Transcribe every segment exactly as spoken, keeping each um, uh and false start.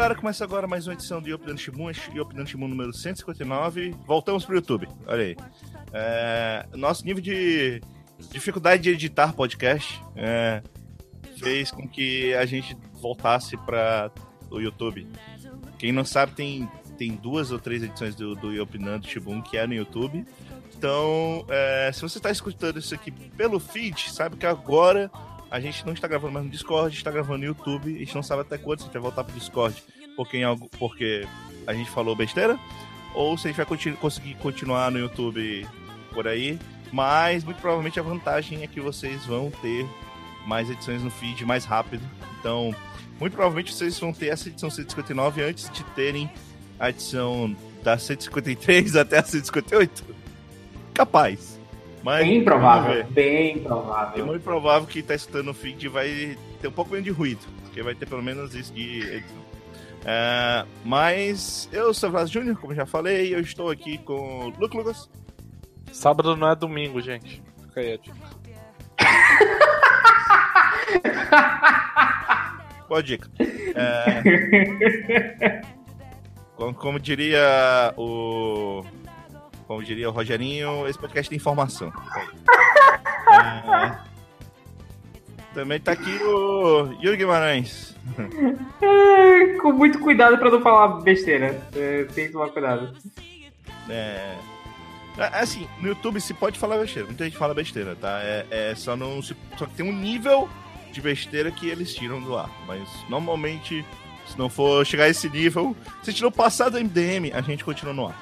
galera, começa agora mais uma edição de Opinando Shimun, e Opinando Shimun número cento e cinquenta e nove. Voltamos pro YouTube, olha aí. É, nosso nível de dificuldade de editar podcast é, fez com que a gente voltasse para o YouTube. Quem não sabe, tem, tem duas ou três edições do, do Opinando Shimun que é no YouTube. Então, é, se você está escutando isso aqui pelo feed, sabe que agora a gente não está gravando mais no Discord, a gente está gravando no YouTube. A gente não sabe até quando a gente vai voltar pro Discord, porque, em algo, porque a gente falou besteira, ou se a gente vai continu- conseguir continuar no YouTube por aí. Mas, muito provavelmente, a vantagem é que vocês vão ter mais edições no feed mais rápido. Então, muito provavelmente, vocês vão ter essa edição cento e cinquenta e nove antes de terem a edição da cento e cinquenta e três até a cento e cinquenta e oito. Capaz. Mas, bem provável, bem provável. É muito provável que tá escutando o feed vai ter um pouco menos de ruído, porque vai ter pelo menos isso de edição. Uh, mas eu sou o Vlas Júnior, como já falei, eu estou aqui com o Luke Lucas. Sábado não é domingo, gente. Fica aí a dica. Boa dica. Uh, como, como diria o... Como diria o Rogerinho, esse podcast tem informação. É... Também tá aqui o Yuri Guimarães. É, com muito cuidado pra não falar besteira. É, tem que tomar cuidado. É... Assim, no YouTube se pode falar besteira. Muita gente fala besteira, tá? É, é só, não, só que tem um nível de besteira que eles tiram do ar. Mas normalmente, se não for chegar a esse nível, se a gente não passar do M D M, a gente continua no ar.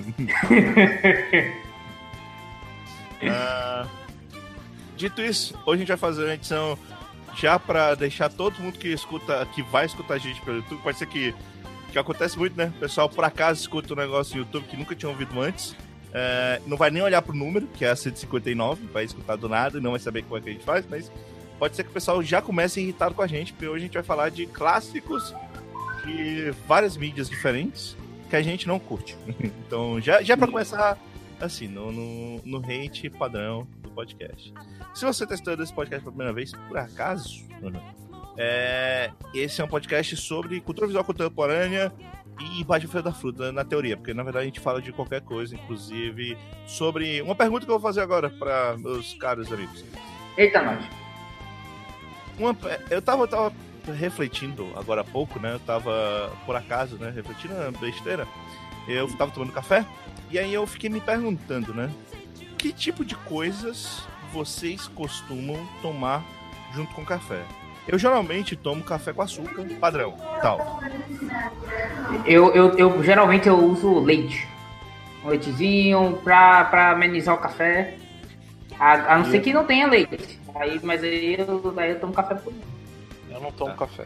uh, dito isso, hoje a gente vai fazer uma edição já pra deixar todo mundo que escuta, que vai escutar a gente pelo YouTube. Pode ser que, que acontece muito, né? O pessoal por acaso escuta um negócio no YouTube que nunca tinha ouvido antes. Uh, não vai nem olhar pro número, que é a cento e cinquenta e nove, vai escutar do nada e não vai saber como é que a gente faz, mas pode ser que o pessoal já comece irritado com a gente, porque hoje a gente vai falar de clássicos de várias mídias diferentes que a gente não curte. Então, já, já pra começar, assim, no, no, no hate padrão do podcast. Se você está estudando esse podcast pela primeira vez, por acaso, é, esse é um podcast sobre cultura visual contemporânea e Baixo Feio da Fruta, na teoria, porque na verdade a gente fala de qualquer coisa, inclusive sobre uma pergunta que eu vou fazer agora para meus caros amigos. Eita, nós. Uma, eu tava, eu tava refletindo agora há pouco, né? Eu tava, por acaso, né? Refletindo na besteira. Eu tava tomando café e aí eu fiquei me perguntando, né? Que tipo de coisas vocês costumam tomar junto com café? Eu geralmente tomo café com açúcar, padrão, tal. Eu, eu, eu geralmente eu uso leite. Um leitezinho pra, pra amenizar o café. A, a não ser que não tenha leite. Aí, mas aí eu, aí eu tomo café por mim. Eu não tomo tá. café.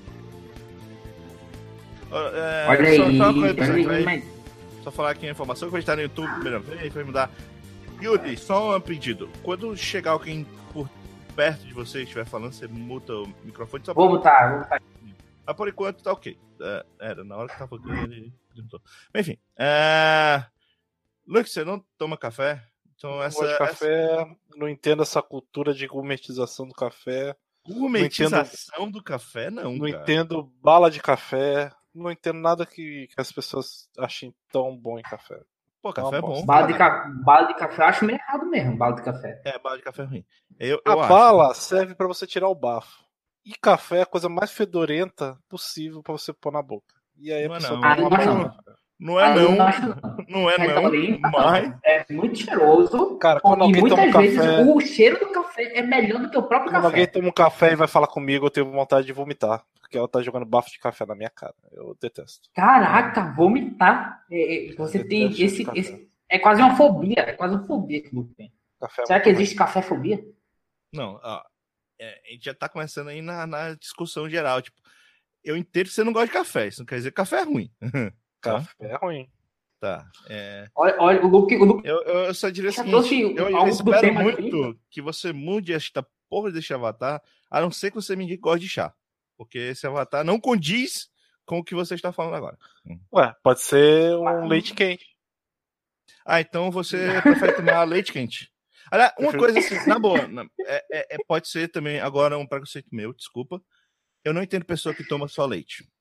É, olha só, aí, só, coisa pra olha você, aí, mas... só falar aqui a informação que vai estar no YouTube primeira vez, vai mudar. Yuri, só um pedido. Quando chegar alguém por perto de você e estiver falando, você muta o microfone. Só vou botar, vou botar. Mas por enquanto tá ok. É, era, na hora que tava aqui, ele perguntou. Enfim, é... Luke, você não toma café? Então não essa, gosto de café, essa... não entendo essa cultura de gourmetização do café. Gourmetização entendo... do café, não, Não cara. entendo bala de café, não entendo nada que, que as pessoas achem tão bom em café. Pô, café é bom. Bala de, ca... bala de café eu acho meio errado mesmo, bala de café. É, bala de café é ruim. Eu, a eu bala acho. serve pra você tirar o bafo. E café é a coisa mais fedorenta possível pra você pôr na boca. E aí não a pessoa é não. toma Ah, uma não. bala. Não é não, não, não é não, mas... É muito cheiroso. Cara, quando e alguém muitas toma um vezes café... o cheiro do café é melhor do que o próprio quando café. Quando alguém toma um café e vai falar comigo, eu tenho vontade de vomitar. Porque ela tá jogando bafo de café na minha cara. Eu detesto. Caraca, vomitar. É, é, você tem esse, esse... É quase uma fobia. É quase uma fobia que o tem. Café Será é que existe café-fobia? Não, ó, é, a gente já tá começando aí na, na discussão geral. Tipo, eu entendo que você não gosta de café. Isso não quer dizer que café é ruim. Café é ruim. Tá. É... Olha, olha, o Luke. O Luke... Eu, eu só diria o Já seguinte: trouxe eu, eu algo do espero tema muito aqui? que você mude esta porra desse avatar, a não ser que você me diga que gosta de chá. Porque esse avatar não condiz com o que você está falando agora. Ué, pode ser um leite quente. Ah, então você prefere tomar leite quente. Olha, uma coisa assim, na boa, é, é, é, pode ser também, agora um preconceito meu, desculpa. Eu não entendo pessoa que toma só leite.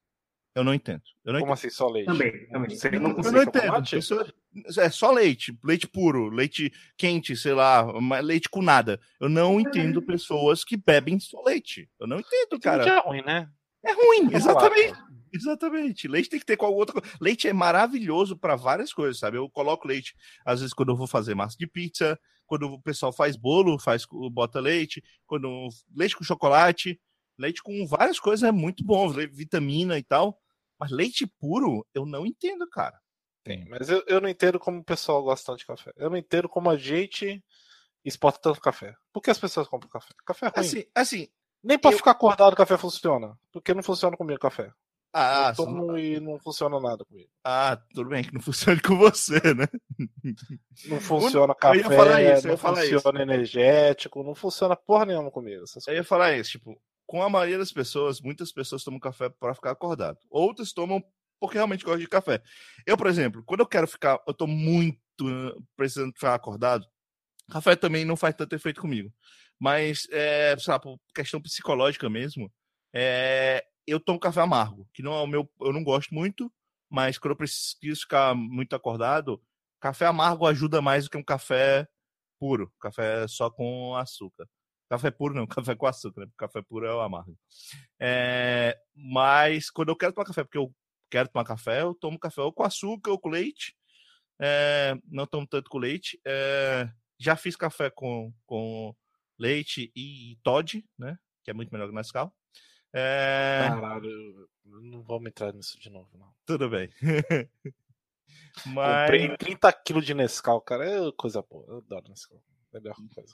Eu não entendo. Eu não Como entendo. assim só leite? Também, também. Você não Eu consegue não entendo. tomate? Pessoa- É só leite. Leite puro, leite quente, sei lá, mas leite com nada. Eu não entendo pessoas que bebem só leite. Eu não entendo, Cara, cara. é ruim, né? É ruim, Chocolate. exatamente. Exatamente. Leite tem que ter com alguma outra coisa. Leite é maravilhoso para várias coisas, sabe? Eu coloco leite, às vezes, quando eu vou fazer massa de pizza, quando o pessoal faz bolo, faz, bota leite, quando leite com chocolate, leite com várias coisas é muito bom, vitamina e tal. Mas leite puro, eu não entendo, cara. Tem, mas eu, eu não entendo como o pessoal gosta tanto de café. Eu não entendo como a gente exporta tanto café. Por que as pessoas compram café? Café é ruim. Assim, assim. Nem pra eu... ficar acordado o café funciona. Porque não funciona comigo café. Ah, eu tomo e não funciona nada comigo. Ah, tudo bem que não funcione com você, né? Não funciona café, eu ia falar isso, eu ia falar não funciona isso. Energético, não funciona porra nenhuma comigo. Eu ia falar isso, tipo, com a maioria das pessoas, muitas pessoas tomam café para ficar acordado. Outras tomam porque realmente gostam de café. Eu, por exemplo, quando eu quero ficar, eu tô muito precisando ficar acordado, café também não faz tanto efeito comigo. Mas, é, sei lá, por questão psicológica mesmo, é, eu tomo café amargo, que não é o meu, eu não gosto muito, mas quando eu preciso ficar muito acordado, café amargo ajuda mais do que um café puro, café só com açúcar. Café puro não, café com açúcar, né? Café puro é o amargo. É, mas quando eu quero tomar café, porque eu quero tomar café, eu tomo café ou com açúcar ou com leite. É, não tomo tanto com leite. É, já fiz café com, com leite e Toddy, né? Que é muito melhor que o Nescau. É... Caralho, não vamos entrar nisso de novo, não. Tudo bem. Mas... Comprei trinta quilos de Nescau, cara. É coisa boa. Eu adoro Nescau. É a melhor coisa.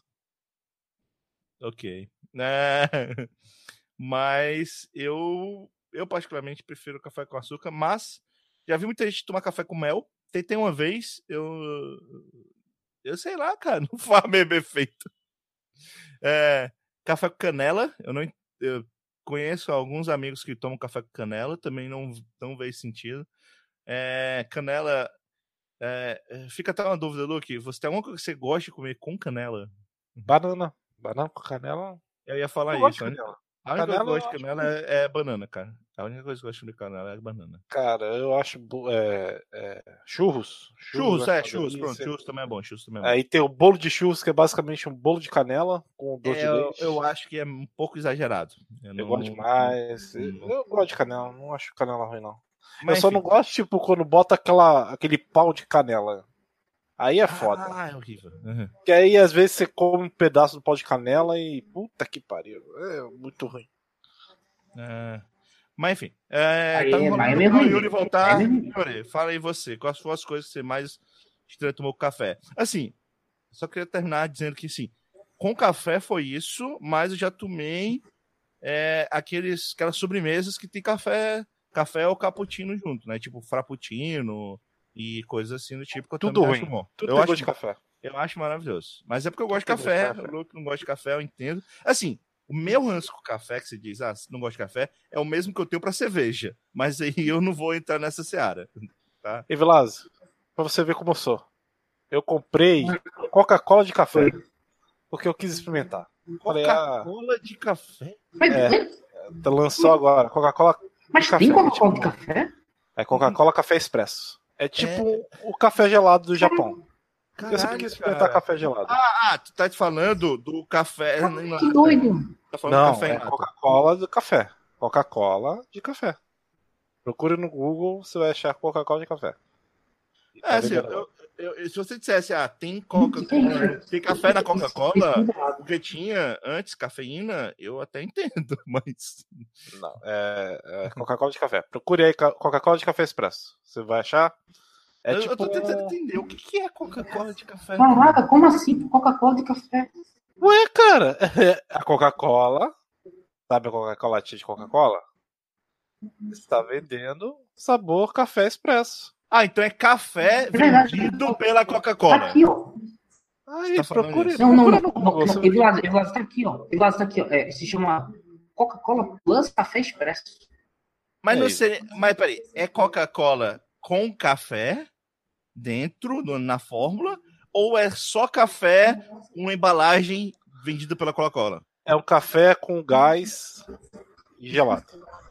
Ok. É... Mas eu, eu particularmente prefiro café com açúcar, mas já vi muita gente tomar café com mel. Tentei uma vez, eu... Eu sei lá, cara, não faz mesmo efeito. É... Café com canela, eu não... Eu... Conheço alguns amigos que tomam café com canela, também não, não vejo sentido. É, canela. É, fica até uma dúvida, Luke. Você tem alguma coisa que você gosta de comer com canela? Banana. Banana com canela. Eu ia falar eu isso. A única, a única canela, coisa que eu gosto de canela é, é banana, cara. A única coisa que eu gosto de canela é banana. Cara, eu acho. É, é, churros. Churros, churros é, churros, pronto. Churros também é bom. Churros também é bom. Aí tem o bolo de churros, que é basicamente um bolo de canela com doce é, de leite. Eu, eu acho que é um pouco exagerado. Eu, eu não, gosto demais. Não, eu, eu gosto de canela, não acho canela ruim, não. Mas, eu só enfim. não gosto, tipo, quando bota aquela, aquele pau de canela. Aí é foda. Ah, é horrível. Uhum. Que aí, às vezes, você come um pedaço do pau de canela e... Puta que pariu. É muito ruim. É... Mas, enfim. É, aí, tá enrolando pra o Yuri voltar. Yuri, fala aí você. Quais foram as coisas que você mais estranho tomou com café? Assim, só queria terminar dizendo que, sim, com café foi isso, mas eu já tomei é, aqueles, aquelas sobremesas que tem café, café ou cappuccino junto, né? Tipo, frappuccino... E coisas assim do tipo que eu Tudo ruim. Acho bom. Tudo eu acho de café. Eu acho maravilhoso. Mas é porque eu gosto de café. De café. O Luke não gosta de café, eu entendo. Assim, o meu ranço com café, que você diz, ah, não gosta de café, é o mesmo que eu tenho pra cerveja. Mas aí eu não vou entrar nessa seara. Tá? E Vilas, pra você ver como eu sou. Eu comprei Coca-Cola de café. Porque eu quis experimentar. Coca-Cola ah, de café? É, lançou agora. Coca-Cola Mas de café. tem Coca-Cola de café? É Coca-Cola Café Expresso. É tipo é... o café gelado do Japão. Caralho, eu sempre quis experimentar cara. Café gelado. Ah, ah, tu tá te falando do café. Ah, que doido. Tá falando não, café é Coca-Cola do café. Coca-Cola de café. Procure no Google, você vai achar Coca-Cola de café. É, assim, eu, eu, se você dissesse, ah, tem Coca-Cola, tem café na Coca-Cola, porque tinha antes cafeína, eu até entendo, mas... Não, é, é Coca-Cola de café. Procure aí Coca-Cola de café expresso. Você vai achar... É eu, tipo... eu tô tentando entender, o que é Coca-Cola de café? Caraca, como assim Coca-Cola de café? Ué, cara, a Coca-Cola, sabe a Coca-Cola de Coca-Cola? Está vendendo sabor café expresso. Ah, então é café vendido pela Coca-Cola. Aqui, ó. Ah, isso, tá procure isso. Não, não, não. não, não Evilásio, Evilásio tá aqui, ó. Evilásio tá aqui, ó. É, se chama Coca-Cola Plus Café Expresso. Mas é não sei. Mas peraí, é Coca-Cola com café dentro, na fórmula, ou é só café, uma embalagem vendida pela Coca-Cola? É um café com gás e gelado.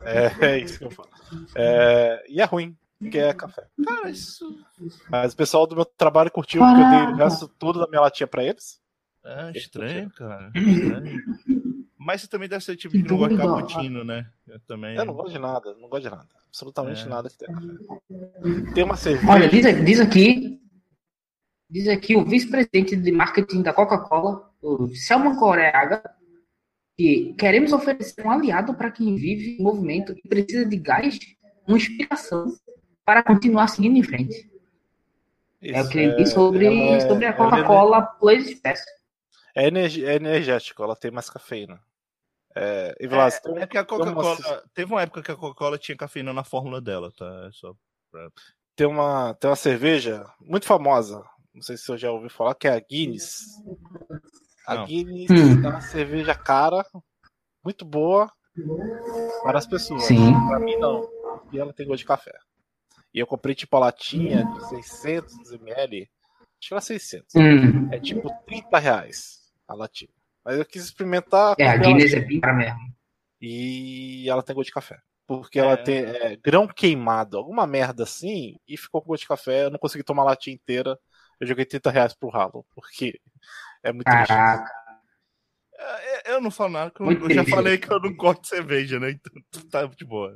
É, é isso que eu falo. É, e é ruim, porque é café. Cara, isso. Mas o pessoal do meu trabalho curtiu, porque eu dei o resto todo da minha latinha pra eles. É estranho, cara. Estranho. Mas você também deve ser o tipo Que que não gosta de doido. cappuccino, né? Eu também. Eu não gosto de nada, não gosto de nada. Absolutamente É. nada que tenha café. Tem uma cerveja. Olha, diz, diz aqui, diz aqui o vice-presidente de marketing da Coca-Cola, o Selman Coreaga, que queremos oferecer um aliado para quem vive em movimento e precisa de gás, uma inspiração para continuar seguindo em frente. É o que ele diz sobre, ela é- sobre a ela é- Coca-Cola Plus Express. É, energi- é energético, ela tem mais cafeína. É, e Vlas, tem um- É que a tem uma- Coca-Cola. Teve uma época que a Coca-Cola tinha cafeína na fórmula dela, tá? É só pra... tem uma, tem uma cerveja muito famosa, não sei se você já ouviu falar, que é a Guinness. A Não. Guinness Hum. é uma cerveja cara, muito boa para as pessoas. Sim. Para mim não, e ela tem gosto de café. E eu comprei tipo a latinha de seiscentos mililitros, acho que era seiscentos. Hum. É tipo trinta reais a latinha. Mas eu quis experimentar. É, a porque ela- Guinness é bem cara mesmo. E ela tem gosto de café. Porque É. ela tem é, grão queimado, alguma merda assim, e ficou com gosto de café. Eu não consegui tomar a latinha inteira. Eu joguei trinta reais pro ralo, porque é muito triste. Caraca. É, Eu não falo nada, porque eu, Muito eu já triste. falei que eu não gosto de cerveja, né? Então tá de boa.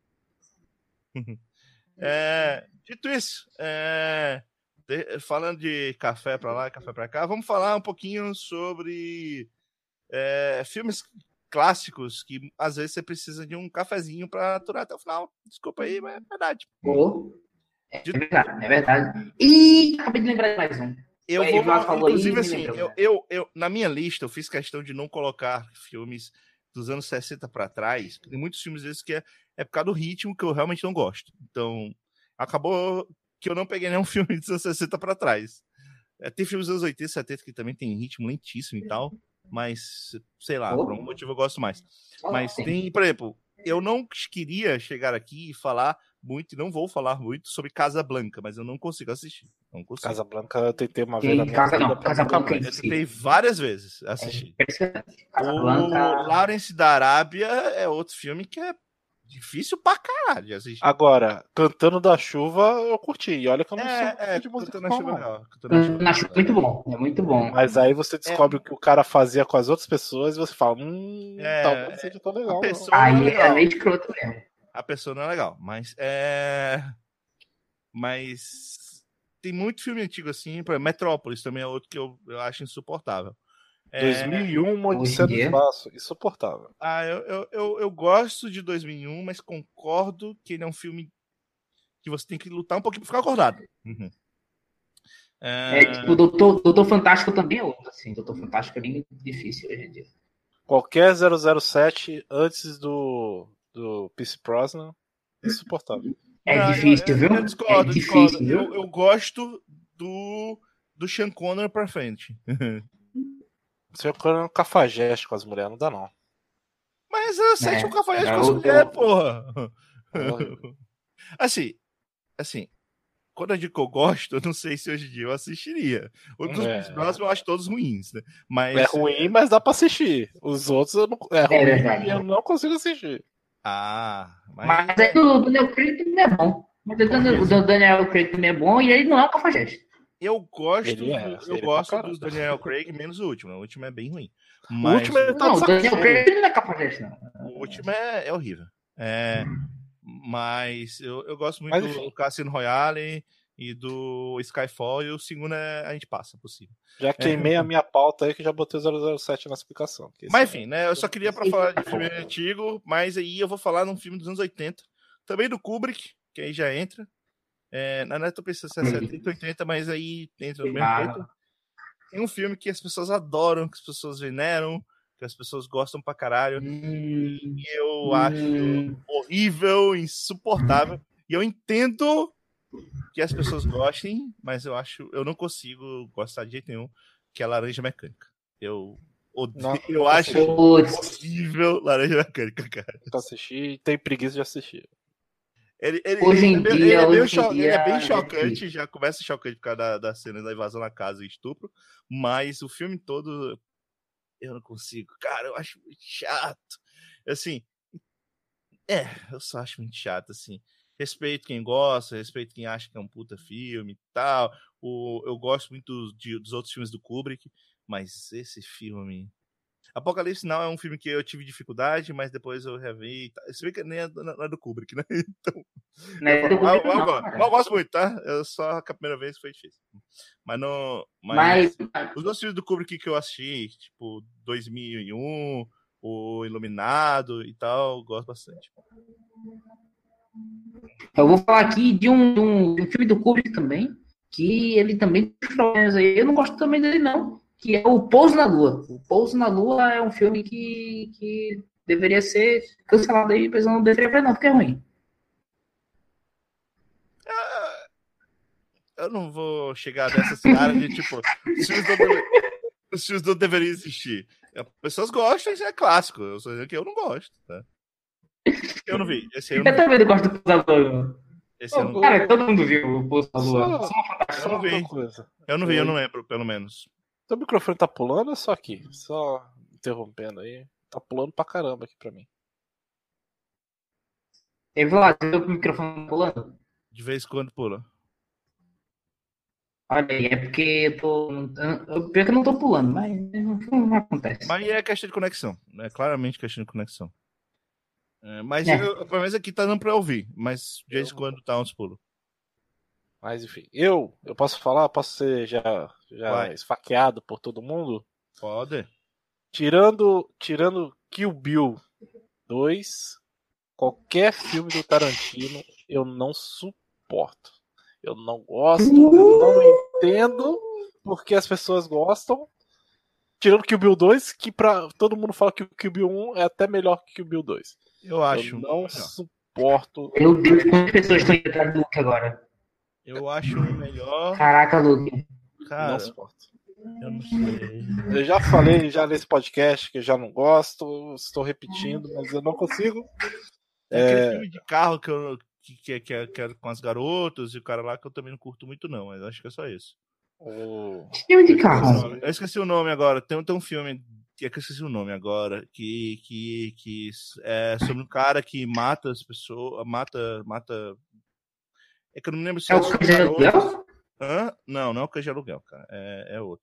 É, dito isso, é, de- falando de café pra lá, café pra cá, vamos falar um pouquinho sobre é, filmes clássicos que às vezes você precisa de um cafezinho pra aturar até o final. Desculpa aí, mas é verdade. Pô, é verdade, é verdade. E acabei de lembrar de mais um. Eu Aí, vou, Vlad falou aí, inclusive me assim, lembrou, eu, né? eu, eu, na minha lista eu fiz questão de não colocar filmes dos anos sessenta pra trás. Tem muitos filmes desses que é, é por causa do ritmo que eu realmente não gosto. Então, acabou que eu não peguei nenhum filme dos anos sessenta pra trás. É, tem filmes dos anos oitenta, setenta que também tem ritmo lentíssimo e tal, mas sei lá, Oh. por algum motivo eu gosto mais. Só Mas tem. tem, por exemplo, eu não queria chegar aqui e falar muito, e não vou falar muito sobre Casablanca, mas eu não consigo assistir. Não consigo. Casablanca eu tentei uma Sim, vez na minha Casa- vida. não, pra Casablanca nunca é mais. Eu tentei várias vezes assistir. Impressionante. O Casablanca. Lawrence da Arábia é outro filme que é difícil pra caralho de assistir. Agora, Cantando da Chuva, eu curti. E olha que eu não sou é, é, de música Cantando na Chuva é não. legal. Cantando na Chuva é Acho legal. muito bom. É muito bom. Mas aí você descobre o que o cara fazia com as outras pessoas e você fala, hum, É, talvez não seja tão legal. a não. pessoa não é Aí é legal. meio escroto mesmo. A pessoa não é legal, mas é. Mas tem muito filme antigo assim, por exemplo, Metrópolis também é outro que eu, eu acho insuportável. É, dois mil e um, uma Hoje Odisseia em do dia. Espaço. Insuportável. Ah, eu, eu, eu, eu gosto de dois mil e um, mas concordo que ele é um filme que você tem que lutar um pouquinho pra ficar acordado. Uhum. É, É, tipo, o Doutor, Doutor Fantástico também é outro, assim. Doutor Fantástico é bem difícil hoje em dia. Qualquer zero zero sete antes do, do Pierce Brosnan, insuportável. É não, difícil, eu, eu, viu? Eu discordo, é eu difícil, discordo. viu? Eu, eu gosto do, do Sean Connery pra frente. Você é um cafajeste com as mulheres, não dá não. Mas eu sei É, que o cafajeste é, com as eu- mulheres, eu- porra. É horrível. Assim, assim, quando eu digo que eu gosto, eu não sei se hoje em dia eu assistiria. O dos É. Pierce Brosnan eu acho todos ruins, né? Mas, É ruim, mas dá pra assistir. Os outros eu não, é ruim verdade. e eu não consigo assistir. Ah, mas... Mas aí o do Daniel Craig também é bom. Mas o Daniel, o do Daniel Craig também é bom e ele não é um cafajeste. Eu gosto, Ele é, do- eu ele é gosto pra dos caralho. Daniel Craig, menos o último. O último é bem ruim. O Mas último ele tá Não, de o saco Daniel cheio. Craig não é cafajeste, não. o último é, é horrível. É, mas eu, eu gosto muito Mas, do enfim. Cassino Royale e do Skyfall, e o segundo é, a gente passa por cima. Já queimei a minha pauta aí que já botei o zero zero sete na explicação. que esse Mas é- enfim, né? Eu só queria pra falar de filme antigo, mas aí eu vou falar num filme dos anos oitenta, também do Kubrick, que aí já entra. É, na neta eu pensei se é setenta, oitenta, mas aí entra no mesmo Ah, jeito. Tem um filme que as pessoas adoram, que as pessoas veneram, que as pessoas gostam pra caralho. Hum, E eu hum, acho horrível, insuportável. E eu entendo que as pessoas gostem, mas eu acho, eu não consigo gostar de jeito nenhum, que é Laranja Mecânica. Eu odeio, Não, eu acho Putz, horrível Laranja Mecânica, cara. pra assistir e tem preguiça de assistir. Ele, ele, Hoje ele, em é bem- dia, ele é bem, hoje em cho- ele é dia, bem é chocante, difícil. já começa chocante por causa da, da cena da invasão na casa e estupro, mas o filme todo eu não consigo. Cara, eu acho muito chato. Assim, É, eu só acho muito chato, assim. Respeito quem gosta, respeito quem acha que é um puta filme e tal. O, eu gosto muito de, dos outros filmes do Kubrick, mas esse filme... Apocalipse Now é um filme que eu tive dificuldade, mas depois eu revi. Você vê que nem é do, não é do Kubrick, né? Então, Não é eu, do Kubrick, eu, eu, não, gosto, cara. eu gosto muito, tá? Eu só que a primeira vez foi difícil. Mas não. Mas, Mas os dois filmes do Kubrick que eu assisti, tipo dois mil e um, o Iluminado e tal, eu gosto bastante. eu vou falar aqui de um, de um, de um filme do Kubrick também, que ele também tem problemas aí. Eu não gosto também dele, não. Que é o Pouso na Lua. O Pouso na Lua é um filme que, que deveria ser cancelado aí, mas eu não deveria ver, não, porque é ruim. Ah, eu não vou chegar nessa seara de tipo, os filmes não, deve... os filmes não deveriam existir. As pessoas gostam, isso é clássico. Eu sou dizendo que eu não gosto, tá? Eu não vi. Esse aí eu não Eu vi. também não gosto do Pouso na Lua. Esse eu não vi. Cara, todo mundo viu o Pouso na Lua. Só, Só uma fantástica. só não vi. uma coisa. Eu não vi, eu Oi. não lembro, pelo menos. Seu microfone tá pulando ou é só aqui? Só interrompendo aí. Tá pulando pra caramba aqui pra mim. Ele falou, ah, você viu o microfone pulando? De vez em quando pula. Olha aí, é porque eu tô. Eu, pior que eu não tô pulando, mas não, não acontece. Mas é questão de conexão. É claramente questão de conexão. É, mas É. eu, pelo menos aqui tá dando pra ouvir. Mas de vez em quando tá uns pulos. Mas enfim, eu, eu posso falar, posso ser já, já Vai. esfaqueado por todo mundo? Pode. Tirando, tirando Kill Bill dois, qualquer filme do Tarantino eu não suporto. Eu não gosto, eu não entendo porque as pessoas gostam. Tirando Kill Bill dois, que pra todo mundo fala que o Kill Bill um é até melhor que o Kill Bill dois. Eu acho. Eu não melhor. suporto. Meu Deus, quantas pessoas estão indo atrás do Luke agora? Eu acho o melhor. Caraca, Luke. Cara, Não suporto. eu não sei. Eu já falei já nesse podcast que eu já não gosto, estou repetindo, mas eu não consigo. Tem aquele É... filme de carro que, eu, que, que, que, é, que é com as garotas e o cara lá que eu também não curto muito, não. Mas acho que é só isso. O... Filme de carro. Eu esqueci o nome agora. Tem, tem um filme que eu esqueci o nome agora, que, que, que é sobre um cara que mata as pessoas, mata, mata... É que eu não me lembro se É é o sobre Cães de garotas. Aluguel? Hã? Não, não é o Cães de Aluguel, cara. É, é outro.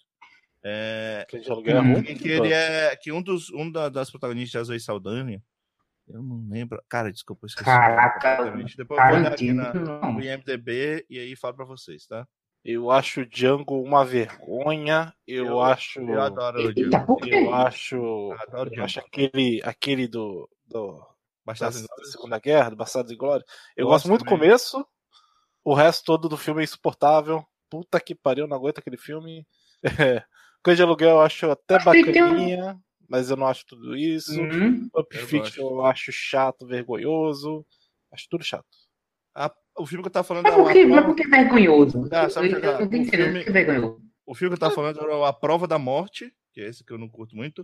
É, Cães de Aluguel é Hum. ruim. que, que ele é... Que um, dos, um da, das protagonistas de Zoe Saldana, eu não lembro... Cara, desculpa, eu esqueci. Caraca, Completamente. Depois eu vou olhar aqui Tarantino, na, não. no I M D B e aí falo pra vocês, tá? Eu acho o Django uma vergonha. Eu, Eu- acho. Eu adoro o Eita, Django. por quê? Eu acho. Eu adoro o Eu Django. acho aquele, aquele do. do da, Bastardos da Inglórios. Segunda Guerra, do Bastardos e Glória. Eu Gosto gosto muito do também. começo. O resto todo do filme é insuportável. Puta que pariu, não aguento aquele filme. É. Cães de Aluguel eu acho até Acho que tem um- bacaninha, mas eu não acho tudo isso. Hum. Pulp Eu Fiction gosto. eu acho chato, vergonhoso. Acho tudo chato. A- o filme que eu tava falando Mas é por uma que, mas prova- por que vergonhoso? Ah, sabe o que eu, eu- eu não tô o entendendo filme- por que vergonhoso. O filme que eu tava falando era A Prova da Morte, que é esse que eu não curto muito,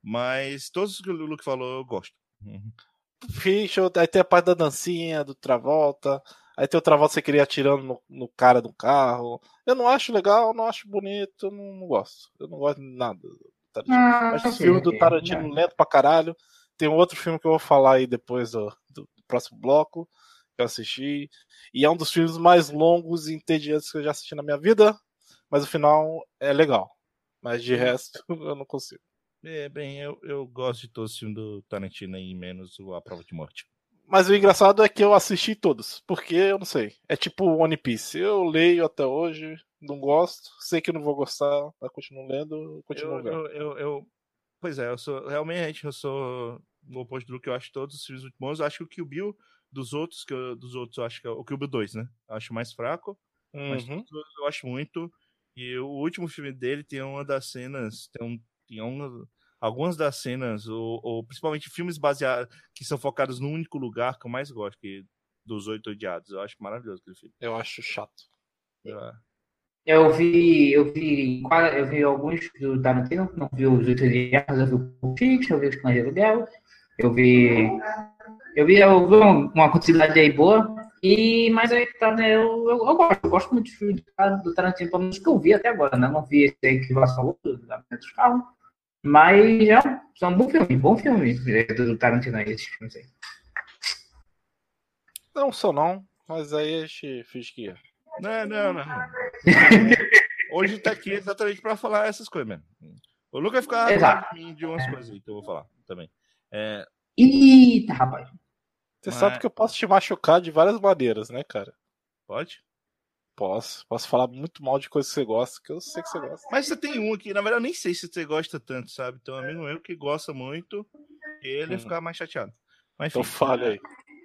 mas todos os que o Luke falou eu gosto. Uhum. Fiction, aí tem a parte da dancinha, do Travolta. Aí tem o Travolta você queria atirando no, no cara do carro. Eu não acho legal, não acho bonito, eu não, não gosto. Eu não gosto de nada do Tarantino. Ah, Acho o ok, filme do ok. Tarantino Não. lento pra caralho. Tem um outro filme que eu vou falar aí depois do, do próximo bloco, que eu assisti. E é um dos filmes mais longos e entediantes que eu já assisti na minha vida. Mas o final é legal. Mas de resto, eu não consigo. É, bem, eu, eu gosto de todos os filmes do Tarantino aí, menos o A Prova de Morte. Mas o engraçado é que eu assisti todos, porque eu não sei. É tipo One Piece. Eu leio até hoje, não gosto, sei que não vou gostar, mas continuo lendo, continuo Eu, vendo. eu, eu, eu- pois é, eu sou realmente eu sou o oposto do que eu acho todos os filmes muito bons. Eu acho que o Kill Bill dos outros, que eu, dos outros eu acho que é o Kill Bill dois, né? Eu acho mais fraco, mas Uhum. todos os outros eu acho muito. E o último filme dele tem uma das cenas, tem um, tem uma, algumas das cenas, ou, ou principalmente filmes baseados que são focados num único lugar que eu mais gosto, que dos Oito Odiados. Eu acho maravilhoso aquele filme. Eu acho chato. Eu- Eu vi, eu vi, quase- eu vi alguns do Tarantino, não vi os Oito Odiados, eu vi o Pulp Fiction, eu vi os Cães de Aluguel, eu vi, eu vi, eu vi uma, uma quantidade aí boa, e, mas aí tá, né, eu, eu, eu gosto, eu gosto muito do filme do, do Tarantino, pelo menos que eu vi até agora, né, eu não vi esse aí que passou do da dos carros, mas é um, é um bom filme, bom filme é, do Tarantino aí, esses filmes aí. Não sou não, mas aí a gente finge que é. Não, não, não. Hoje tá aqui exatamente pra falar essas coisas mesmo. O Lucas vai ficar Exato. de mim de umas coisas aí que eu vou falar também. É, Eita, rapaz. Você Mas- sabe que eu posso te machucar de várias maneiras, né, cara? pode? Posso. Posso falar muito mal de coisas que você gosta, que eu sei que você gosta. Mas você tem um aqui, na verdade eu nem sei se você gosta tanto, sabe? Tem um amigo meu que gosta muito e ele ia Hum. ficar mais chateado. Mas enfim. Então fale aí.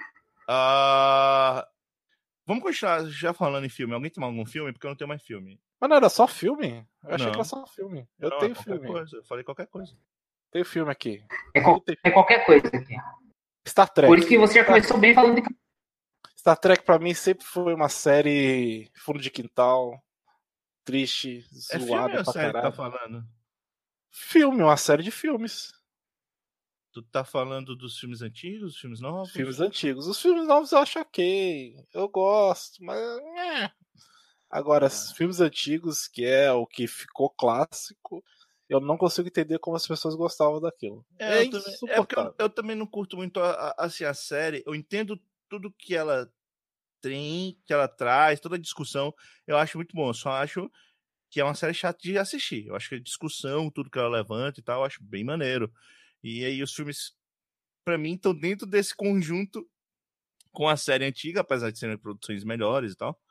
Ah, vamos continuar já falando em filme. Alguém tem algum filme? Porque eu não tenho mais filme. Mas não era só filme? Eu achei Não. que era só filme. Eu Não, é tenho qualquer filme. coisa. Eu falei qualquer coisa. Tenho filme aqui. É, qual- é qualquer coisa aqui. Star Trek. Por isso que você já começou bem falando de. Star Trek pra mim sempre foi uma série fundo de quintal, triste, É filme zoada ou pra série que tá caralho. falando? Filme, uma série de filmes. Tu tá falando dos filmes antigos, dos filmes novos? Filmes antigos. Os filmes novos eu acho ok. Eu gosto, mas. é. Agora, os filmes antigos, que é o que ficou clássico, eu não consigo entender como as pessoas gostavam daquilo. É, É, eu também, é porque eu, insuportável. eu também não curto muito a, a- assim, a série. Eu entendo tudo que ela tem, que ela traz, toda a discussão. Eu acho muito bom. Eu só acho que é uma série chata de assistir. Eu acho que a discussão, tudo que ela levanta e tal, eu acho bem maneiro. E aí os filmes, pra mim, estão dentro desse conjunto com a série antiga, apesar de serem produções melhores e tal.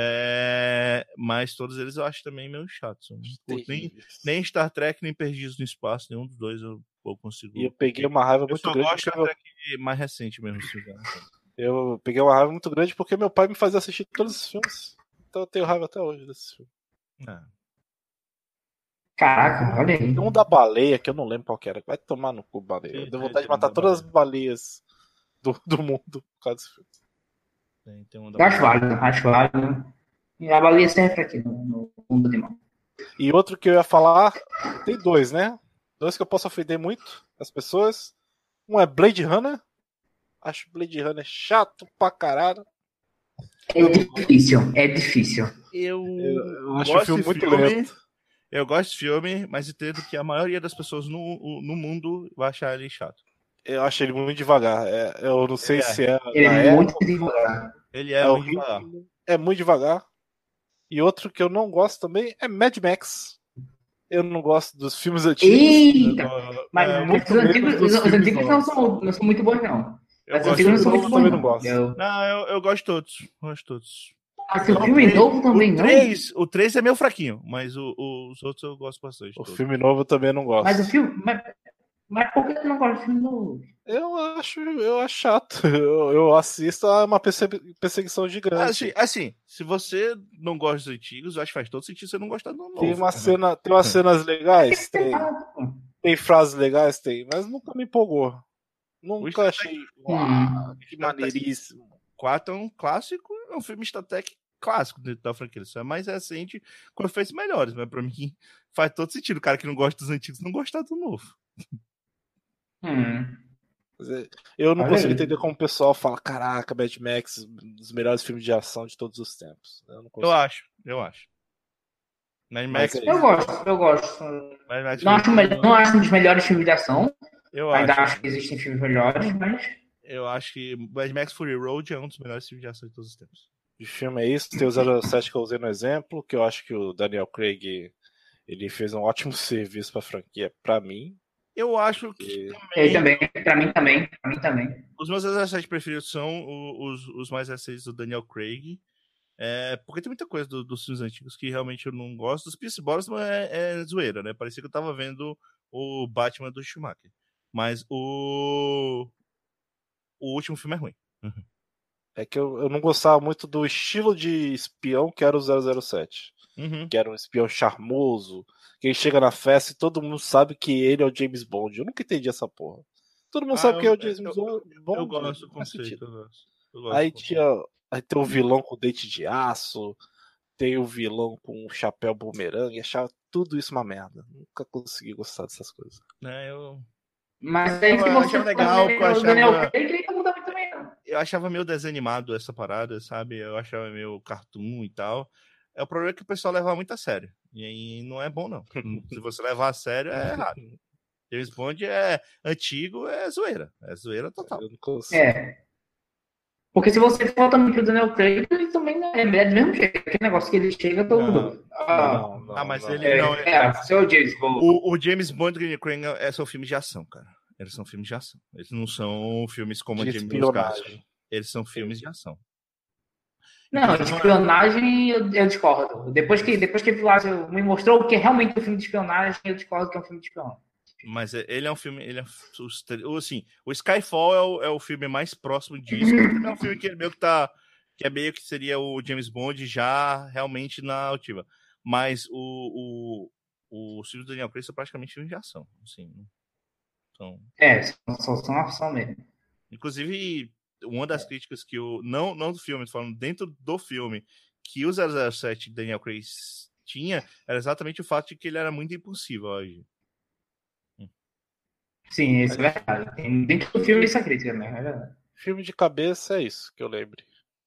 É, mas todos eles eu acho também meio chatos. Eu não curto nem, Terríveis. nem Star Trek, nem Perdidos no Espaço, nenhum dos dois eu, eu consigo. E eu peguei uma raiva Eu muito só grande gosto porque da meu, Trek mais recente mesmo. Se não eu peguei uma raiva muito grande porque meu pai me fazia assistir todos os filmes. Então eu tenho raiva até hoje desse filme. ah. Caraca, olha aí. Tem um da baleia que eu não lembro qual que era. Vai tomar no cu, baleia. Tem, Eu deu tem, vontade de tem um matar da todas as baleia. baleias do, do mundo por causa desse filme. Tem, tem um da Eu acho válido, acho válido. E a baleia sempre aqui no, no mundo animal. E outro que eu ia falar, tem dois, né? Dois que eu posso ofender muito as pessoas. Um é Blade Runner. Acho Blade Runner chato pra caralho. É difícil, é difícil. Eu, Eu, eu acho o gosto filme de muito filme, lento. Eu gosto de filme, mas entendo que a maioria das pessoas no, no mundo vai achar ele chato. Eu acho ele muito devagar. É, eu não sei Ele é. se é. Ele na é muito época, devagar. Ele é, é muito horrível. devagar. É muito devagar. E outro que eu não gosto também é Mad Max. Eu não gosto dos filmes antigos. Eita! Eu- Mas, é, mas muito os antigos, menos dos os, os filmes antigos não novos. são, não são muito bons, não. eu Mas os gosto antigos não de são todos. muito Eu bons, também não não. gosto. Eu, Não, eu, eu gosto de todos. Gosto de todos. mas o Não, filme três- novo também o não. três, O três é meio fraquinho, mas o- o- os outros eu gosto bastante. O todos. filme novo eu também não gosto. Mas o filme. Mas, mas por que tu não gosta do filme novo? Eu acho, eu acho chato. Eu, eu assisto a uma persegui- perseguição gigante. Assim, assim, se você não gosta dos antigos, eu acho que faz todo sentido você não gostar do novo. Tem uma cena, tem umas cenas legais, tem, Hum. tem frases legais, tem, mas nunca me empolgou. Nunca Star achei, uau, que Star Trek- maneiríssimo. quatro é um clássico, é um filme Star Trek clássico dentro da franquia. Isso é mais recente com efeitos melhores, mas pra mim faz todo sentido. O cara que não gosta dos antigos não gostar do novo. Hum. Quer dizer, eu não Olha consigo aí. entender como o pessoal fala, caraca, Mad Max, um dos melhores filmes de ação de todos os tempos. Eu não Eu consigo. acho, eu acho. Mad Max, Mas é Eu gosto, eu gosto. Mad Max Não acho, Fury me- não acho um dos melhores filmes de ação. eu Ainda acho. acho que existem filmes melhores, mas. Eu acho que Mad Max Fury Road é um dos melhores filmes de ação de todos os tempos. De filme é isso. Tem o zero zero sete que eu usei no exemplo, que eu acho que o Daniel Craig ele fez um ótimo serviço pra franquia, pra mim. Eu acho que E- Ele também, também, pra mim também, pra mim também. os meus zero zero sete preferidos são o- os, os mais recentes do Daniel Craig. É, porque tem muita coisa do- dos filmes antigos que realmente eu não gosto. Os Pierce Brosnan é, é zoeira, né? Parecia que eu tava vendo o Batman do Schumacher. Mas o. O último filme é ruim. É que eu, eu não gostava muito do estilo de espião que era o zero zero sete. Uhum. Que era um espião charmoso, que ele chega na festa e todo mundo sabe que ele é o James Bond. Eu nunca entendi essa porra. Todo mundo Ah, sabe que é eu- o James eu- Bond. Eu gosto do não faz conceito. sentido. Eu gosto. Eu gosto Aí do conceito. tinha. Aí tem o vilão com dente de aço, tem o vilão com um chapéu bumerangue, achava tudo isso uma merda. Nunca consegui gostar dessas coisas. É, eu, Mas aí se Eu você achava legal, fazer porque eu o Daniel achava- Craig, ele não muda muito também, não. eu achava meio desanimado essa parada, sabe? Eu achava meio cartoon e tal. É o problema é que o pessoal leva muito a sério. E aí não é bom, não. Se você levar a sério, é errado. James Bond é antigo, é zoeira. É zoeira total. Eu não consigo. É. Porque se você for também pro Daniel Craig, ele também é, é do mesmo jeito. Aquele negócio que ele chega, todo mundo. Ah, Não, não, Ah, mas não. ele é, não. é, seu James Bond. O, o James Bond e o Daniel Craig é, são filmes de ação, cara. Eles são filmes de ação. Eles não são filmes como De James espionagem. Eles são filmes de ação. Não, Inclusive, de não é- espionagem eu, eu discordo. Depois que, depois que Vilásio me mostrou o que é realmente um filme de espionagem, eu discordo que é um filme de espionagem. Mas é- ele é um filme. Ele é, os tre- o- assim, o Skyfall é o, é o filme mais próximo disso. Mas também é um filme que é meio que tá. Que é meio que seria o James Bond já realmente na altiva. Mas o, o, o filme do Daniel Craig são praticamente filmes de ação. Assim, então, É, são, são ação mesmo. inclusive, uma das críticas que o. Não, não do filme, tô falando dentro do filme, que o zero zero sete Daniel Craig tinha, era exatamente o fato de que ele era muito impulsivo hoje. Sim, isso é verdade. Tem, dentro do filme isso é crítica mesmo, é verdade. Filme de cabeça é isso que eu lembre.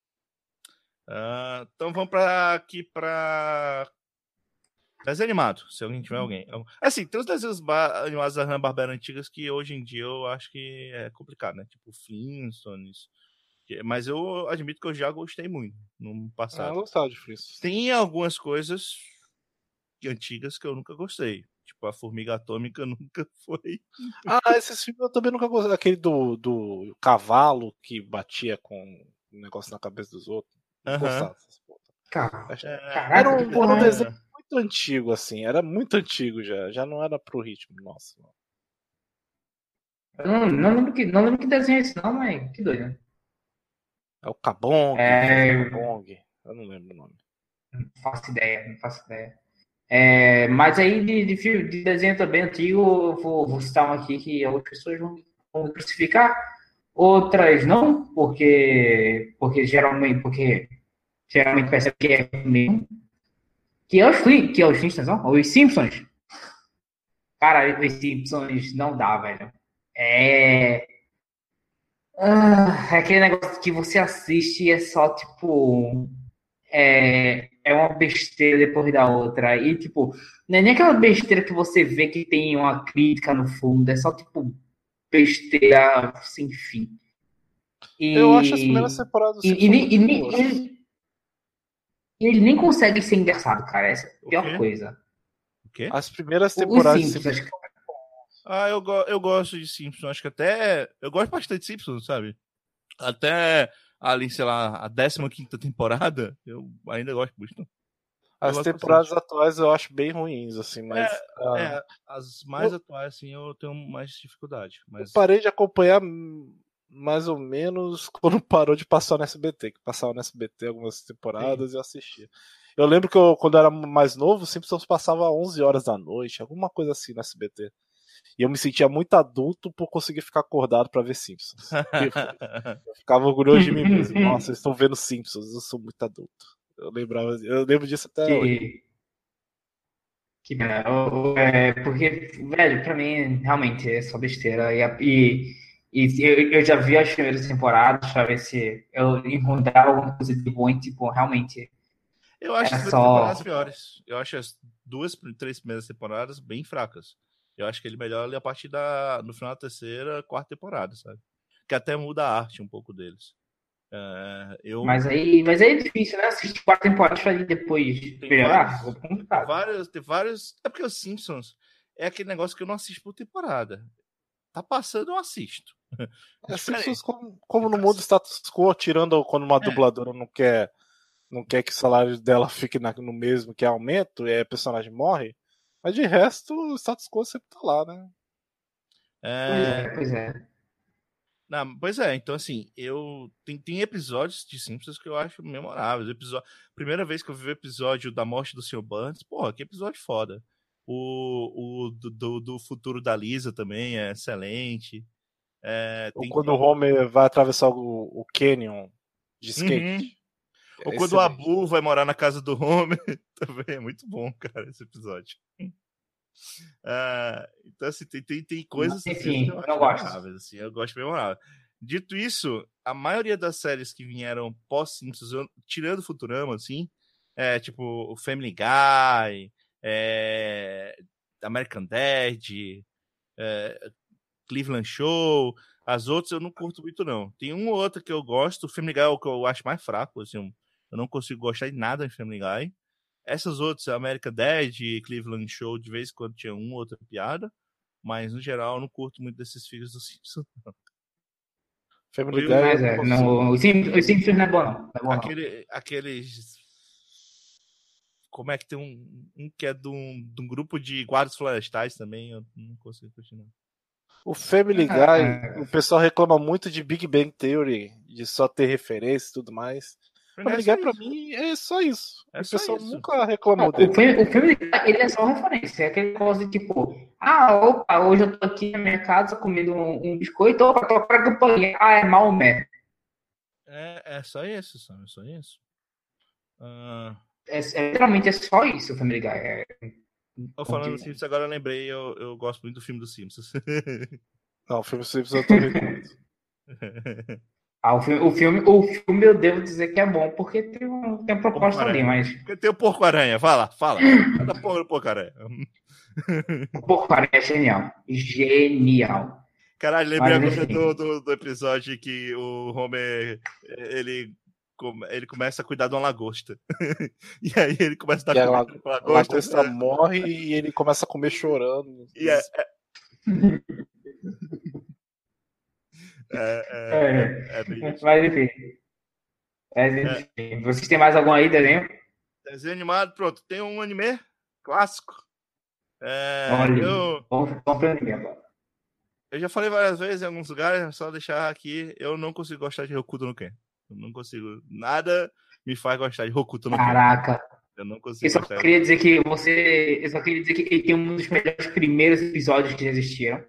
Uh, então vamos para aqui para desenho animado, se alguém tiver alguém. Assim, tem os desenhos animados da Hanna-Barbera antigas que hoje em dia eu acho que é complicado, né? Tipo Flintstones. Mas eu admito que eu já gostei muito no passado. Ah, eu gostava de Flintstones. Tem algumas coisas antigas que eu nunca gostei. Tipo, a Formiga Atômica nunca foi. Ah, esses filmes eu também nunca gostei. Aquele do, do cavalo que batia com um negócio na cabeça dos outros. Não gostava dessas porra. Cara, É, caraca, Era que um, porra era um é? desenho muito antigo, assim. Era muito antigo já. Já não era pro ritmo, nossa. Eu não, não lembro que, não lembro que desenho é esse não, mas que doido, né? É o Kabong, É, Kabong. Eu não lembro o nome. não faço ideia, não faço ideia. É, mas aí de, de, filme, de desenho também antigo, eu vou, vou citar um aqui que algumas pessoas vão, vão me crucificar, outras não, porque, porque geralmente, porque geralmente percebe que é mesmo. Que é os Flintstones, que é os Flintstones, não? Os Simpsons. Cara, os Simpsons não dá, velho. É. Ah, é aquele negócio que você assiste e é só tipo. É, é uma besteira depois da outra. E, tipo, não é nem aquela besteira que você vê que tem uma crítica no fundo, é só, tipo, besteira sem fim. E, Eu acho as primeiras temporadas do e, Simpsons e, muito e, boas. e, e ele nem consegue ser engraçado, cara. Essa é a O pior quê? coisa. O quê? As primeiras Os temporadas de Simpsons, Simpsons. Ah, eu, go eu gosto de Simpsons. Acho que até. Eu gosto bastante de Simpsons, sabe? Até ali, sei lá, a décima quinta temporada, eu ainda gosto muito. As temporadas bastante. Atuais eu acho bem ruins, assim, mas. É, ah, é as mais eu, atuais, assim, eu tenho mais dificuldade. Mas... Eu parei de acompanhar mais ou menos quando parou de passar no S B T, que passava no S B T algumas temporadas Sim. e eu assistia. Eu lembro que eu, quando eu era mais novo, Simpsons passava onze horas da noite, alguma coisa assim no S B T. E eu me sentia muito adulto por conseguir ficar acordado pra ver Simpsons. Eu ficava orgulhoso de mim mesmo. Nossa, vocês estão vendo Simpsons, eu sou muito adulto. Eu lembrava, eu lembro disso até que, hoje. Que é, porque, velho, pra mim, realmente é só besteira. E, e, e eu, eu já vi as primeiras temporadas pra ver se eu encontrava alguma coisa de bom e, tipo, realmente. Eu acho é as primeiras só... temporadas piores. Eu acho as duas, três primeiras temporadas bem fracas. Eu acho que ele melhora ali a partir da. No final da terceira, quarta temporada, sabe? Que até muda a arte um pouco deles. É, eu... mas, aí, mas aí é difícil, né? Assistir quatro temporadas pra depois tem melhorar. Vários, é complicado. Vários, tem vários. É porque os Simpsons é aquele negócio que eu não assisto por temporada. Tá passando, eu assisto. É, Simpsons, como, como no mundo status quo, tirando quando uma é. dubladora não quer, não quer que o salário dela fique na, no mesmo, que é aumento, e aí a personagem morre. Mas de resto, o status quo sempre tá lá, né? É... Pois é, pois é. Não, pois é, então assim, eu tem, tem episódios de Simpsons que eu acho memoráveis. Episódio, primeira vez que eu vi o episódio da morte do senhor Burns, porra, que episódio foda. O, o do, do, do futuro da Lisa também é excelente. É, Ou tem, quando tem... o Homer vai atravessar o, o Canyon de skate. Uhum. É Ou quando o Abu vai morar na casa do Homer, também é muito bom, cara, esse episódio. Uh, então, assim, tem, tem, tem coisas Enfim, assim, que eu acho não memoráveis, assim, eu gosto memorável. Dito isso, a maioria das séries que vieram pós-Simpsons, tirando o Futurama, assim, é tipo o Family Guy, é, American Dad, é, Cleveland Show, As outras eu não curto muito, não. Tem um ou outro que eu gosto. O Family Guy é o que eu acho mais fraco, assim. Eu não consigo gostar de nada de Family Guy. Essas outras, American Dad e Cleveland Show, de vez em quando tinha uma ou outra piada. Mas, no geral, eu não curto muito desses filhos do Simpsons, não. Family Eu- Guy, Mas eu é, não não, consigo. o Sim- o Simpsons não é bom, não. Não é bom, não. Aquele, aqueles... Como é que tem um, um que é de um, de um grupo de guardas florestais também, eu não consigo continuar. O Family Guy, o pessoal reclama muito de Big Bang Theory, de só ter referência e tudo mais. Family Guy, pra mim, é só isso. É o só pessoal isso. nunca reclamou Não, dele. o filme, o filme ele é só referência. É aquele negócio de tipo, ah, opa, hoje eu tô aqui na minha casa comendo um, um biscoito, opa, tô pra campanha. Ah, é Maomé. É, é só isso, Sam, é só isso. Ah, É, é, literalmente é só isso o Family Guy. É, eu falando dos Simpsons, agora eu lembrei, eu, eu gosto muito do filme dos Simpsons. Não, o filme Simpsons eu também curto. ah, o, filme, o, filme, o filme eu devo dizer que é bom, porque tem, um, tem uma proposta ali, mas. Porque tem o Porco-Aranha, fala, fala. Cada porra do Porco-Aranha. O Porco-Aranha é genial. Genial. Caralho, lembrei Mas, agora enfim. do, do, do episódio que o Homer, ele, come- ele começa a cuidar de uma lagosta. E aí ele começa a E a dar la- comida pra A lagosta. lagosta morre e ele começa a comer chorando. E é, é, é, é, é bem isso. Mas enfim. Mas, enfim. Vocês têm mais algum aí, desenho? Desenho animado, pronto. Tem um anime clássico. É, Olha, eu, vamos, vamos pra anime agora. eu já falei várias vezes em alguns lugares, é só deixar aqui. Eu não consigo gostar de Hokuto no Ken. Eu não consigo. Nada me faz gostar de Hokuto no Ken. Caraca. Eu não consigo Eu só gostar. queria dizer que você. Eu só queria dizer que ele tem um dos melhores primeiros episódios que existiram.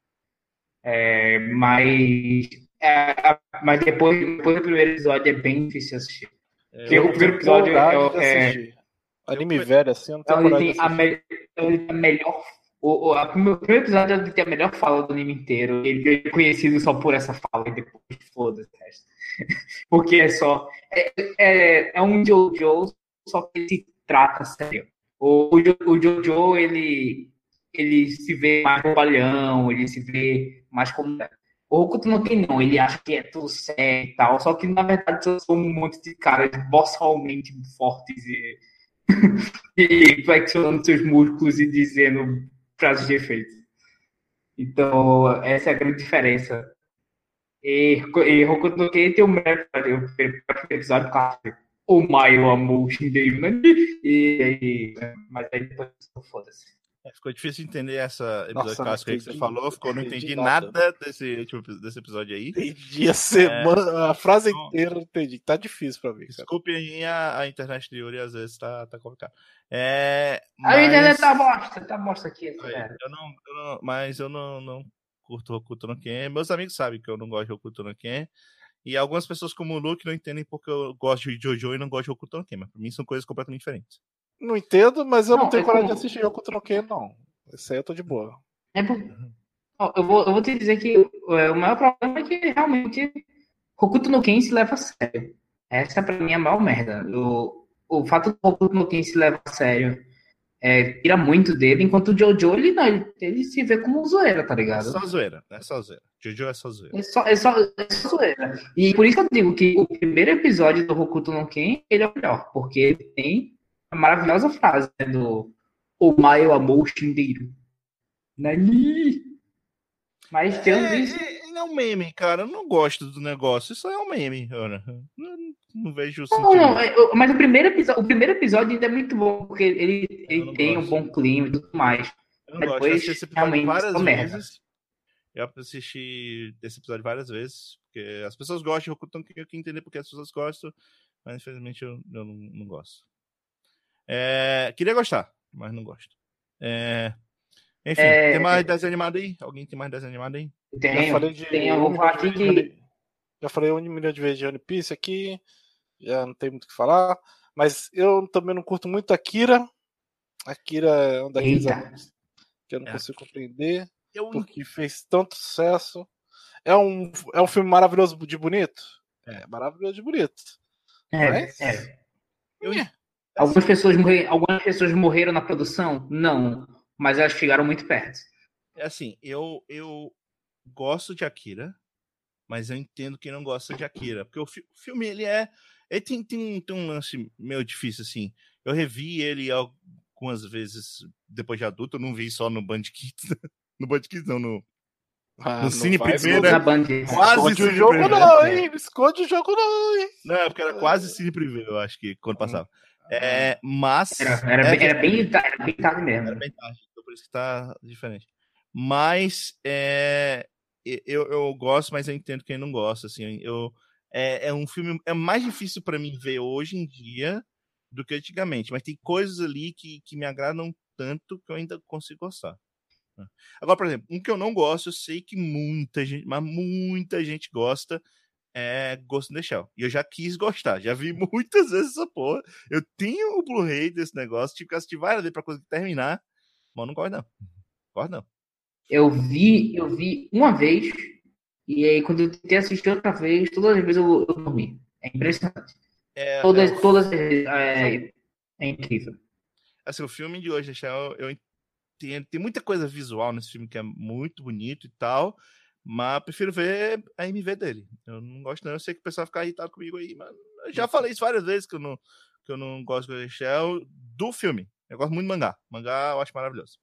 É, mas. é, mas depois, depois do primeiro episódio é bem difícil assistir. É, Porque eu- o primeiro episódio Coragem de é, é, assistir. Anime eu- velho assim, eu não tenho ele coragem de tem a, assistir. me, ele tem a melhor. O, o, a, o primeiro episódio ele tem a melhor fala do anime inteiro. Ele é conhecido só por essa fala e depois foda-se o resto. Porque é só. É, é, é um JoJo, só que ele se trata sério. O, o, Jo- o JoJo, ele, ele se vê mais bobalhão, ele se vê mais como. O Hokuto no Ken não, ele acha que é tudo sério e tal, só que na verdade são um monte de caras bossalmente fortes e, e flexionando seus músculos e dizendo frases de efeito. Então, essa é a grande diferença. E, e Hokuto no Ken tem o melhor episódio, o primeiro episódio clássico. O Maio amou o Shindeyu, né? E, e, mas aí depois, foda-se. É, ficou difícil de entender essa episódio Nossa, clássico aí que entendi- você falou. Ficou, não entendi entendi nada. nada, desse, último, desse episódio aí. Entendi a semana, a frase Não. inteira eu não entendi. Tá difícil pra mim, cara. Desculpe aí a, a internet de Yuri, às vezes tá, tá complicado. É, A internet mas, tá bosta, tá bosta aqui. Aí, Cara. eu não, eu não- mas eu não, não curto Hokuto no Ken. Meus amigos sabem que eu não gosto de Hokuto no Ken. E algumas pessoas como o Luke não entendem porque eu gosto de Jojo e não gosto de Hokuto no Ken. Mas pra mim são coisas completamente diferentes. Não entendo, mas eu não, Não, tenho é coragem como- de assistir Hokuto no Ken, não. Esse aí eu tô de boa. É por... Ó, eu, vou, eu vou te dizer que é, o maior problema é que realmente Hokuto no Ken se leva a sério. Essa pra mim é a maior merda. O, o fato do Hokuto no Ken se leva a sério é, tira muito dele, enquanto o Jojo ele, não, ele, ele se vê como um zoeira, tá É ligado? só zoeira, é só zoeira. Jojo é só zoeira. É só, é, só, é só zoeira. E por isso que eu digo que o primeiro episódio do Hokuto no Ken ele é o melhor, porque ele tem a maravilhosa frase né, do Omae wa mou shinderu. Nani? Mas tirando É, isso. é, é um meme, cara. Eu não gosto do negócio. Isso é um meme, cara. Não, não vejo Não, sentido. não, é, eu- mas o primeiro, episódio, o primeiro episódio ainda é muito bom, porque ele, Eu ele não tem gosto. um bom clima e tudo mais. Eu não Mas gosto. Eu depois, assisti esse episódio realmente, várias só merda. vezes. Eu assisti esse episódio várias vezes. Porque as pessoas gostam de Hokuto no Ken. Eu quero entender porque as pessoas gostam. Mas infelizmente eu, eu não, não gosto. É, queria gostar, mas não gosto. É, enfim, É, tem mais desenho animado aí? Alguém tem mais desenho animado aí? Já Tem, falei de tem, eu um vou milhão falar de aqui vezes de que. One- Já falei um milhão de vezes de One Piece aqui. Já não tem muito o que falar. Mas eu também não curto muito Akira. Akira é um daqueles Eita. animes que eu não É. consigo compreender. Eu, Porque fez tanto sucesso. É um, é um filme maravilhoso de bonito? É. É maravilhoso de bonito. É, Mas- é. eu, Algumas pessoas, morreram, algumas pessoas morreram na produção? Não. Mas elas chegaram muito perto. é assim, eu, eu gosto de Akira. mas eu entendo quem não gosta de Akira. Porque o, fi- o filme, ele é... Ele tem, tem, um, tem um lance meio difícil, assim. Eu revi ele algumas vezes depois de adulto, eu não vi só no Band Kids. No Band Kids, não, no, Ah, no não Cine vai Primeiro, esconder- Na Band. Quase Esconde o Cine jogo Privé. não, hein? Esconde o jogo não, hein? Não, é porque era quase Cine Privé, eu acho que, quando passava. É, mas... Era, era, é bem, que- era, bem, era bem tarde mesmo. Era bem tarde, então por isso que tá diferente. Mas é, eu, eu gosto, mas eu entendo quem não gosta. Assim, eu, é, é um filme. É mais difícil para mim ver hoje em dia do que antigamente. Mas tem coisas ali que, que me agradam tanto que eu ainda consigo gostar. Agora, por exemplo, um que eu não gosto, eu sei que muita gente, mas muita gente gosta, é Ghost in the Shell. E eu já quis gostar, já vi muitas vezes essa porra. Eu tenho o Blu-ray desse negócio, tive que assistir várias vezes pra conseguir terminar, mas não gosto não. Gosto não. Eu vi, eu vi uma vez, e aí quando eu tentei assistir outra vez, todas as vezes eu, eu dormi. É impressionante. É, Todas, é o, todas é, é incrível. assim, o filme de hoje, eu, eu entendo, tem muita coisa visual nesse filme que é muito bonito e tal, mas eu prefiro ver a M V dele. Eu não gosto não, eu sei que o pessoal fica irritado comigo aí, mas eu já falei isso várias vezes que eu não, que eu não gosto do Shell do filme. Eu gosto muito do mangá. Mangá eu acho maravilhoso.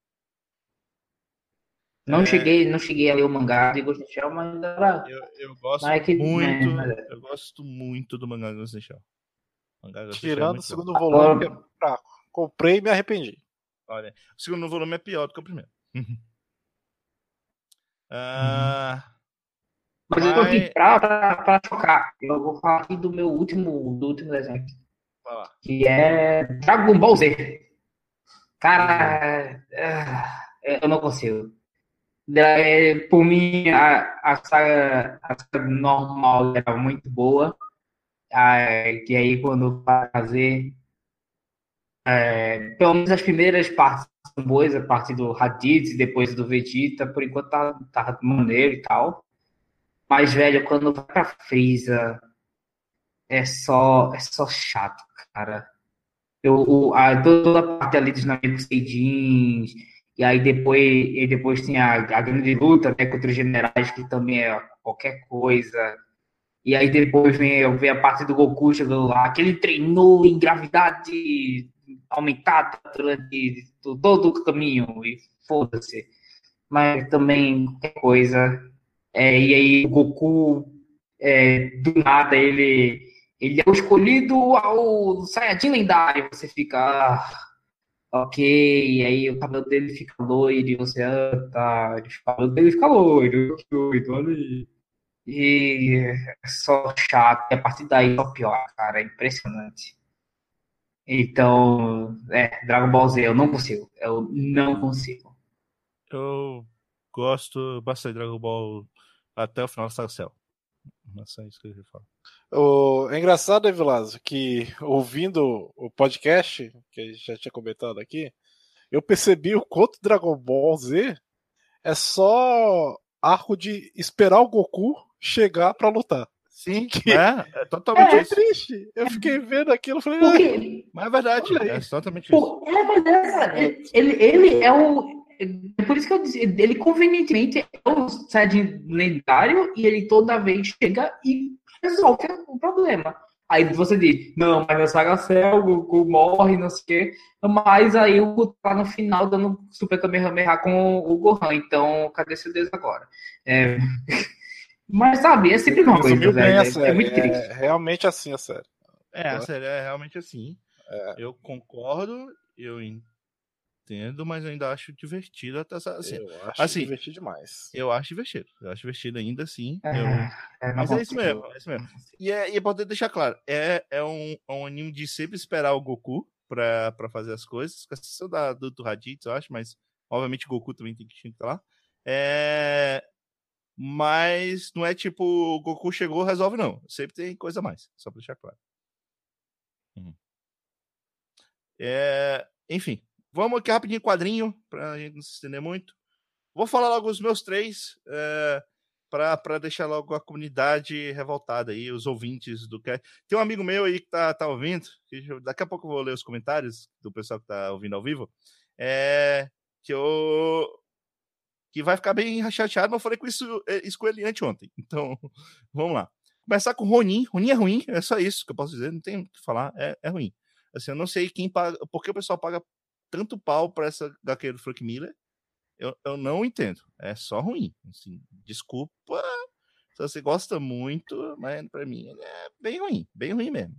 Não É, cheguei, não cheguei a ler o mangá de Ghost in the Shell, mas ainda era- eu, eu gosto mas é que, muito, mas- mas- eu gosto muito do mangá Ghost in the Shell. O mangá Ghost in the Shell é Tirando o muito bom. segundo volume, Agora- que é muito fraco. Comprei e me arrependi. Olha, o segundo volume é pior do que o primeiro. Ah, Mas eu tô aqui mas... pra, pra, pra chocar. Eu vou falar aqui do meu último, do último desenho, Vai lá. que é Dragon Ball Z. Cara, é, eu não consigo. É, por mim, a, a, saga, a saga normal era muito boa. Ah, que aí quando fazer, é, pelo menos as primeiras partes são boas, a parte do Raditz e depois do Vegeta, por enquanto tá, tá maneiro e tal. Mas, velho, quando vai pra Freeza, é só, é só chato, cara. Eu, o, a, toda a parte ali dos navios Saiyajins, e aí depois, e depois tem a, a grande luta, né, contra os generais, que também é qualquer coisa. E aí depois vem, vem a parte do Goku chegando lá, que ele treinou em gravidade aumentada durante todo o caminho, e foda-se. Mas também qualquer coisa. É, e aí o Goku, é, do nada, ele, ele é o escolhido ao Saiyajin lendário. Você fica, ah, ok, e aí o cabelo dele fica loiro, e você, ah, tá, o cabelo dele fica loiro, que doido, olha aí. E é só chato, e a partir daí só pior, cara, é impressionante. Então, é, Dragon Ball Z, eu não consigo, eu não consigo. Eu gosto bastante de Dragon Ball até o final da Saga Cell. Não é só isso que eu falo. O... É engraçado, Evilazo, que ouvindo o podcast, que a gente já tinha comentado aqui, eu percebi o quanto Dragon Ball Z é só arco de esperar o Goku chegar pra lutar. Sim, Que é, é totalmente é isso. triste. Eu fiquei vendo aquilo e falei, Porque, Mas é verdade, Olha aí. é totalmente isso. pô, é, mas é, cara, ele, ele é o. É por isso que eu disse, ele convenientemente é o Saiyajin lendário e ele toda vez chega e resolve o problema. Aí você diz, não, mas na Saga Cell, o Goku morre, não sei o quê. Mas aí o Goku tá no final dando Super Kamehameha com o Gohan. Então, cadê seu Deus agora? É... Mas sabe, é sempre uma resumiu coisa, bem velho. a É, série. é muito É triste. realmente assim a série. É, a série é realmente assim. É. Eu concordo, eu entendo, mas eu ainda acho divertido até essa- assim. Eu acho Assim, divertido demais. Eu acho divertido. Eu acho divertido ainda assim. É, eu- é, não Mas é isso consigo. mesmo, é isso mesmo. E é, e é importante deixar claro: é, é um, é um anime de sempre esperar o Goku pra, pra fazer as coisas. Com exceção da, do, do Raditz, eu acho, mas obviamente o Goku também tem que estar lá. É, mas não é tipo, o Goku chegou, resolve, não. Sempre tem coisa a mais, só pra deixar claro. Uhum. É, enfim, vamos aqui rapidinho quadrinho, pra gente não se estender muito. Vou falar logo os meus três, é, para deixar logo a comunidade revoltada aí, os ouvintes do cast. Tem um amigo meu aí que tá, tá ouvindo, que eu, daqui a pouco eu vou ler os comentários do pessoal que tá ouvindo ao vivo, é, que eu que vai ficar bem chateado, mas eu falei com isso, isso com ele anteontem. Então, vamos lá. Começar com Ronin. Ronin é ruim, é só isso que eu posso dizer, não tem o que falar, é, é ruim. Assim, eu não sei quem paga, por que o pessoal paga tanto pau pra essa agá quê do Frank Miller. Eu, eu não entendo. É só ruim. Assim, desculpa se você gosta muito, mas pra mim é bem ruim. Bem ruim mesmo.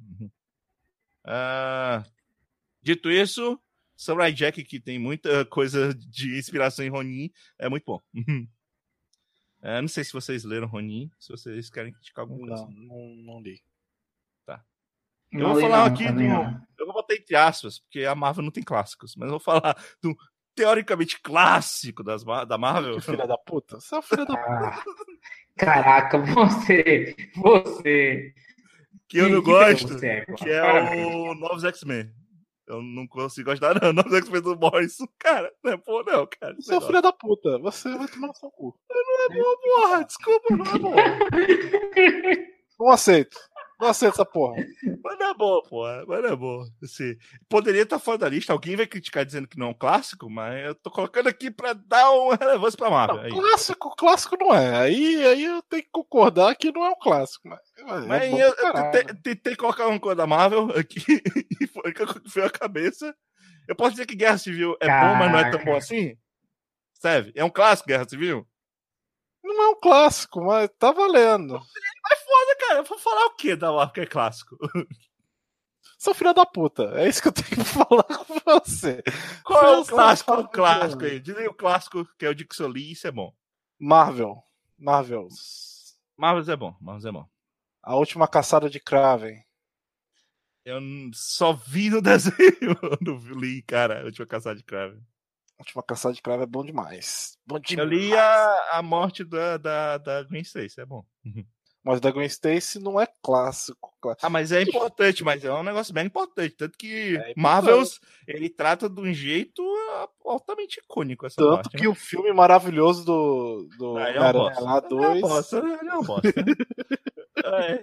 Uh, dito isso, Samurai Jack, que tem muita coisa de inspiração em Ronin, é muito bom. uh, não sei se vocês leram Ronin, se vocês querem criticar alguma coisa. Não, não, não li. Tá. Não eu vou falar não, aqui do... Não. Eu vou botar entre aspas, porque a Marvel não tem clássicos, mas eu vou falar do teoricamente clássico das, da Marvel. Filha da puta? Você é filha da puta. Ah, caraca, você. Você. Que eu não que gosto, você é, que é Parabéns. o Novos X-Men. Eu não consigo gostar, não. Novos X-Men do Morrison. Cara, não é bom, não, cara. Você é filha da puta. Você vai tomar no seu cu. Não é bom, porra. Desculpa, não é bom. Não aceito. Não aceito essa porra. Mas não é bom, porra. Mas não é bom. Assim, poderia estar fora da lista. Alguém vai criticar dizendo que não é um clássico, mas eu tô colocando aqui pra dar uma relevância pra Marvel. Não, clássico, clássico não é. Aí, aí eu tenho que concordar que não é um clássico. Mas, mas é eu, eu tentei, tentei colocar uma coisa da Marvel aqui e foi que foi a cabeça. Eu posso dizer que Guerra Civil é Caraca. bom, mas não é tão bom assim? Serve? É um clássico, Guerra Civil? Não é um clássico, mas tá valendo. Mas foda, cara. Eu vou falar o que da Marvel que é clássico? Sou filha da puta. É isso que eu tenho que falar com você. Qual é o clássico? O clássico aí. Diz aí o clássico, que é o Dixon Lee, isso é bom. Marvel. Marvels. Marvels é bom. Marvels é bom. A Última Caçada de Kraven. Eu só vi no desenho. Eu não li, cara, a Última Caçada de Kraven. A Última Caçada de Kraven é bom demais. Bom demais. Eu li a, a morte da, da, da Gwen Stacy, é bom. Mas da Gwen Stacy não é clássico, clássico. Ah, mas é importante, mas é um negócio bem importante. Tanto que é Marvels, ele trata de um jeito altamente icônico essa Tanto parte. que né? o filme maravilhoso do, do ah, é Aranha lá dois... Ele é uma bosta, ele é uma bosta. é.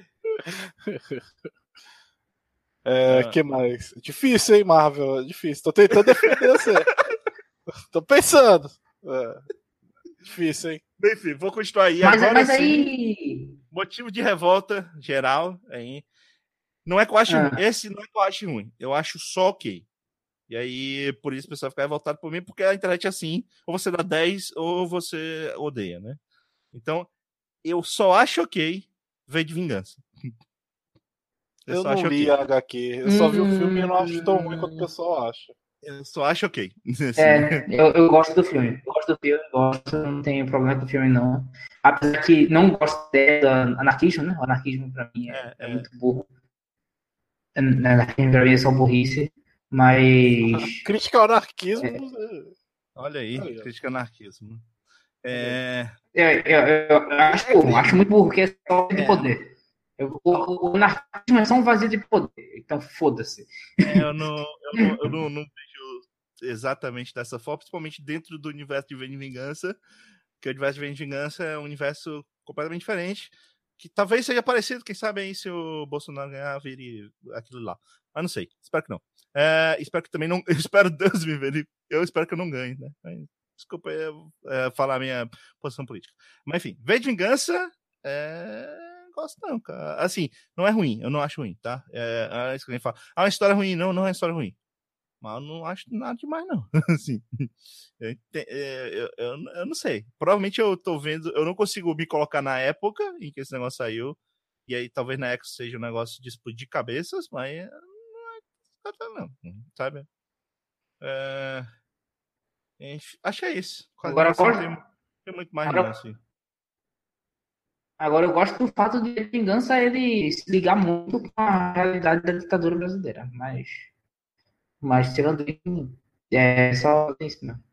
É, ah. que mais? Difícil, hein, Marvel? Difícil. Tô tentando defender você. Tô pensando. É. Difícil, hein? Enfim, vou continuar aí. Mas, Agora mas sim, aí... motivo de revolta geral aí. Não é que eu acho ah. ruim. Esse não é que eu acho ruim. Eu acho só ok. E aí, por isso o pessoal fica revoltado por mim, porque a internet é assim. Ou você dá dez, ou você odeia, né? Então, eu só acho ok V de Vingança. Eu, eu não li okay. a agá quê. Eu só vi o filme e não acho tão ruim quanto o pessoal acha. Eu só acho ok. É, eu, eu gosto do filme. Eu gosto do filme, gosto, não tenho problema com o filme, não. Apesar que não gosto do anarquismo, né? O anarquismo pra mim é, é, é. é muito burro. O anarquismo pra mim é só burrice, mas... Crítica ao anarquismo... É. Olha aí, Olha. crítica ao anarquismo. É... Eu, eu, eu, eu acho, eu acho muito burro, porque é só de poder. Eu, o, o anarquismo é só um vazio de poder, então foda-se. É, eu não, eu não, eu não, não vejo exatamente dessa forma, principalmente dentro do universo de V de Vingança, que o universo de V de Vingança é um universo completamente diferente, que talvez seja parecido, quem sabe aí se o Bolsonaro ganhar, vire aquilo lá. Mas não sei, espero que não. É, espero que também não, eu espero Deus me ver, eu espero que eu não ganhe, né? Mas, desculpa eu, é, falar a minha posição política. Mas enfim, V de Vingança é... gosto não, cara. Assim, não é ruim, eu não acho ruim, tá? É, é isso que a gente fala. Ah, uma história ruim, não, não é uma história ruim. Mas eu não acho nada demais, não. assim, eu, eu, eu, eu não sei. Provavelmente eu tô vendo, eu não consigo me colocar na época em que esse negócio saiu. E aí talvez na época seja um negócio de explodir cabeças, mas não é não, sabe? É, enfim, acho que é isso. Agora, assim, agora... Tem, tem muito mais agora... não, assim. Agora, eu gosto do fato de Vingança ele se ligar muito com a realidade da ditadura brasileira, mas, mas tirando isso, é só isso mesmo.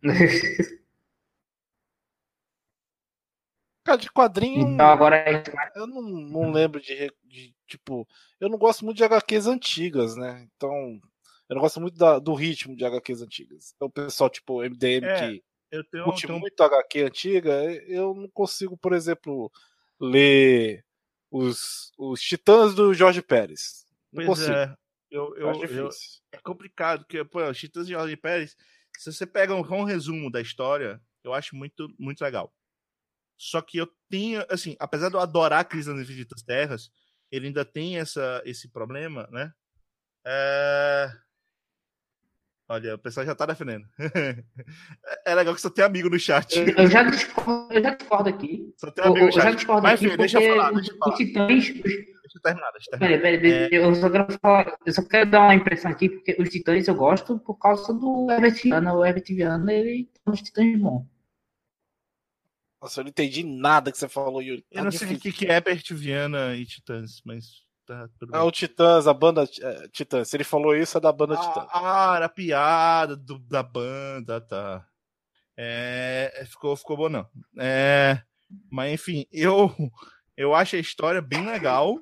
Cara, de quadrinho, então, agora eu não, não lembro de, de, tipo, eu não gosto muito de agá quês antigas, né? Então, eu não gosto muito da, do ritmo de agá quês antigas. Então, o pessoal, tipo, M D M, é, que eu tenho, curte tenho... muito agá quê antiga, eu não consigo, por exemplo... ler os, os Titãs do Jorge Pérez. Não pois consigo. é, eu, eu, eu, é complicado, porque pô, os Titãs de Jorge Pérez, se você pega um, um resumo da história, eu acho muito, muito legal. Só que eu tenho, assim, apesar de eu adorar a Crise nas Infinitas Terras, ele ainda tem essa, esse problema, né? É... Olha, o pessoal já tá defendendo. É legal que só tem amigo no chat. Eu, eu já discordo, eu já discordo aqui. Só tem amigo Eu, no eu já chat. discordo Mas, aqui filho, porque deixa eu falar, os, deixa eu falar. os titãs. Os... Deixa eu terminar, deixa eu Peraí, terminar. peraí, peraí, É... eu só quero falar, eu só quero dar uma impressão aqui, porque os titãs eu gosto por causa do Herbert Viana. O Herbert Viana, ele tem uns titãs bons. Nossa, eu não entendi nada que você falou, Yuri. Eu não sei o que, que é Herbert Viana e Titãs, mas tá tudo bem. Ah, o Titãs, a banda é, Titãs. Se ele falou isso, é da banda ah, Titãs. Ah, era piada do, da banda, tá. É, ficou, ficou bom, não. É, mas, enfim, eu, eu acho a história bem legal.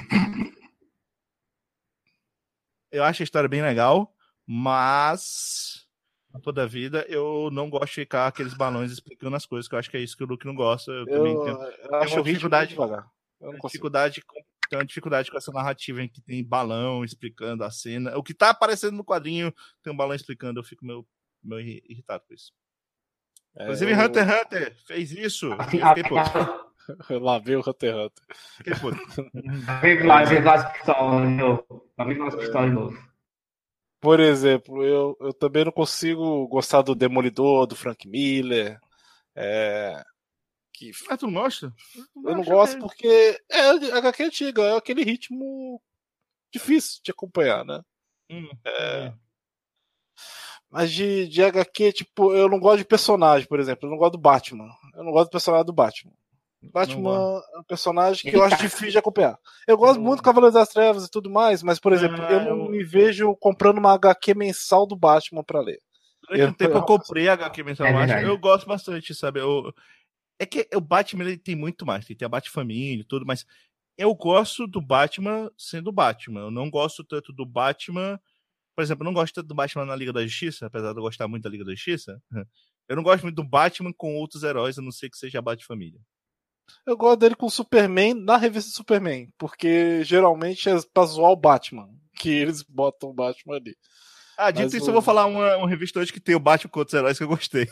Eu acho a história bem legal, mas... toda a vida, eu não gosto de ficar aqueles balões explicando as coisas, que eu acho que é isso que o Luke não gosta. Eu, Eu, também tenho, eu acho tenho uma dificuldade, devagar. Eu não tenho consigo. dificuldade com, tenho uma dificuldade com essa narrativa em que tem balão explicando a cena. O que tá aparecendo no quadrinho tem um balão explicando, eu fico meio, meio irritado com isso. É, Inclusive, eu... Hunter x Hunter fez isso. Assim, eu fiquei puto. Lá veio o Hunter x Hunter. Fiquei puto. Lá veio as pistolas de novo. Lá veio as pistolas de novo. Por exemplo, eu, eu também não consigo gostar do Demolidor, do Frank Miller. É, que... Ah, tu não gosta? Eu, eu não gosto que... porque é agá quê antiga, é aquele ritmo difícil de acompanhar, né? Hum, é... É. Mas de, de agá quê, tipo, eu não gosto de personagem, por exemplo. Eu não gosto do Batman. Eu não gosto do personagem do Batman. Batman é um personagem que Eita. eu acho difícil de acompanhar. Eu gosto não. muito do Cavaleiro das Trevas e tudo mais, mas, por exemplo, ah, eu não eu... me vejo comprando uma agá quê mensal do Batman pra ler. Durante um tempo eu comprei a agá quê mensal do Batman. Eu gosto bastante, sabe? Eu... É que o Batman ele tem muito mais. Tem a Batfamília e tudo, mas eu gosto do Batman sendo Batman. Eu não gosto tanto do Batman... Por exemplo, eu não gosto tanto do Batman na Liga da Justiça, apesar de eu gostar muito da Liga da Justiça. Eu não gosto muito do Batman com outros heróis, a não ser que seja a Batfamília. Eu gosto dele com o Superman na revista Superman, porque geralmente é pra zoar o Batman, que eles botam o Batman ali. Ah, dito Mas isso, o... eu vou falar uma, uma revista hoje que tem o Batman com outros heróis que eu gostei.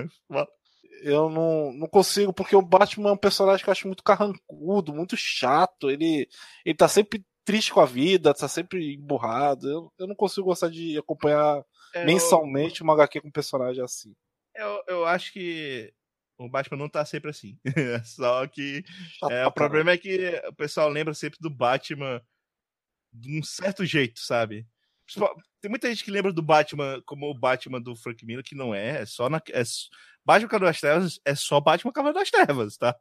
Eu não, não consigo, porque o Batman é um personagem que eu acho muito carrancudo, muito chato. Ele, ele tá sempre triste com a vida, tá sempre emburrado. Eu, eu não consigo gostar de acompanhar é, mensalmente eu... uma agá quê com um personagem assim. Eu, eu acho que o Batman não tá sempre assim. Só que é, o problema é que o pessoal lembra sempre do Batman de um certo jeito, sabe? Tem muita gente que lembra do Batman como o Batman do Frank Miller, que não é. É só na. É, Batman Cavaleiro das Trevas é só Batman Cavaleiro das Trevas, tá?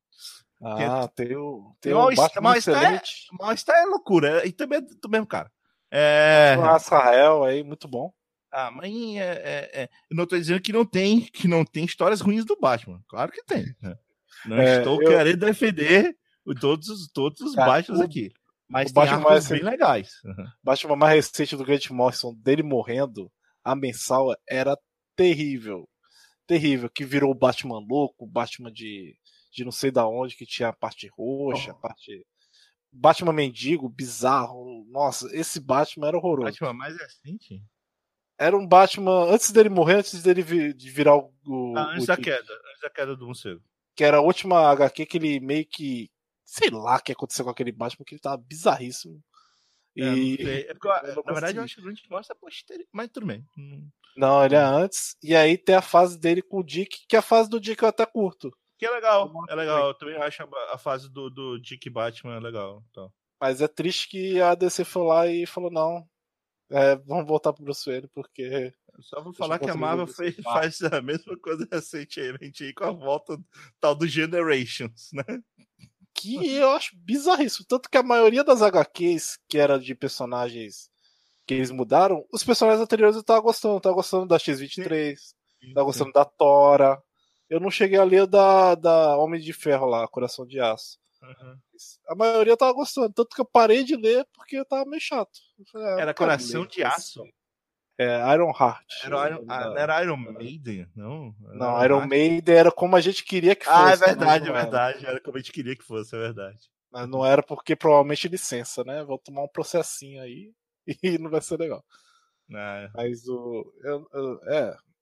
Ah, que, tem o. Tem o Batman excelente. Mas tá é loucura. E também é do mesmo cara. É. O Azrael aí, muito bom. Ah, mas é, é, é, eu não tô dizendo que não tem, que não tem histórias ruins do Batman. Claro que tem. Né? Não é, estou eu... querendo defender todos, todos os cara, Batmans o, aqui. Mas o tem Batman mais bem legais. O Batman mais recente do Grant Morrison, dele morrendo, a mensal era terrível. Terrível. Que virou o Batman louco, o Batman de, de não sei da onde, que tinha a parte roxa, oh. a parte... Batman mendigo, bizarro. Nossa, esse Batman era horroroso. Batman mais recente? Era um Batman, antes dele morrer, antes dele vir, de virar o... o ah, antes o, da queda. Antes da queda do morcego. Que era a última agá quê que ele meio que... Sei lá o que aconteceu com aquele Batman, que ele tava bizarríssimo. E... É, não sei. É porque, eu, na verdade, eu acho que o Grant Morrison é posterior, mas tudo bem. Não, ele é antes. E aí tem a fase dele com o Dick, que a fase do Dick eu até curto. Que é legal, é legal. Eu também acho a fase do, do Dick Batman legal. Então. Mas é triste que a D C foi lá e falou, não, é, vamos voltar pro Bruce Wayne, porque... Só vou falar que a Marvel fez, faz a mesma coisa recentemente aí com a volta tal do Generations, né? Que eu acho bizarríssimo. Tanto que a maioria das agá quês que era de personagens que eles mudaram, os personagens anteriores eu tava gostando. Eu tava gostando da X vinte e três, sim, tava gostando sim. da Tora. Eu não cheguei a ler da, da Homem de Ferro lá, Coração de Aço. Uhum. A maioria eu tava gostando. Tanto que eu parei de ler porque eu tava meio chato. Falei, ah, era Coração de Aço? É, Iron Heart. Era Iron, não era Iron Maiden? Não, não Iron, Iron Maiden era como a gente queria que fosse. Ah, é verdade, é verdade. Era como a gente queria que fosse, é verdade. Mas não era porque provavelmente licença, né? Vou tomar um processinho aí e não vai ser legal. Ah, é. Mas o. Eu, eu, é.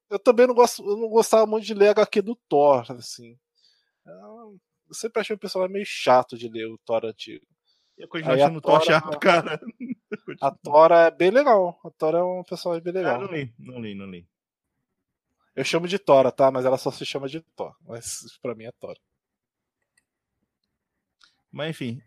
eu também não, gosto, eu não gostava muito de ler H Q do Thor, assim. Eu sempre achei o personagem meio chato de ler o Thor antigo. Eu continuo achando o Thor chato, cara. A Thor é bem legal. A Thor é um personagem bem legal. Ah, não li, não li, não li. Eu chamo de Tora, tá? Mas ela só se chama de Thor. Mas pra mim é Thor. Mas enfim.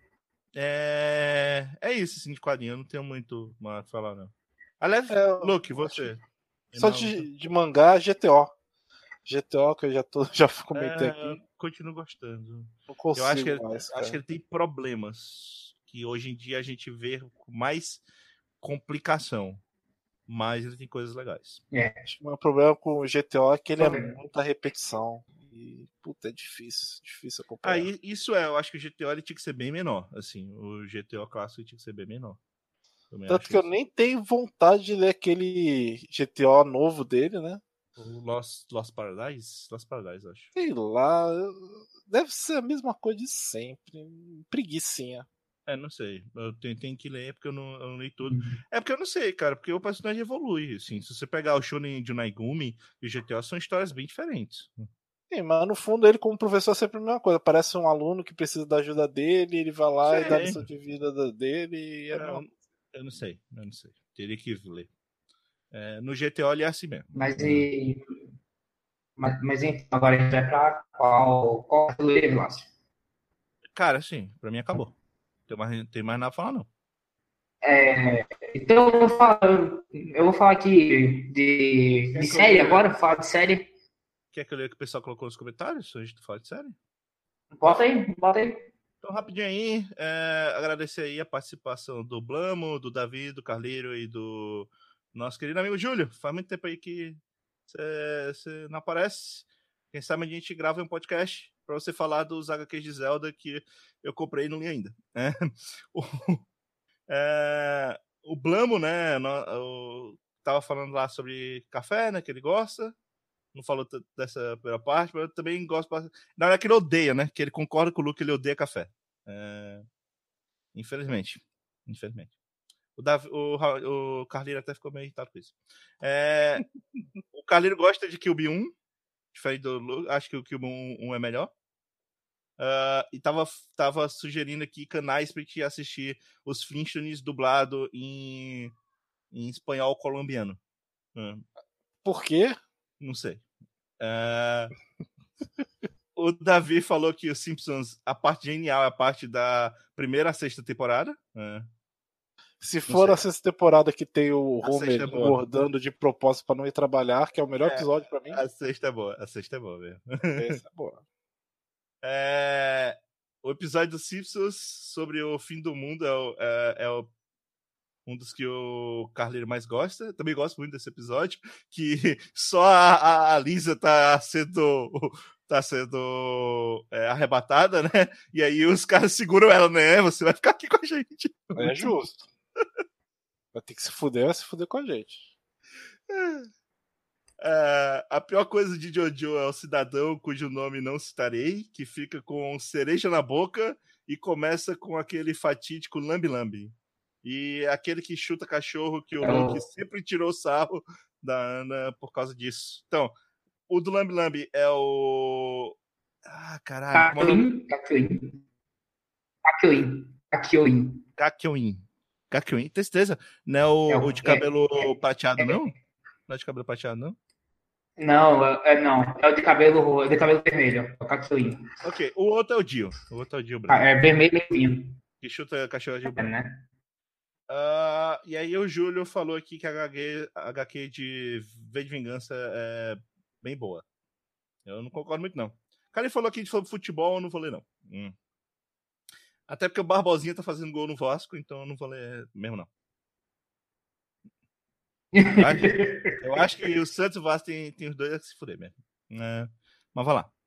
É, é isso, assim, de quadrinho. Eu não tenho muito mais a falar, não. Aliás, É, Luke, você. Só de, de mangá, G T O. G T O, que eu já, tô, já comentei É, aqui. continuo gostando. Não consigo Eu acho que, ele, mais, acho que ele tem problemas que hoje em dia a gente vê com mais complicação. Mas ele tem coisas legais. É. Acho que o meu problema com o G T O é que ele é muita repetição. E, puta, é difícil. Difícil acompanhar. Aí, isso é, eu acho que o G T O ele tinha que ser bem menor. Assim, o G T O clássico tinha que ser bem menor. Tanto que isso. Eu nem tenho vontade de ler aquele G T O novo dele, né? O Lost, Lost Paradise? Lost Paradise, acho. Sei lá. Deve ser a mesma coisa de sempre. Preguicinha. É, não sei. Eu tenho, tenho que ler porque eu não, eu não li tudo. Uhum. É porque eu não sei, cara. Porque o personagem evolui. Assim. Se você pegar o Shonen de Naigumi e o G T O, são histórias bem diferentes. Sim, mas no fundo ele como professor é sempre a mesma coisa. Parece um aluno que precisa da ajuda dele, ele vai lá sei. E dá a lição de vida dele e é não, eu não sei, eu não sei. Teria que ler. É, no G T O ele é assim mesmo. Mas e... Mas, mas então, agora a gente vai pra qual, qual livro, Lácio? Cara, sim, pra mim acabou. Tem mais, tem mais nada a falar, não. É, então eu vou falar, eu vou falar aqui de, de série agora, vou falar de série. Quer que eu leia o que o pessoal colocou nos comentários? A gente fala de série? Bota aí, bota aí. Então, rapidinho aí, é, agradecer aí a participação do Blamo, do Davi, do Carleiro e do nosso querido amigo Júlio. Faz muito tempo aí que você não aparece. Quem sabe a gente grava um podcast para você falar dos H Qs de Zelda que eu comprei e não li ainda. É, o, é, o Blamo, né, eu tava falando lá sobre café, né, que ele gosta. Não falou dessa primeira parte, mas eu também gosto. Na verdade, que ele odeia, né? Que ele concorda com o Luke que ele odeia café. É... Infelizmente. Infelizmente. O, Davi, o, o Carleiro até ficou meio irritado com isso. É... o Carleiro gosta de Kill Bill um. Diferente do Luke. Acho que o Kill Bill um é melhor. Uh, e tava, tava sugerindo aqui canais pra gente assistir os Flintstones dublado em, em espanhol colombiano. Hum. Por quê? Não sei. Uh, o Davi falou que os Simpsons, a parte genial é a parte da primeira a sexta temporada. Uh, Se for a sexta temporada que tem o Homer engordando de propósito para não ir trabalhar, que é o melhor é, episódio para mim. A sexta é boa, a sexta é boa mesmo. Essa é boa. É, o episódio dos Simpsons sobre o fim do mundo é, o, é, é o um dos que o Carleiro mais gosta. Também gosto muito desse episódio, que só a, a Lisa tá sendo, tá sendo é, arrebatada, né? E aí os caras seguram ela, né? Você vai ficar aqui com a gente. É justo. Vai ter que se fuder, vai se fuder com a gente. É, a pior coisa de Jojo é o cidadão cujo nome não citarei, que fica com cereja na boca e começa com aquele fatídico lambi-lambi. E aquele que chuta cachorro que o é Luke o... sempre tirou sarro da Ana por causa disso. Então, o do Lambi Lambi é o... Ah, caralho. Kakyoin. Kakyoin. Kakyoin. Kakyoin. Kakyoin. Kakyoin. Tem certeza? Não é o, é o, o de cabelo é, prateado, é, não? Não é de cabelo prateado, não? Não, é, não. É o de cabelo, é de cabelo vermelho. É o Kakyoin. Ok. O outro é o Dio. O outro é o Dio branco. Ah, é vermelho e vinho. Que chuta cachorro de branco. É, né? Uh, e aí o Júlio falou aqui que a H Q, a H Q de V de Vingança é bem boa. Eu não concordo muito, não. O cara falou aqui sobre futebol, eu não vou ler, não. Hum. Até porque o Barbosinha tá fazendo gol no Vasco, então eu não vou ler mesmo, não. Eu acho, eu acho que o Santos e o Vasco tem, tem os dois a se fuder mesmo. É, mas vai lá.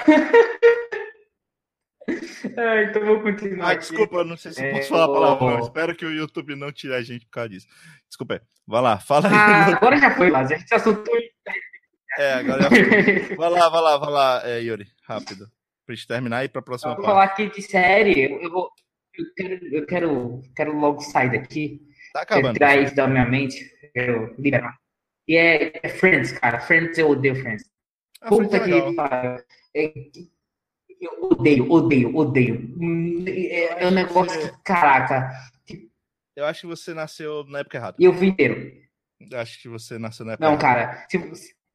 É, então vou continuar. Ah, desculpa, eu não sei se eu posso é, falar a palavra, não. Espero que o YouTube não tire a gente por causa disso. Desculpa aí. Vai lá, fala aí. Ah, agora já foi lá, a gente assuntou. É, agora já foi. Vai lá, vai lá, vai lá, é, Yuri, rápido. Pra gente terminar e ir pra próxima eu vou parte. falar aqui de série, eu, vou, eu, quero, eu quero, quero logo sair daqui. Tá acabando. Tirar isso da minha mente, quero liberar. E é, é Friends, cara. Friends, eu odeio Friends. Ah, Friends é Puta legal. que pariu. É, eu odeio, odeio, odeio. Hum, É, é um negócio Você- que, caraca, Eu acho que você nasceu na época errada. e eu vi inteiro. Eu acho que você nasceu na época Não, errada. cara, tipo,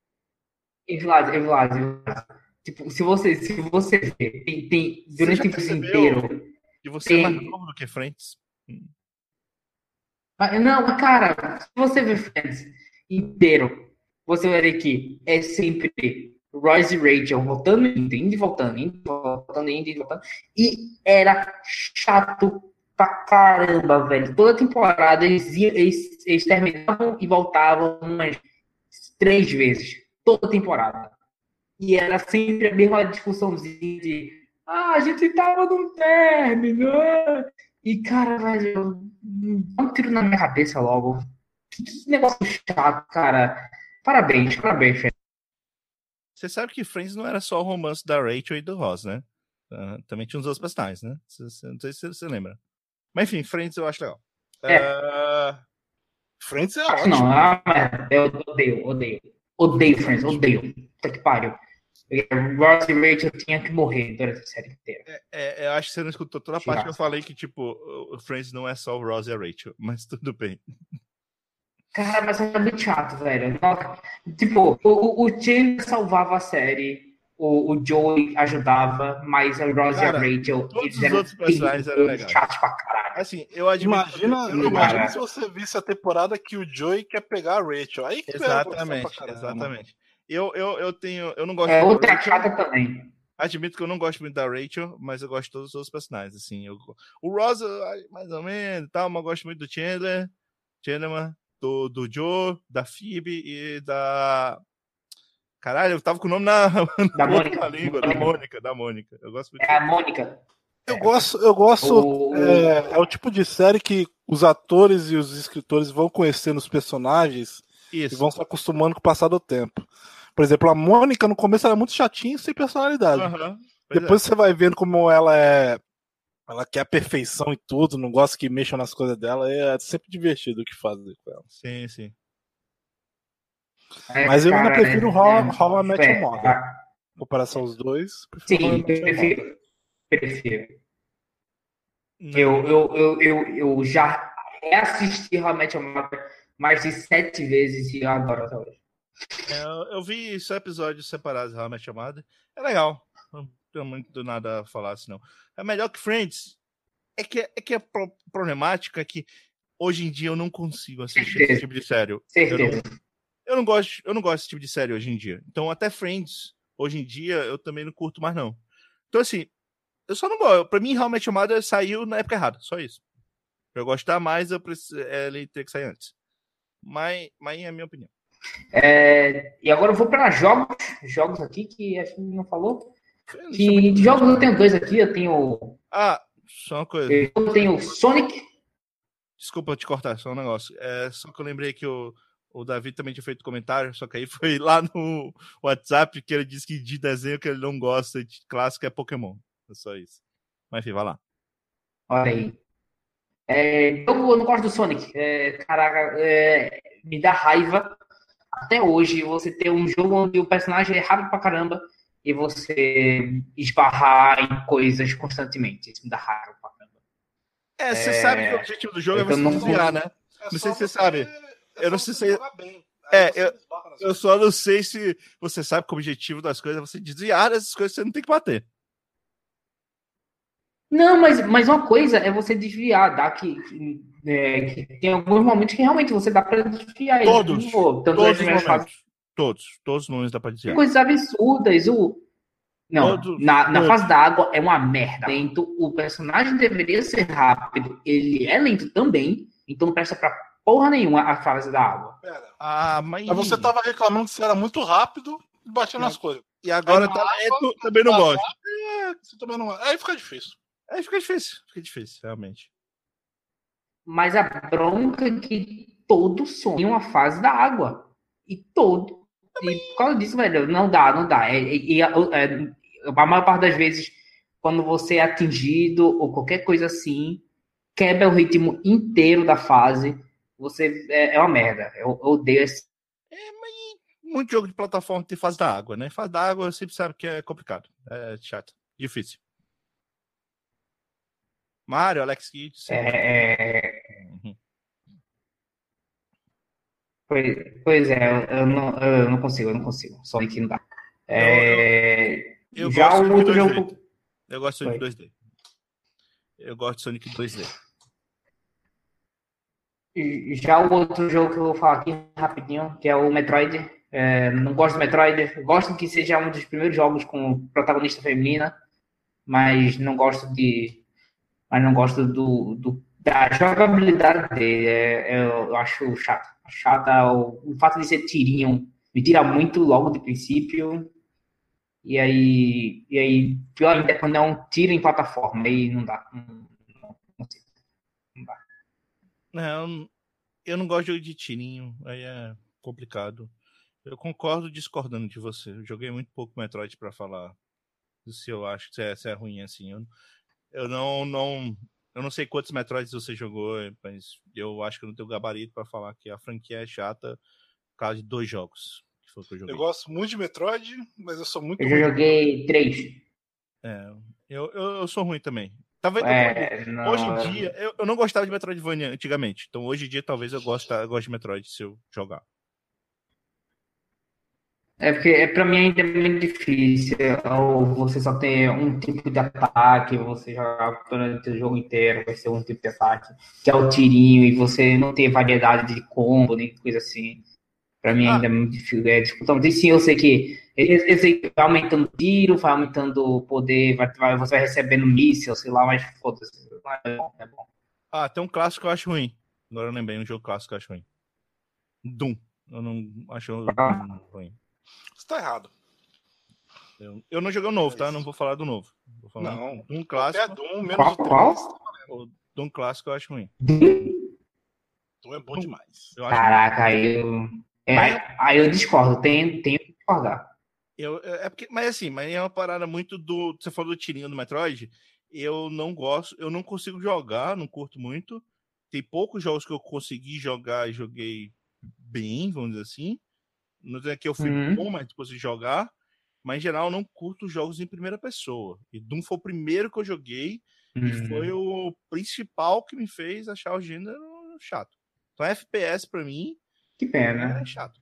Evlad, Evlad, Evlad. Tipo, se você, se você ver, tem, tem Você durante já o tempo percebeu inteiro. que você é mais Tem, novo do que Friends? Hum. mas, não, mas, cara, se você ver Friends inteiro, você vai ver que é sempre Royce e Rachel voltando, indo, indo e voltando, indo e voltando, indo e voltando. E era chato pra caramba, velho. Toda temporada eles, iam, eles, eles terminavam e voltavam umas três vezes. Toda temporada. E era sempre a mesma discussãozinha de ah, a gente tava num término. ah." E, cara, velho, dá um tiro na minha cabeça logo. Que, que negócio chato, cara. Parabéns, parabéns, Fê. Você sabe que Friends não era só o romance da Rachel e do Ross, né? Ah, também tinha uns outros personagens, né? Cê- cê- Não sei se você lembra. Mas enfim, Friends eu acho legal. É, Ah, Friends é acho não, ótimo. ah, merda. Eu odeio, odeio. Odeio, Friends, odeio. Puta que pariu. Ross e Rachel tinha que morrer durante a série inteira. é- é- eu acho que você não escutou toda a parte que eu falei que, tipo, o Friends não é só o Ross e a Rachel, mas tudo bem. Cara, mas era muito chato, velho. Nossa, tipo, o, o Chandler salvava a série, o, o Joey ajudava, mas a Ross e a Cara, Rachel, todos eles os eram outros personagens eram terríveis, legais. chatos pra caralho. Assim, eu admito que Imagina, eu não imagina gosto. se você visse a temporada que o Joey quer pegar a Rachel. Aí que Exatamente, exatamente. Eu, eu, eu tenho. Eu não gosto É muito da outra Rachel. chata também. Admito que eu não gosto muito da Rachel, mas eu gosto de todos os outros personagens. Assim, eu, o Ross, eu- mais ou menos, tal, mas eu gosto muito do Chandler, Chandler, do, do Joe, da Phoebe e da. Caralho, eu tava com o nome na, Da na Mônica. língua, da Mônica, da Mônica. Eu gosto muito É a dela. Mônica. Eu gosto, eu gosto. O, É, é o tipo de série que os atores e os escritores vão conhecendo os personagens e Isso. vão se acostumando com o passar do tempo. Por exemplo, a Mônica no começo era muito chatinha e sem personalidade. Aham, pois Depois é. você vai vendo como ela é. Ela quer a perfeição em tudo, não gosta que mexam nas coisas dela. É sempre divertido o que fazer com ela. Sim, sim. é, Mas eu ainda cara, prefiro é, How, é, How I Met Your é, Mother. ah, Em comparação aos dois, prefiro How I sim, Met Your Mother. prefiro. Prefiro. Não. Eu, eu, eu, eu, eu já reassisti How I Met Your Mother mais de sete vezes e eu adoro até hoje. É, eu, eu vi só episódios separados de How I Met Your Mother. É legal. Não tenho muito nada a falar assim, não. É melhor que Friends. É que, é que a pro- problemática é que hoje em dia eu não consigo assistir Certeza. esse tipo de série. Eu Certeza. não, eu, não gosto, eu não gosto desse tipo de série hoje em dia. Então, até Friends, hoje em dia, eu também não curto mais, não. Então, assim, eu só não gosto. Pra mim, How I Met Your Mother saiu na época errada. Só isso. Pra eu gostar mais, eu preciso, é, ele teria que sair antes. Mas, mas é a minha opinião. É, e agora eu vou para jogos, jogos aqui que a gente não falou. Eu não sou Que muito de jogos grande. eu tenho dois aqui, eu tenho Ah, só uma coisa. eu tenho Sonic. Desculpa te cortar, só um negócio. É, só que eu lembrei que o, o Davi também tinha feito comentário, só que aí foi lá no WhatsApp que ele disse que de desenho que ele não gosta de clássico é Pokémon. É só isso. Mas enfim, vai lá. Olha aí. É, eu, eu não gosto do Sonic. É, caraca, é, me dá raiva até hoje você ter um jogo onde o personagem é rápido pra caramba e você esbarrar em coisas constantemente. Isso me dá raiva pra caramba. É, você sabe que o objetivo do jogo é então você não- desviar, né? É Não sei só se você você- sabe. é Eu não só sei você se- jogar bem. Aí É, você eu- desbarra nas Eu coisas. só não sei se você sabe que o objetivo das coisas é você desviar dessas coisas que você não tem que bater. Não, mas, mas uma coisa é você desviar, dá que, que, é, que tem alguns momentos que realmente você dá pra desviar. Todos. Isso, pô, tanto Todos as os primeiras fases. momentos. Todos. Todos os momentos dá pra Tem desviar. coisas absurdas. O... Não, Todos, na, na todos. fase da água é uma merda. Lento, o personagem deveria ser rápido, ele é lento também, então não presta pra porra nenhuma a fase da água. Pera. Ah, mas... Mas você tava reclamando que você era muito rápido e batia nas coisas. E agora Aí na tá água, lento, também não tá gosto. É, você também não... Aí fica difícil. Aí fica difícil. Fica difícil, realmente. Mas a bronca é que todo sonho é uma fase da água. E todo. E por causa disso, velho, não dá, não dá. É, é, é, a maior parte das vezes, quando você é atingido ou qualquer coisa assim, quebra o ritmo inteiro da fase. Você é, é uma merda. Eu, eu odeio esse É, mas muito jogo de plataforma tem fase da água, né? Fase da água você sempre sabe que é complicado. É chato. Difícil. Mario, Alex Kidd. É, Uhum. pois, pois é, eu não, eu não consigo, eu não consigo. Sonic não dá. Eu, eu, É, eu já gosto o de outro dois jogo. D. Eu gosto de Sonic Foi. dois D. Eu gosto de Sonic dois D. Já o outro jogo que eu vou falar aqui rapidinho, que é o Metroid. É, não gosto do Metroid. Gosto que seja um dos primeiros jogos com protagonista feminina, mas não gosto de. Mas não gosto do, do da jogabilidade dele. É, é, eu acho chato. Chata o, o fato de ser tirinho me tira muito logo de princípio. E aí, e aí pior ainda é quando é um tiro em plataforma. Aí não dá. Não, não, não, sei, não dá. Não, eu não gosto de jogo de tirinho. Aí é complicado. Eu concordo discordando de você. Eu joguei muito pouco Metroid pra falar se eu acho que é, se é ruim assim. Eu, eu não, não, eu não sei quantos Metroids você jogou, mas eu acho que eu não tenho gabarito pra falar que a franquia é chata por causa de dois jogos que foi que eu joguei. Eu gosto muito de Metroid, mas eu sou muito Eu já ruim. joguei três. É, eu, eu, eu sou ruim também. Talvez É, não, hoje em dia, eu, eu não gostava de Metroidvania antigamente. Então hoje em dia talvez eu goste, eu goste de Metroid se eu jogar. É porque é, pra mim ainda é muito difícil. Ou você só ter um tipo de ataque, você jogar durante o jogo inteiro, vai ser um tipo de ataque, que é o tirinho, e você não ter variedade de combo, nem coisa assim. Pra mim Ah, ainda é muito difícil. É dificultante. E sim, eu sei que eu, eu sei que vai aumentando tiro, vai aumentando o poder, vai, vai, você vai recebendo míssil, sei lá, mas foda-se. É bom, é bom. ah, tem um clássico que eu acho ruim. Agora eu lembrei um jogo clássico que eu acho ruim. Doom. Eu não acho o Doom ruim. Você tá errado. Eu, eu não joguei o novo, É tá? isso. Não vou falar do novo. Vou falar Não. um Qualquer clássico. Doom, menos Qual? o três. Qual? O Doom clássico eu acho ruim. Doom é bom demais. Eu acho Caraca, aí eu. É, aí, aí eu discordo, tenho, tenho que discordar. Eu, é porque, mas assim, mas é uma parada muito do. Você falou do tirinho do Metroid. Eu não gosto, eu não consigo jogar, não curto muito. Tem poucos jogos que eu consegui jogar e joguei bem, vamos dizer assim. Não é que eu fui Uhum. bom, mas consegui jogar. Mas em geral eu não curto jogos em primeira pessoa. E Doom foi o primeiro que eu joguei. E Uhum. foi o principal que me fez achar o gênero chato. Então F P S pra mim Que pena. é chato.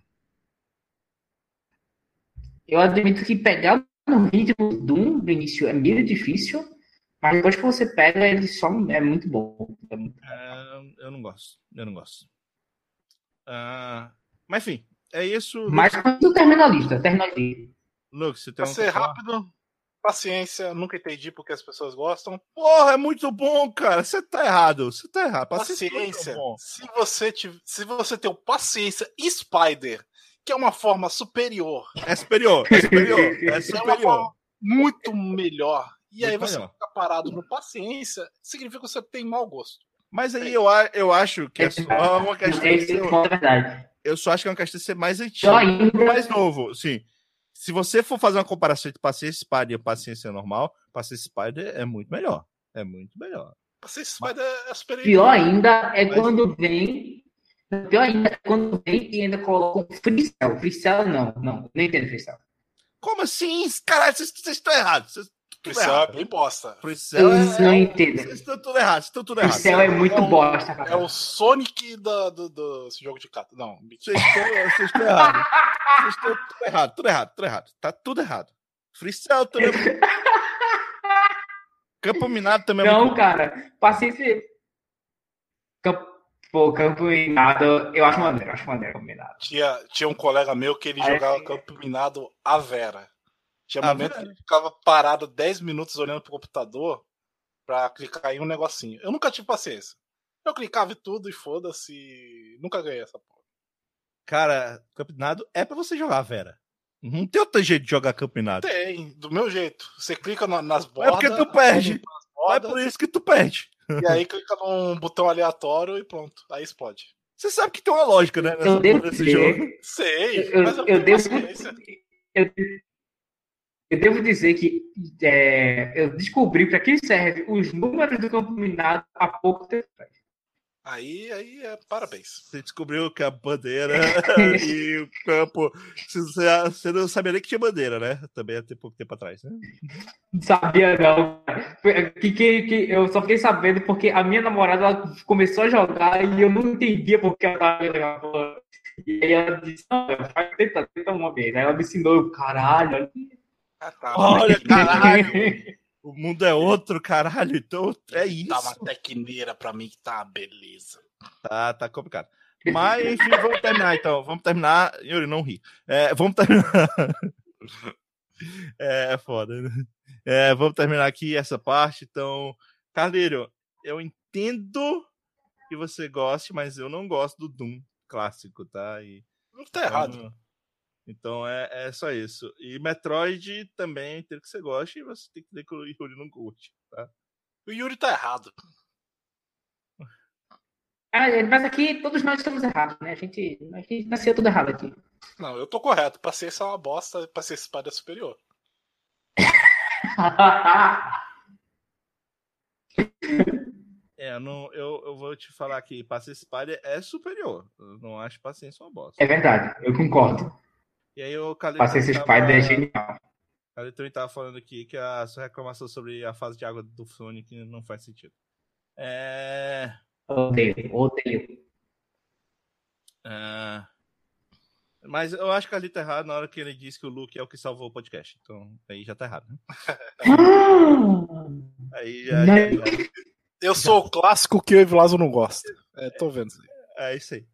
Eu admito que pegar no ritmo do Doom do início é meio difícil, mas depois que você pega, ele só é muito bom. É muito bom. É, eu não gosto. Eu não gosto. Ah, mas enfim, é isso. Mas quando tu termina a lista, termina a lista. Lucas, você tem Pra um ser rápido, paciência, nunca entendi porque as pessoas gostam. Porra, é muito bom, cara. Você tá errado. Você tá errado. Paciência. Paciência. É muito bom. Se você, tiver, se você tem o paciência Spider, que é uma forma superior, É superior. É superior. É é uma superior. forma muito melhor. E Muito aí você melhor. fica parado no paciência, significa que você tem mau gosto. Mas aí eu, a- eu acho que é só uma questão de Esse ser, ponto é verdade. eu só acho que é uma questão de ser mais Só antigo ainda. e mais novo. Sim. Se você for fazer uma comparação entre paciência Spider e paciência normal, paciência Spider é muito melhor. É muito melhor. Paciência Spider é superior. Pior ainda é Mas- quando vem. Pior ainda é quando vem e ainda colocam freestyle. Freestyle não, não, não entendo freestyle. Como assim? Caralho, vocês, vocês estão errados. Vocês estão tudo Freestyle é errado. bem bosta. Freestyle Eu é, não é, entendo. Vocês estão tudo errados. Vocês estão tudo errados. Freestyle é muito É o- bosta, cara. É o Sonic da- do, do, desse jogo de carta. Não, mentira. Vocês estão, vocês estão errados. Vocês estão tudo errado, tudo errado, tudo errado. Tá tudo errado. Freestyle também. é- Campo Minado também é Não, muito. cara, paciência. Campo, pô, campo minado, eu acho maneiro, eu acho maneiro campo minado. Tinha, tinha um colega meu que ele Ah, jogava é? campo minado à vera. Tinha À momento vera? que ele ficava parado dez minutos olhando pro computador pra clicar em um negocinho. Eu nunca tive paciência. Eu clicava em tudo e foda-se. Nunca ganhei essa porra. Cara, Campo Minado é pra você jogar, Vera. Não tem outro jeito de jogar Campo Minado. Tem, do meu jeito. Você clica na- nas É bordas. porque tu perde. nas É bordas, por isso que tu perde. E aí clica num botão aleatório e pronto. Aí explode. Você sabe que tem uma lógica, né? Eu devo nesse dizer, jogo. Sei, eu, mas eu, eu tenho devo, paciência. eu, eu devo dizer que é, eu descobri para que serve os números do campo minado há pouco tempo. Aí, aí é parabéns. Você descobriu que a bandeira e o campo. Você, você não sabia nem que tinha bandeira, né? Também até pouco tempo atrás, né? Não sabia, não. Que, que, que, eu só fiquei sabendo porque a minha namorada ela começou a jogar e eu não entendia porque ela tava jogando. E aí ela disse: não, tenta, tenta uma vez. Aí ela me ensinou, eu, caralho. Ah, tá, Olha, caralho! O mundo é outro, caralho. Então é isso. Tá uma tecneira pra mim que tá uma beleza. Tá, tá complicado. Mas, enfim, vamos terminar então. Vamos terminar. Yuri, não ri. É, vamos terminar. É, é foda, né? É, vamos terminar aqui essa parte. Então, Carleiro, eu entendo que você goste, mas eu não gosto do Doom clássico, tá? E, Não tá errado. Então, então é, é só isso. E Metroid também tem que você goste e você tem que dizer que o Yuri não curte, tá? O Yuri tá errado. Ah, mas aqui todos nós estamos errados, né? A gente, a gente nasceu tudo errado aqui. Não, eu tô correto. Paciência é uma bosta, paciência espada é superior. É, eu, não, eu, eu vou te falar que Paciência Spider é superior. Eu não acho Paciência uma bosta. É verdade, eu concordo. E aí o Calito Paciência tava... Spider é genial. O Calito tava falando aqui que a sua reclamação sobre a fase de água do Sonic não faz sentido. É... Odeio, odeio. é... Mas eu acho que a Calito tá errado na hora que ele disse que o Luke é o que salvou o podcast. Então aí já tá errado, né? Aí já, já, já... Eu sou o clássico que o Evilazo não gosta. É, tô vendo isso aí. É isso aí.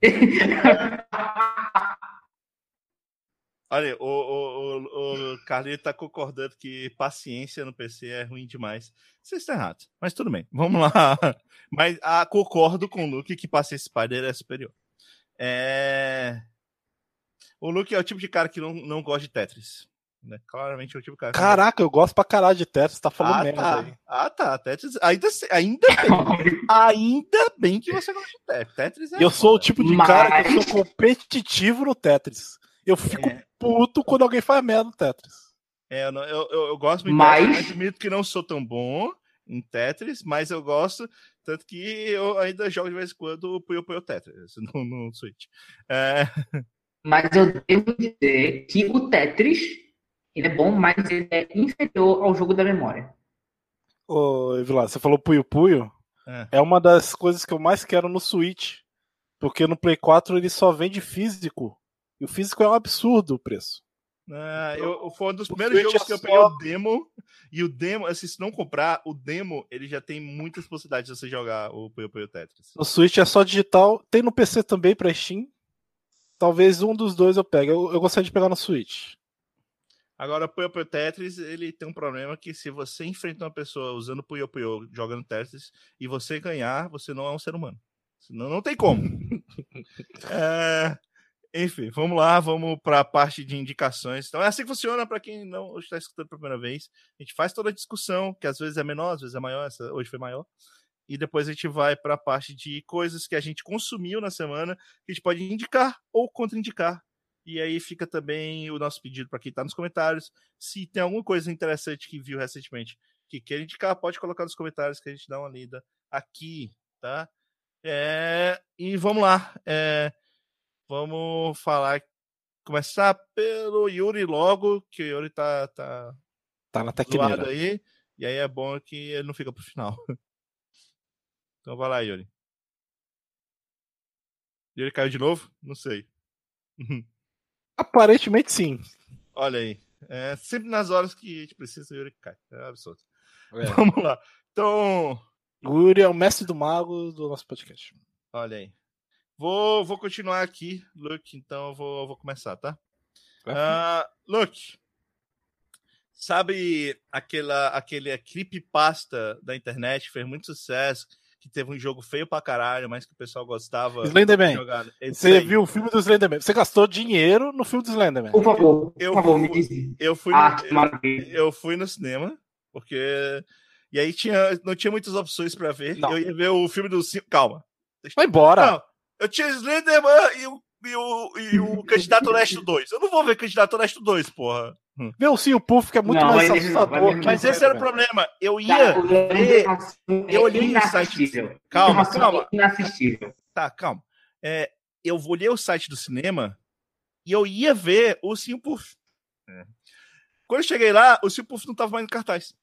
Olha, o, o, o, o Carlinhos tá concordando que paciência no P C é ruim demais. Vocês estão errados, mas tudo bem. Vamos lá. Mas ah, concordo com o Luke que Paciência Spider é superior. É... O Luke é o tipo de cara que não, não gosta de Tetris. Né? Claramente é o tipo de cara que Caraca, eu gosto pra caralho de Tetris, tá falando ah, merda tá. aí. Ah, tá. Tetris. Ainda, ainda bem. Ainda bem que você gosta de Tetris. Tetris é Eu sou o foda. tipo de Mas- cara que eu sou competitivo no Tetris. Eu fico É. puto quando alguém faz merda no Tetris. É, eu, não- eu, eu, eu gosto muito Mas- de Tetris, mas admito que não sou tão bom em Tetris, mas eu gosto, tanto que eu ainda jogo de vez em quando o Puyo Puyo Tetris no, no Switch. É, Mas eu devo dizer que o Tetris, ele é bom, mas ele é inferior ao jogo da memória. Ô, Evilá, você falou Puyo Puyo? É. É uma das coisas que eu mais quero no Switch. Porque no Play quatro ele só vende físico. E o físico é um absurdo o preço. é, eu, foi um dos O primeiros Switch jogos é que eu só- peguei o demo, e o demo, assim, se não comprar, o demo, ele já tem muitas possibilidades de você jogar o Puyo Puyo Tetris. No Switch é só digital. Tem no P C também pra Steam. Talvez um dos dois eu pegue. Eu, eu gostaria de pegar no Switch. Agora, o Puyo Puyo Tetris, ele tem um problema que se você enfrenta uma pessoa usando Puyo Puyo, jogando Tetris, e você ganhar, você não é um ser humano. Senão não tem como. É, enfim, vamos lá, vamos para a parte de indicações. Então é assim que funciona para quem não está escutando pela primeira vez. A gente faz toda a discussão, que às vezes é menor, às vezes é maior, essa hoje foi maior. E depois a gente vai para a parte de coisas que a gente consumiu na semana, que a gente pode indicar ou contraindicar. E aí fica também o nosso pedido para quem está nos comentários. Se tem alguma coisa interessante que viu recentemente que quer indicar, pode colocar nos comentários que a gente dá uma lida aqui, tá? É, e vamos lá. É, vamos falar. Começar pelo Yuri logo, que o Yuri tá, tá Tá na zoado tecneira. aí. E aí é bom que ele não fica pro final. Então vai lá, Yuri. Yuri caiu de novo? Não sei. Aparentemente sim. Olha aí. É, sempre nas horas que a gente precisa, o Yuri cai. É absurdo. É. Vamos lá. Então, O Yuri é o mestre do mago do nosso podcast. olha aí. Vou, vou continuar aqui, Luke. Então eu vou, eu vou começar, tá? Uh, Luke, sabe aquela, aquele creepypasta da internet que fez muito sucesso, que teve um jogo feio pra caralho, mas que o pessoal gostava de Slenderman. jogar? Esse Você aí. viu o filme do Slenderman. Você gastou dinheiro no filme do Slenderman. Por favor, por Eu favor, me fui- diz. Eu fui, Ah, no, que eu, maravilha. eu fui no cinema, porque... E aí tinha, não tinha muitas opções pra ver. Não. Eu ia ver o filme do... Cin- Calma. Vai embora. Não, eu tinha Slenderman e o, e o, e o Candidato Honesto dois. Eu não vou ver Candidato Honesto dois, porra. Vê o Sim o Puff, que é muito Não, mais ele não, assustador. vai- que Mas o esse era o Slenderman. problema. Eu ia Cara, o ver... Slenderman eu olhei é no site- inassistível. Calma, Nossa, calma. é inassistível. Tá, calma. É, eu olhei o site do cinema e eu ia ver o Sim Puff. É. Quando eu cheguei lá, o Sim Puff não tava mais no cartaz.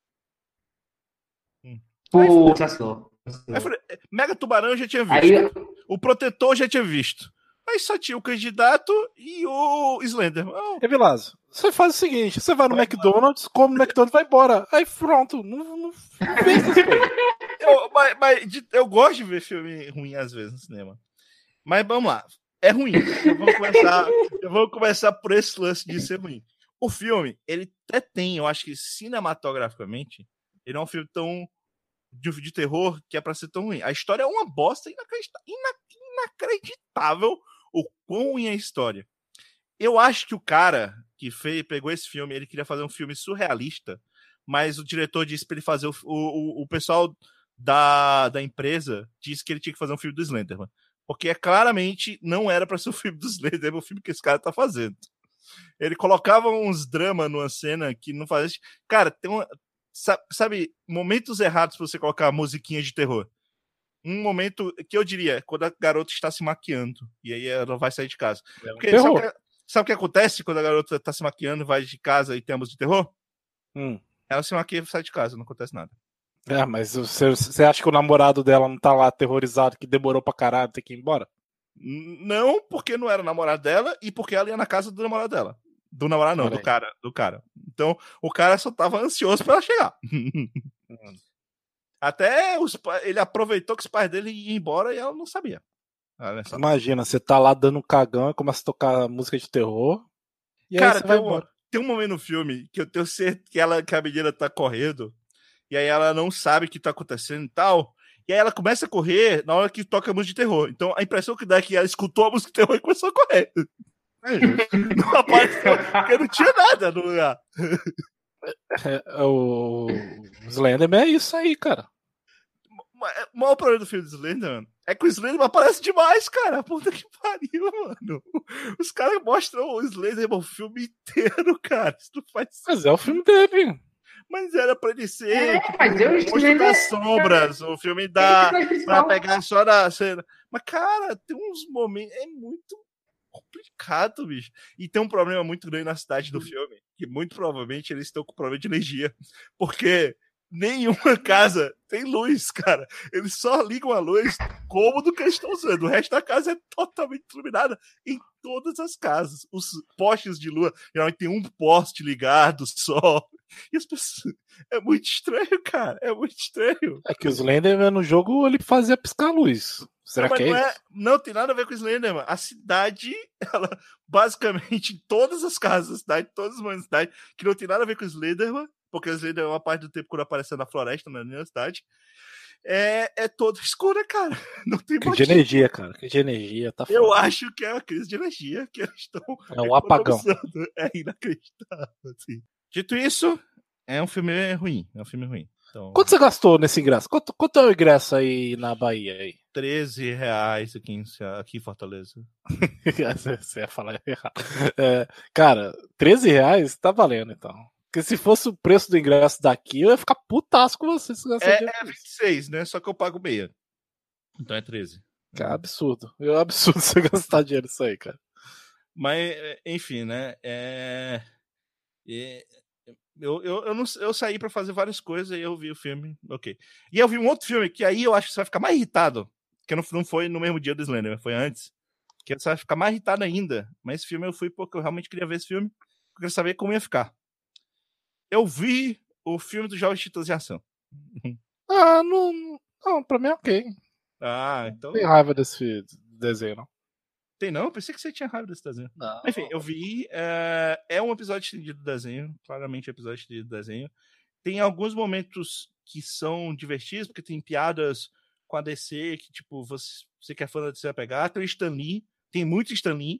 Putz, passou. Aí eu falei, Mega Tubarão eu já tinha visto. Aí, O Protetor eu já tinha visto. Aí só tinha o candidato e o Slender. Oh, Ei, Vilazo, você faz o seguinte: você vai no Vai McDonald's, come no McDonald's, vai embora. Aí pronto, não, não, não fez essas coisas. eu, mas, mas de- eu gosto de ver filme ruim às vezes no cinema. Mas vamos lá. É ruim. Eu vou começar, eu vou começar por esse lance de ser ruim. O filme, ele até tem, eu acho que cinematograficamente, ele é um filme tão de, de terror que é pra ser tão ruim. A história é uma bosta inacredita- ina- inacreditável o quão ruim é a história. Eu acho que o cara que fez, pegou esse filme, ele queria fazer um filme surrealista, mas o diretor disse pra ele fazer o, o, o pessoal da, da empresa disse que ele tinha que fazer um filme do Slenderman. Porque é, claramente não era pra ser o filme do Slenderman, o filme que esse cara tá fazendo. Ele colocava uns dramas numa cena que não fazia. Cara, tem uma. Sabe, sabe, momentos errados pra você colocar musiquinha de terror. Um momento que eu diria, quando a garota está se maquiando, e aí ela vai sair de casa. É um Porque sabe o terror. que, sabe o que acontece quando a garota tá se maquiando, vai de casa e tem a música de terror? Hum. Ela se maquia e sai de casa, não acontece nada. É, mas você, você acha que o namorado dela não tá lá aterrorizado, que demorou pra caralho, tem que ir embora? N- Não porque não era o namorado dela e porque ela ia na casa do namorado dela. Do namorado não, Olha do aí. cara, do cara. Então, o cara só tava ansioso pra ela chegar. Hum. Até os, pa- ele aproveitou que os pais dele iam embora e ela não sabia. Olha só. Imagina, você tá lá dando um cagão e começa a tocar música de terror. E Cara, aí você vai tem um, embora. tem um momento no filme que eu tenho certeza que, ela, que a menina tá correndo e aí ela não sabe o que tá acontecendo e tal. E aí ela começa a correr na hora que toca a música de terror. Então a impressão que dá é que ela escutou a música de terror e começou a correr. É justo. Não apareceu, porque não tinha nada no lugar. É, o o Slenderman é isso aí, cara. Ma- O maior problema do filme do Slenderman é que o Slenderman aparece demais, cara. Puta que pariu, mano. Os caras mostram o Slenderman o filme inteiro, cara. Isso não faz sentido. Mas é o filme dele. Mas era pra ele ser É, tipo, mas eu o monstro Slender- das sombras, o filme da Esse é o pra principal. pegar só da cena. Mas, cara, tem uns momentos. É muito complicado, bicho. E tem um problema muito grande na cidade do filme, que muito provavelmente eles estão com problema de energia. Porque nenhuma casa tem luz, cara. Eles só ligam a luz cômodo que eles estão usando. O resto da casa é totalmente iluminada em todas as casas. Os postes de lua, geralmente tem um poste ligado só. E as pessoas... É muito estranho, cara. É muito estranho. É que o Slenderman no jogo ele fazia piscar a luz. Será Não, que mas é não, isso? é, não tem nada a ver com o Slenderman. A cidade, ela, basicamente, em todas as casas da cidade, todas as mães da cidade, que não tem nada a ver com o Slenderman, porque o Slenderman é uma parte do tempo quando apareceu na floresta, na minha cidade, é, é toda escura, cara. Não tem Crise de motivo. energia, cara. Crise de energia, tá Eu foda. acho que é uma crise de energia que eles estão É um apagão. economizando. É inacreditável, assim. Dito isso, é um filme ruim. É um filme ruim. Então, Quanto você gastou nesse ingresso? Quanto, quanto é o ingresso aí na Bahia? Aí? treze reais aqui em, aqui em Fortaleza. Você ia falar errado. É, cara, treze reais tá valendo então. Porque se fosse o preço do ingresso daqui, eu ia ficar putaço com você se gastar É, dinheiro é com vinte isso. e seis, né? Só que eu pago meia. Então é treze. Cara, é absurdo. É absurdo você gastar dinheiro nisso aí, cara. Mas, enfim, né? É... é- Eu, eu, eu, não, eu saí pra fazer várias coisas e eu vi o filme, ok. E eu vi um outro filme que aí eu acho que você vai ficar mais irritado. Que não, não foi no mesmo dia do Slender, foi antes. Que você vai ficar mais irritado ainda. Mas esse filme eu fui porque eu realmente queria ver esse filme. Eu queria saber como ia ficar. Eu vi o filme dos Jovens Titãs em Ação. Ah, não. Não, pra mim é ok. Ah, então. Não tem raiva desse desenho, não. Tem não? Eu pensei que você tinha raiva desse desenho. Não. Enfim, eu vi. É, é um episódio estendido do desenho. Claramente é um episódio estendido do desenho. Tem alguns momentos que são divertidos, porque tem piadas com a D C que, tipo, você, você que é fã da D C vai pegar. Tem o Stan Lee. Tem muito Stan Lee.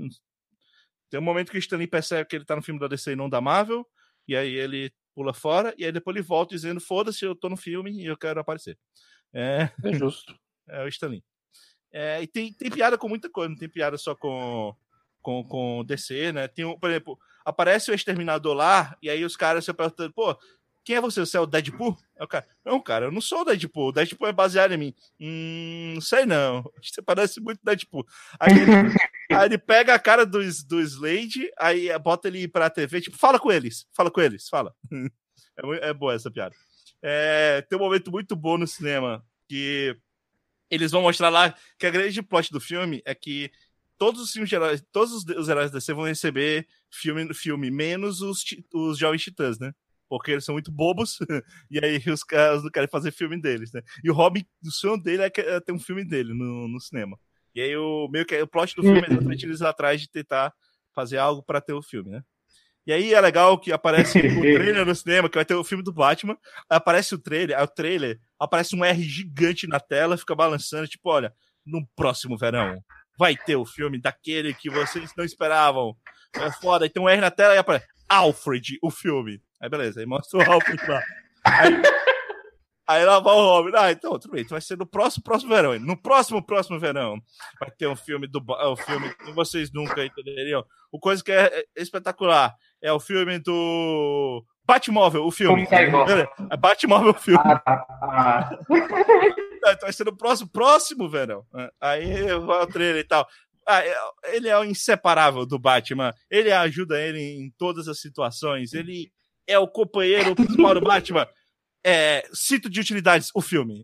Tem um momento que o Stan Lee percebe que ele tá no filme da D C e não da Marvel. E aí ele pula fora. E aí depois ele volta dizendo: foda-se, eu tô no filme e eu quero aparecer. É, É justo. é o Stan Lee. É, e tem, tem piada com muita coisa, não tem piada só com, com, com D C, né? Tem, um, por exemplo, aparece o Exterminador lá, e aí os caras se perguntando, pô, quem é você? Você é o Deadpool? É o cara, não, cara, eu não sou o Deadpool. O Deadpool é baseado em mim. Hum, não sei não. Você parece muito Deadpool. Aí ele, aí ele pega a cara do, do Slade, aí bota ele pra T V, tipo, fala com eles. Fala com eles, fala. É, é boa essa piada. É, tem um momento muito bom no cinema, que eles vão mostrar lá que a grande plot do filme é que todos os filmes de heróis, todos os, os heróis da D C vão receber filme no filme, menos os, os Jovens Titãs, né? Porque eles são muito bobos, e aí os caras não querem fazer filme deles, né? E o Robin, o sonho dele é, que, é ter um filme dele no, no cinema. E aí o, meio que, o plot do filme é exatamente eles atrás de tentar fazer algo pra ter o filme, né? E aí é legal que aparece o trailer no cinema, que vai ter o filme do Batman, aparece o trailer, aí o trailer, aparece um R gigante na tela, fica balançando, tipo, olha, no próximo verão vai ter o filme daquele que vocês não esperavam. É foda, aí tem um R na tela e aparece Alfred, o filme. Aí beleza, aí mostra o Alfred lá. Aí, aí lá vai o Robin. Ah, então, tudo bem, vai ser no próximo, próximo verão. No próximo, próximo verão vai ter um filme do o filme que vocês nunca entenderiam. O coisa que é espetacular é o filme do Batmóvel, o filme. É Batmóvel, o filme. Ah, tá. Ah. Então vai ser no próximo, próximo verão. Aí vai o trailer e tal. Ah, ele é o inseparável do Batman. Ele ajuda ele em todas as situações. Ele é o companheiro principal do Batman. É, cito de utilidades, o filme.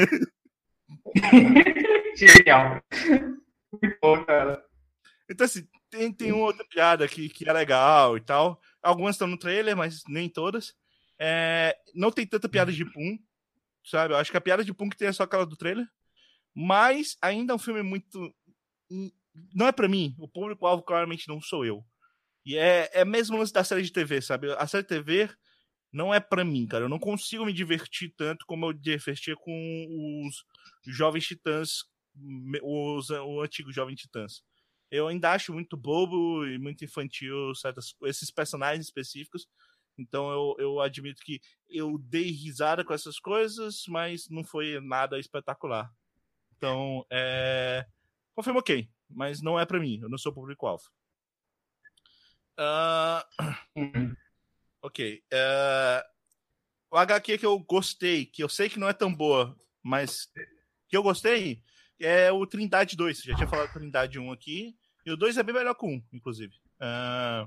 Genial. Muito bom, cara. Então, assim, tem, tem uma outra piada aqui que é legal e tal. Algumas estão no trailer, mas nem todas. É, não tem tanta piada de Pum, sabe? Eu acho que a piada de Pum que tem é só aquela do trailer. Mas ainda é um filme muito... Não é pra mim. O público-alvo claramente não sou eu. E é, é mesmo lance da série de T V, sabe? A série de T V não é pra mim, cara. Eu não consigo me divertir tanto como eu divertia com os Jovens Titãs, os, o antigo Jovem Titãs. Eu ainda acho muito bobo e muito infantil certas, esses personagens específicos. Então eu, eu admito que eu dei risada com essas coisas, mas não foi nada espetacular. Então, é... o filme ok, mas não é pra mim. Eu não sou público-alvo. Uh... Ok. Uh... O H Q que eu gostei, que eu sei que não é tão boa, mas que eu gostei, é o Trindade dois. Já tinha falado do Trindade um aqui. E o dois é bem melhor que o um, inclusive. Uh...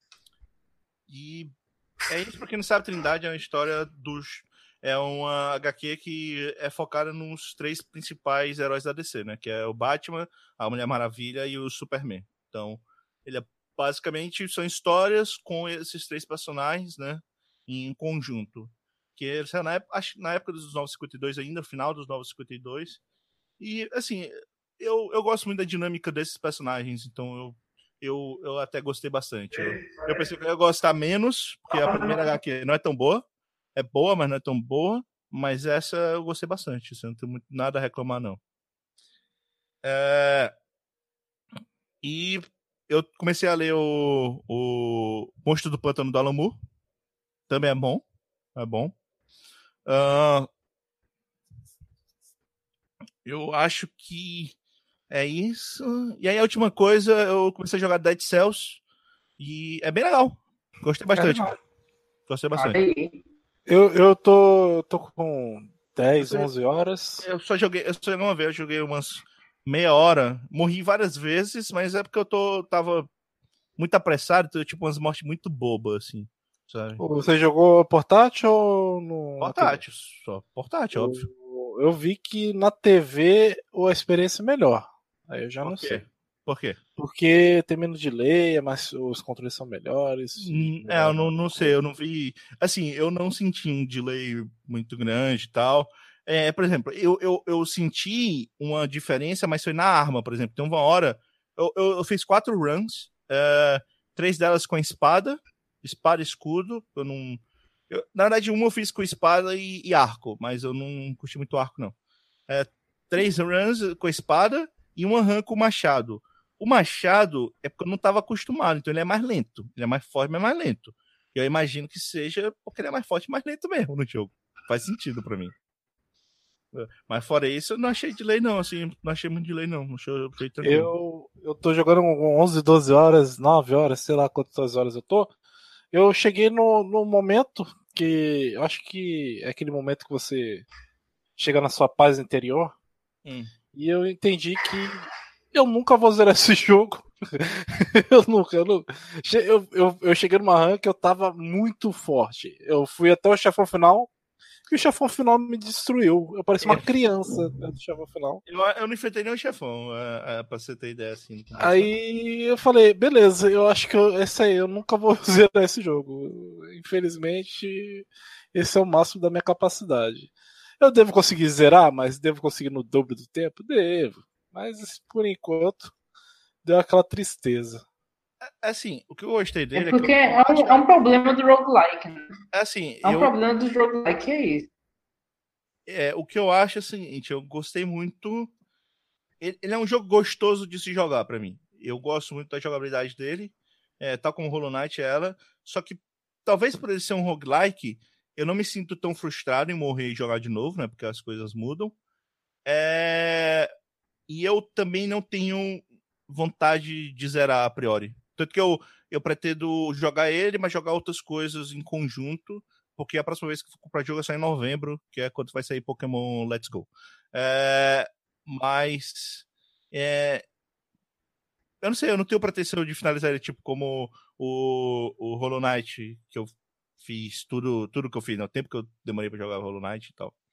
E é isso, pra quem não sabe, Trindade é uma história dos... É uma H Q que é focada nos três principais heróis da D C, né? Que é o Batman, a Mulher Maravilha e o Superman. Então, ele é basicamente são histórias com esses três personagens, né? Em conjunto. Que na época, acho, na época dos Novos cinquenta e dois ainda, no final dos Novos cinquenta e dois. E, assim, eu, eu gosto muito da dinâmica desses personagens, então eu, eu, eu até gostei bastante. Eu, eu pensei que eu ia gostar menos, porque a primeira H Q não é tão boa. É boa, mas não é tão boa. Mas essa eu gostei bastante. Assim, não tenho muito, nada a reclamar, não. É... E eu comecei a ler o, o Monstro do Pântano do Alan Moore. Também é bom. É bom. Uh... Eu acho que é isso. E aí a última coisa, eu comecei a jogar Dead Cells. E é bem legal. Gostei bastante. É Gostei bastante. Eu, eu tô, tô com dez, onze horas. Eu só joguei, eu só joguei uma vez, eu joguei umas meia hora. Morri várias vezes, mas é porque eu tô, tava muito apressado, então, tipo, umas mortes muito bobas, assim, sabe? Você jogou portátil ou no... Portátil, só. Portátil, eu, óbvio. Eu vi que na T V a experiência é melhor. Aí eu já Por não quê? sei. Por quê? Porque tem menos delay, mas os controles são melhores. Hum, é, eu não, não sei, eu não vi. Assim, eu não senti um delay muito grande e tal. É, por exemplo, eu, eu, eu senti uma diferença, mas foi na arma, por exemplo. Tem uma hora. Eu, eu, eu fiz quatro runs, é, três delas com espada, espada e escudo. Eu não. Eu, na verdade, uma eu fiz com espada e, e arco, mas eu não curti muito arco, não. É, três runs com espada e uma run com machado. O machado é porque eu não estava acostumado, então ele é mais lento. Ele é mais forte, mas é mais lento. E eu imagino que seja porque ele é mais forte e mais lento mesmo no jogo. Faz sentido pra mim. Mas fora isso, eu não achei delay não, assim, não achei muito delay não. Achei, achei eu, eu tô jogando onze, doze horas, nove horas, sei lá quantas horas eu tô. Eu cheguei no, no momento que eu acho que é aquele momento que você chega na sua paz interior. Hum. E eu entendi que eu nunca vou zerar esse jogo. eu nunca, eu, não, eu, eu, eu cheguei numa rank que eu tava muito forte. Eu fui até o chefão final e o chefão final me destruiu. Eu parecia uma criança do chefão final. Eu, eu não enfrentei nenhum chefão, é, é, pra você ter ideia assim. Aí eu falei, beleza, eu acho que eu, esse aí eu nunca vou zerar esse jogo. Infelizmente, esse é o máximo da minha capacidade. Eu devo conseguir zerar, mas devo conseguir no dobro do tempo? Devo. Mas por enquanto, deu aquela tristeza. Assim, o que eu gostei dele é porque é, é, um, é um problema do roguelike. Né? assim, é um eu, problema do roguelike, é isso. É, o que eu acho é o seguinte, eu gostei muito. Ele, ele é um jogo gostoso de se jogar pra mim. Eu gosto muito da jogabilidade dele, é, tal como Hollow Knight é ela. Só que, talvez por ele ser um roguelike, eu não me sinto tão frustrado em morrer e jogar de novo, né? Porque as coisas mudam. É... E eu também não tenho vontade de zerar a priori. Tanto que eu, eu pretendo jogar ele, mas jogar outras coisas em conjunto, porque a próxima vez que eu for comprar jogo é só em novembro, que é quando vai sair Pokémon Let's Go. É... Mas... É... Eu não sei, eu não tenho pretensão de finalizar ele tipo como o, o Hollow Knight, que eu fiz tudo, tudo que eu fiz, no tempo que eu demorei pra jogar Hollow Knight e tal.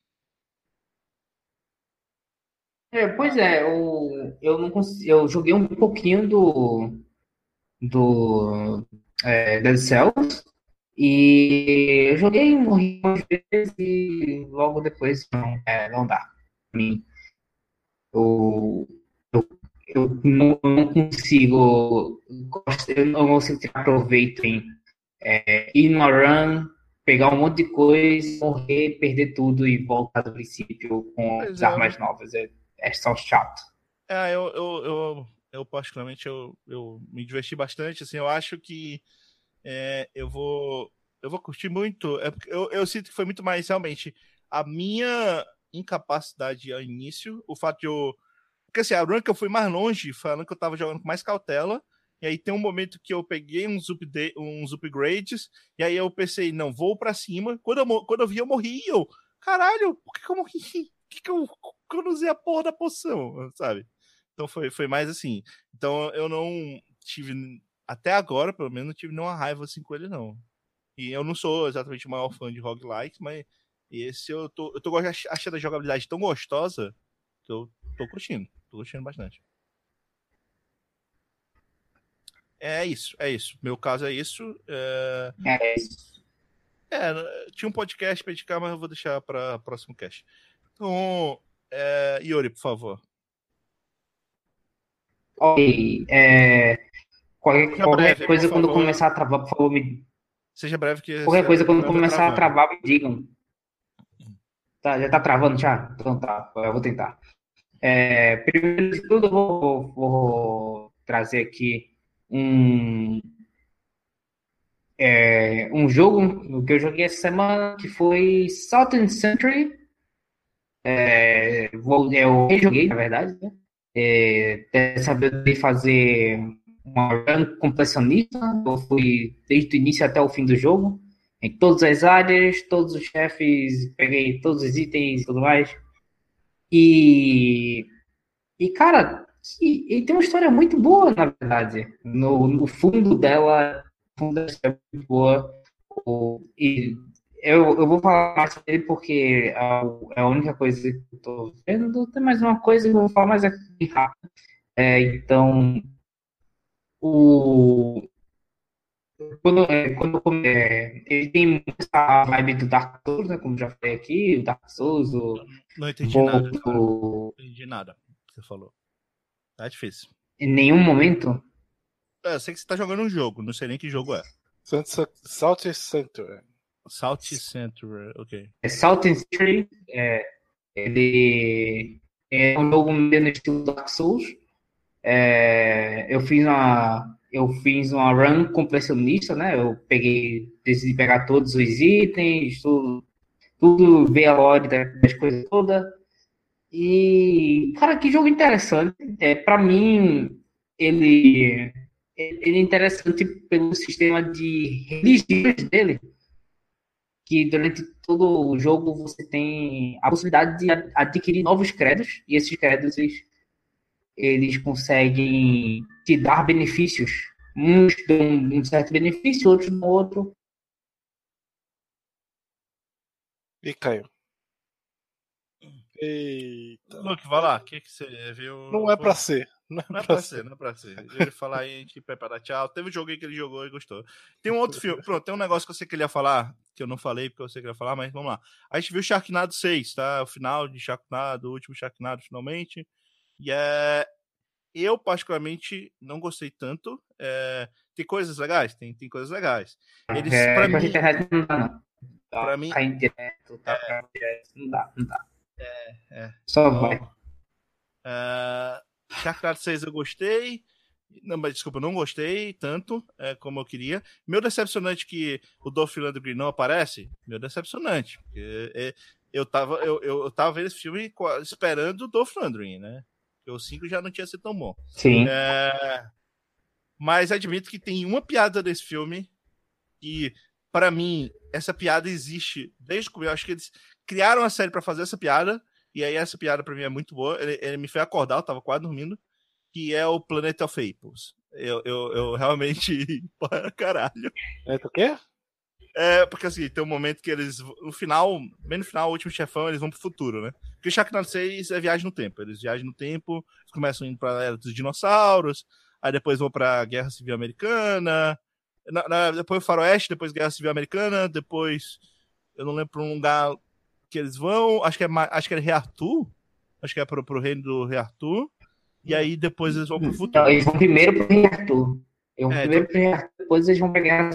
É, pois é, eu, eu não consigo, eu joguei um pouquinho do do é, Dead Cells e eu joguei, morri umas vezes e logo depois não, é, não dá. Pra mim, eu, eu, eu não, não consigo eu não consigo tirar proveito em é, ir numa run, pegar um monte de coisa, morrer, perder tudo e voltar do princípio com Pois as é, eu armas não- novas. É, é só chato. É, eu, eu, eu, eu particularmente, eu, eu me diverti bastante, assim, eu acho que é, eu vou eu vou curtir muito, é porque eu, eu sinto que foi muito mais, realmente, a minha incapacidade ao início, o fato de eu... Porque, assim, a run que eu fui mais longe, falando que eu tava jogando com mais cautela, e aí tem um momento que eu peguei uns, update, uns upgrades, e aí eu pensei, não, vou pra cima, quando eu, quando eu vi, eu morri, e eu, caralho, por que, que eu morri? Por que, que eu, que eu não usei a porra da poção, sabe? Então foi, foi mais assim. Então eu não tive, até agora, pelo menos, não tive nenhuma raiva assim com ele, não. E eu não sou exatamente o maior fã de roguelike, mas esse eu tô, eu tô achando a jogabilidade tão gostosa que eu tô curtindo. Tô curtindo bastante. É isso, é isso. Meu caso é isso. É, É, é tinha um podcast pra indicar, mas eu vou deixar pra próximo cast. Então, é, Yuri, por favor. ok. É, qualquer, Seja qualquer breve, por coisa quando favor. começar a travar, por favor, me Seja breve que qualquer coisa quando vai começar a travando. travar, me digam. Tá, já tá travando já? Então tá, eu vou tentar. É, primeiro de tudo, eu vou, vou trazer aqui um, é, um jogo que eu joguei essa semana, que foi Salt and Century. É, vou, eu rejoguei, na verdade, né? É, dessa vez eu dei fazer uma run completionista. Eu fui desde o início até o fim do jogo, em todas as áreas, todos os chefes, peguei todos os itens e tudo mais. E, e cara, e, e tem uma história muito boa, na verdade. No, no fundo dela, no fundo dela é muito boa. O, e eu, eu vou falar mais sobre ele porque é a, é a única coisa que eu tô vendo. Tem mais uma coisa que eu vou falar mais aqui rápido. É, então, o, quando, é, quando é, ele tem essa vibe do Dark Souls, né, como já falei aqui, o Dark Souls, o, Não entendi o, nada, cara. o, Não entendi nada que você falou. Tá difícil. em nenhum momento. É, eu sei que você tá jogando um jogo, não sei nem que jogo é. Salt Center. Salt Center, ok. É Salt and Stray, é, ele é um jogo meio no estilo Dark Souls. É, eu fiz uma eu fiz uma run completionista, né? Eu peguei, decidi pegar todos os itens, tudo, tudo ver a lore das coisas todas. E, cara, que jogo interessante. É, para mim, ele, ele é interessante pelo sistema de religiões dele, que durante todo o jogo você tem a possibilidade de adquirir novos credos, e esses credos eles, eles conseguem te dar benefícios. Uns dão um certo benefício, outros dão outro. E caiu. Eita. Luke, vai lá. O que, que você viu? Não é pra ser. Não é, Não é pra pra ser, não é pra ser. Ele falar aí, a gente prepara tchau. Teve um jogo aí que ele jogou e gostou. Tem um outro filme. Pronto, tem um negócio que eu sei que ele ia falar, que eu não falei porque eu sei que ele ia falar, mas vamos lá. A gente viu Sharknado seis, tá? O final de Sharknado, o último Sharknado, finalmente. E é. Eu, particularmente, não gostei tanto. É... Tem coisas legais? Tem, tem coisas legais. Eles, é, pra com a mim, internet não dá, não. Tá pra mim, caindo direto, tá caindo direto. Não dá, não dá. É, é. Só Então, vai. Uh, Sharknado seis eu gostei. Não, mas desculpa, eu não gostei tanto é, como eu queria. Meu decepcionante que o Dolph Lundgren não aparece. Meu decepcionante. Porque, é, eu, tava, eu, eu, eu tava vendo esse filme esperando o Dolph Lundgren, né? Porque o cinco já não tinha sido tão bom. Sim. É, mas admito que tem uma piada desse filme que, para mim, essa piada existe desde o começo. Eu acho que eles criaram a série para fazer essa piada. E aí essa piada pra mim é muito boa. Ele, ele me fez acordar, eu tava quase dormindo. Que é o Planet of Apes. Eu, eu, eu realmente... Para caralho. É o quê? É, porque assim, tem um momento que eles... No final, bem no final, o último chefão, eles vão pro futuro, né? Porque o Sharknado seis é viagem no tempo. Eles viajam no tempo, eles começam indo pra era dos dinossauros, aí depois vão pra Guerra Civil Americana, na, na, depois o Faroeste, depois Guerra Civil Americana, depois... Eu não lembro pra um lugar... que eles vão, acho que é, acho que é Rei Arthur, acho que é pro, pro reino do Rei Arthur, e aí depois eles vão pro futuro. Então, eles vão primeiro pro Rei Arthur. Eles vão É, primeiro então... pro Rei Arthur, depois eles vão pegar.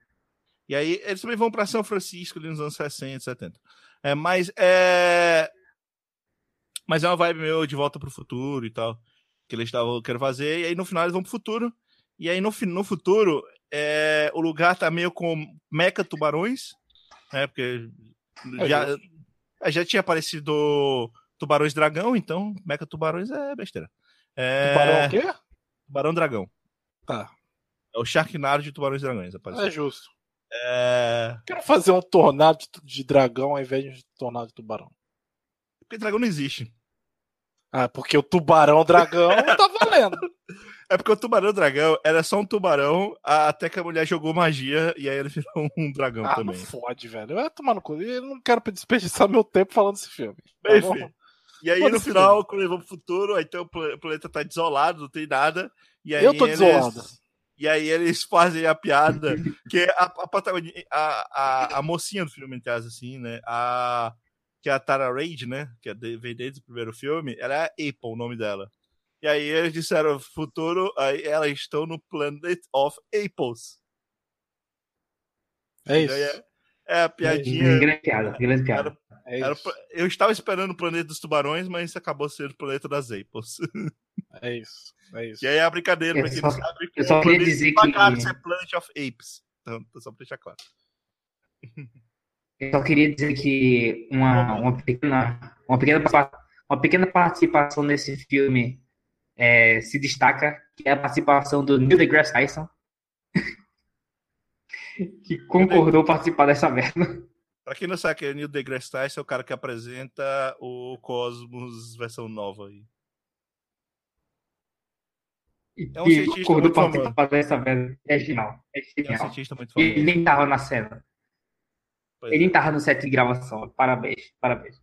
E aí eles também vão pra São Francisco ali nos anos sessenta, setenta. É, mas é. Mas é uma vibe meio de volta pro futuro e tal. Que eles estavam querendo fazer, e aí no final eles vão pro futuro. E aí no, no futuro, é, o lugar tá meio com meca tubarões, né? Porque É já. justo. Já tinha aparecido Tubarões Dragão, então Mecha Tubarões é besteira. É... Tubarão o quê? Tubarão Dragão. Tá. É o Sharknado de Tubarões Dragões. Apareceu. É justo. É... Quero fazer um tornado de dragão ao invés de um tornado de tubarão. Porque dragão não existe. Ah, porque o tubarão dragão tá valendo. É porque o Tubarão Dragão era só um tubarão até que a mulher jogou magia e aí ele virou um dragão Ah, também. não fode, velho. Vai tomar no cu. Eu não quero desperdiçar meu tempo falando desse filme. Tá Bem, bom? filho. E aí, Pode no ser. final, quando eles vão pro futuro, aí tem o pla- o planeta tá desolado, não tem nada. E aí Eu tô eles... desolado. E aí eles fazem a piada, que a, a, protagonista- a, a, a mocinha do filme, entre aspas, assim, né? A, que é a Tara Reid, né? Que é de- vem desde o primeiro filme. Ela é Apple, o nome dela. E aí eles disseram, futuro, aí elas estão no Planet of Apples. É E aí isso. É, é a piadinha. Grande piada, grande piada. É Era- isso. eu estava esperando o planeta dos tubarões, mas acabou sendo o planeta das Apples. É isso. É isso. E aí é a brincadeira, Eu pra quem só- não sabe, que eu só é o queria planeta dizer dos macacos, que- é Planet of Apes. Então, só pra deixar claro. Eu só queria dizer que uma, uma, pequena, uma, pequena, pa- uma pequena participação nesse filme é, se destaca, que é a participação do Neil deGrasse Tyson, que concordou participar dessa merda. Pra quem não sabe, que é o Neil deGrasse Tyson é o cara que apresenta o Cosmos versão nova aí. É um E cientista concordou muito famoso. participar dessa merda. É genial. É É um genial. cientista muito Ele famoso. nem tava na cena. Pois Ele é. nem tava no set de gravação. Parabéns, parabéns.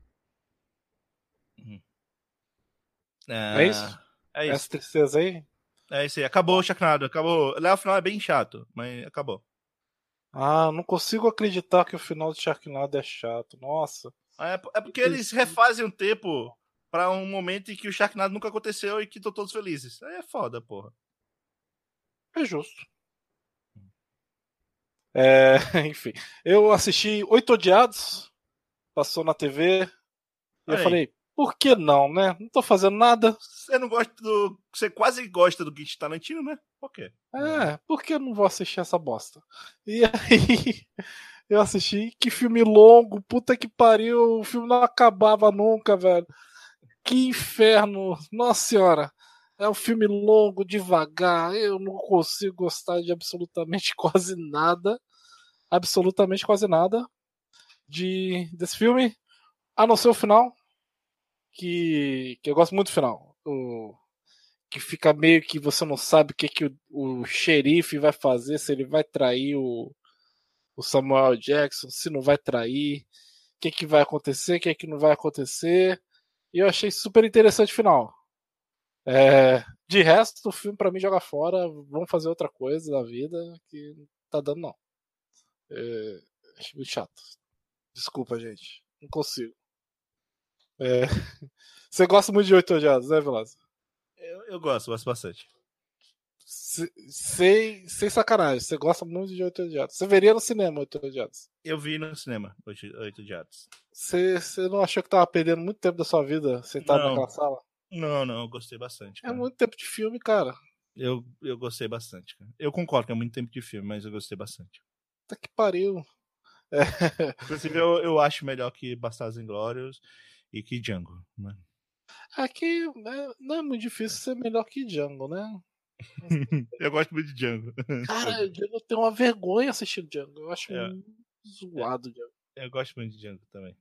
É, É isso? É isso. Essa tristeza aí? É isso aí. Acabou o Sharknado. Acabou. Lá o final é bem chato, mas acabou. Ah, não consigo acreditar que o final de Sharknado é chato. Nossa. É, é porque eles refazem o tempo pra um momento em que o Sharknado nunca aconteceu e que estão todos felizes. Aí é foda, porra. É justo. É, enfim. Eu assisti Oito Odiados. Passou na T V. E eu Aí. falei, por que não, né? Não tô fazendo nada. Você não gosta do. Você quase gosta do Git Tarantino, né? Por quê? É, por que eu não vou assistir essa bosta? E aí, eu assisti, que filme longo, puta que pariu, o filme não acabava nunca, velho. Que inferno, nossa senhora. É um filme longo, devagar. Eu não consigo gostar de absolutamente quase nada. Absolutamente quase nada de, desse filme. A não ser o final. Que, que eu gosto muito do final. O, que fica meio que você não sabe o que, que o, o xerife vai fazer. Se ele vai trair o, o Samuel Jackson. Se não vai trair. O que, que vai acontecer. O que, que não vai acontecer. E eu achei super interessante o final. É, de resto, o filme pra mim joga fora. Vamos fazer outra coisa da vida que não tá dando, não. É, acho muito chato. Desculpa, gente. Não consigo. É, você gosta muito de Oito Odiados, né, Velasco? Eu, eu gosto, gosto bastante. Se- Sem, sem sacanagem, você gosta muito de Oito Odiados. Você veria no cinema Oito Odiados. Eu vi no cinema, Oito, Oito Odiados. Você, você não achou que tava perdendo muito tempo da sua vida sentado Não. naquela sala? Não, não, eu gostei bastante, É cara. muito tempo de filme, cara. Eu, eu gostei bastante, cara. Eu concordo que é muito tempo de filme, mas eu gostei bastante. Puta que pariu. É. Inclusive, eu, eu acho melhor que Bastardos Inglórios e que Django, né? Aqui né, não é muito difícil ser melhor que Django, né? Eu gosto muito de Django. Cara, Django tem uma vergonha assistir Django. Eu acho É. muito zoado Django. Eu gosto muito de Django também.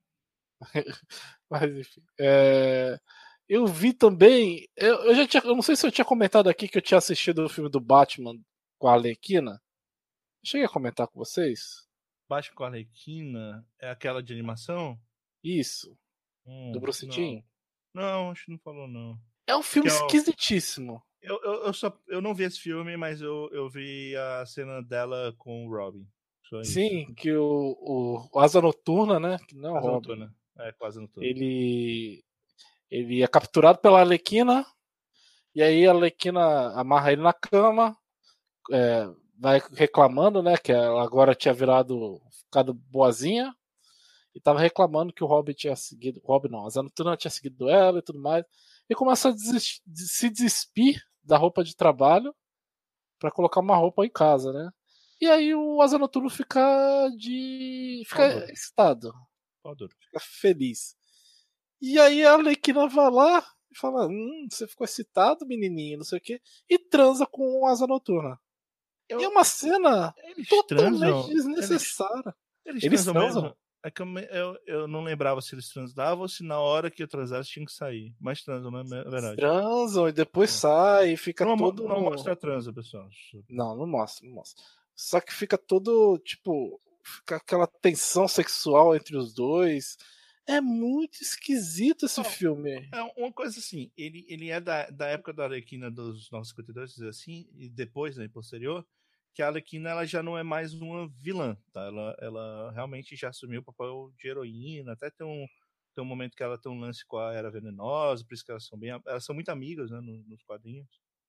Mas enfim. É, eu vi também. Eu, eu já tinha. Eu não sei se eu tinha comentado aqui que eu tinha assistido o filme do Batman com a Arlequina. Cheguei a comentar com vocês? Batman com a Arlequina é aquela de animação? Isso. Hum, Do Bruce não. Timm. Não, acho que não falou, não. É um filme Que é o- esquisitíssimo. Eu, eu, eu, só, eu não vi esse filme, mas eu, eu vi a cena dela com o Robin. Só isso. Sim, que o, o, o Asa Noturna, né? Que não é o Quase Robin. noturna. É, quase noturna. Ele. Ele é capturado pela Arlequina. E aí a Arlequina amarra ele na cama. É, vai reclamando, né? Que ela agora tinha virado. Ficado boazinha. E tava reclamando que o Robin tinha seguido. O Robin não, a Asa Noturna tinha seguido ela e tudo mais. E começa a desist, se despir da roupa de trabalho pra colocar uma roupa em casa, né? E aí o Asa Noturno fica de. fica Pau duro. excitado, Pau duro. fica feliz. E aí a Arlequina vai lá e fala: Hum, você ficou excitado, menininho, não sei o quê, e transa com o Asa Noturna. Eu- E é uma cena Eles totalmente transam. Eles, desnecessária. eles, Eles transam, transam. mesmo. É que eu, me- eu, eu não lembrava se eles transavam ou se na hora que eu transasse tinha que sair. Mas transam, né? É verdade. Transam e depois sai e fica Não, mo- todo. não mostra a transa, pessoal. Não, não mostra, não mostra. Só que fica todo, tipo, fica aquela tensão sexual entre os dois. É muito esquisito esse Não. filme. É uma coisa assim, ele, ele é da, da época da Arlequina dos novecentos e cinquenta e dois, dizer assim, e depois, né, posterior, que a Arlequina ela já não é mais uma vilã, tá? Ela, ela realmente já assumiu o papel de heroína, até tem um, tem um momento que ela tem um lance com a Era Venenosa, por isso que elas são bem, elas são muito amigas, né, nos, nos quadrinhos.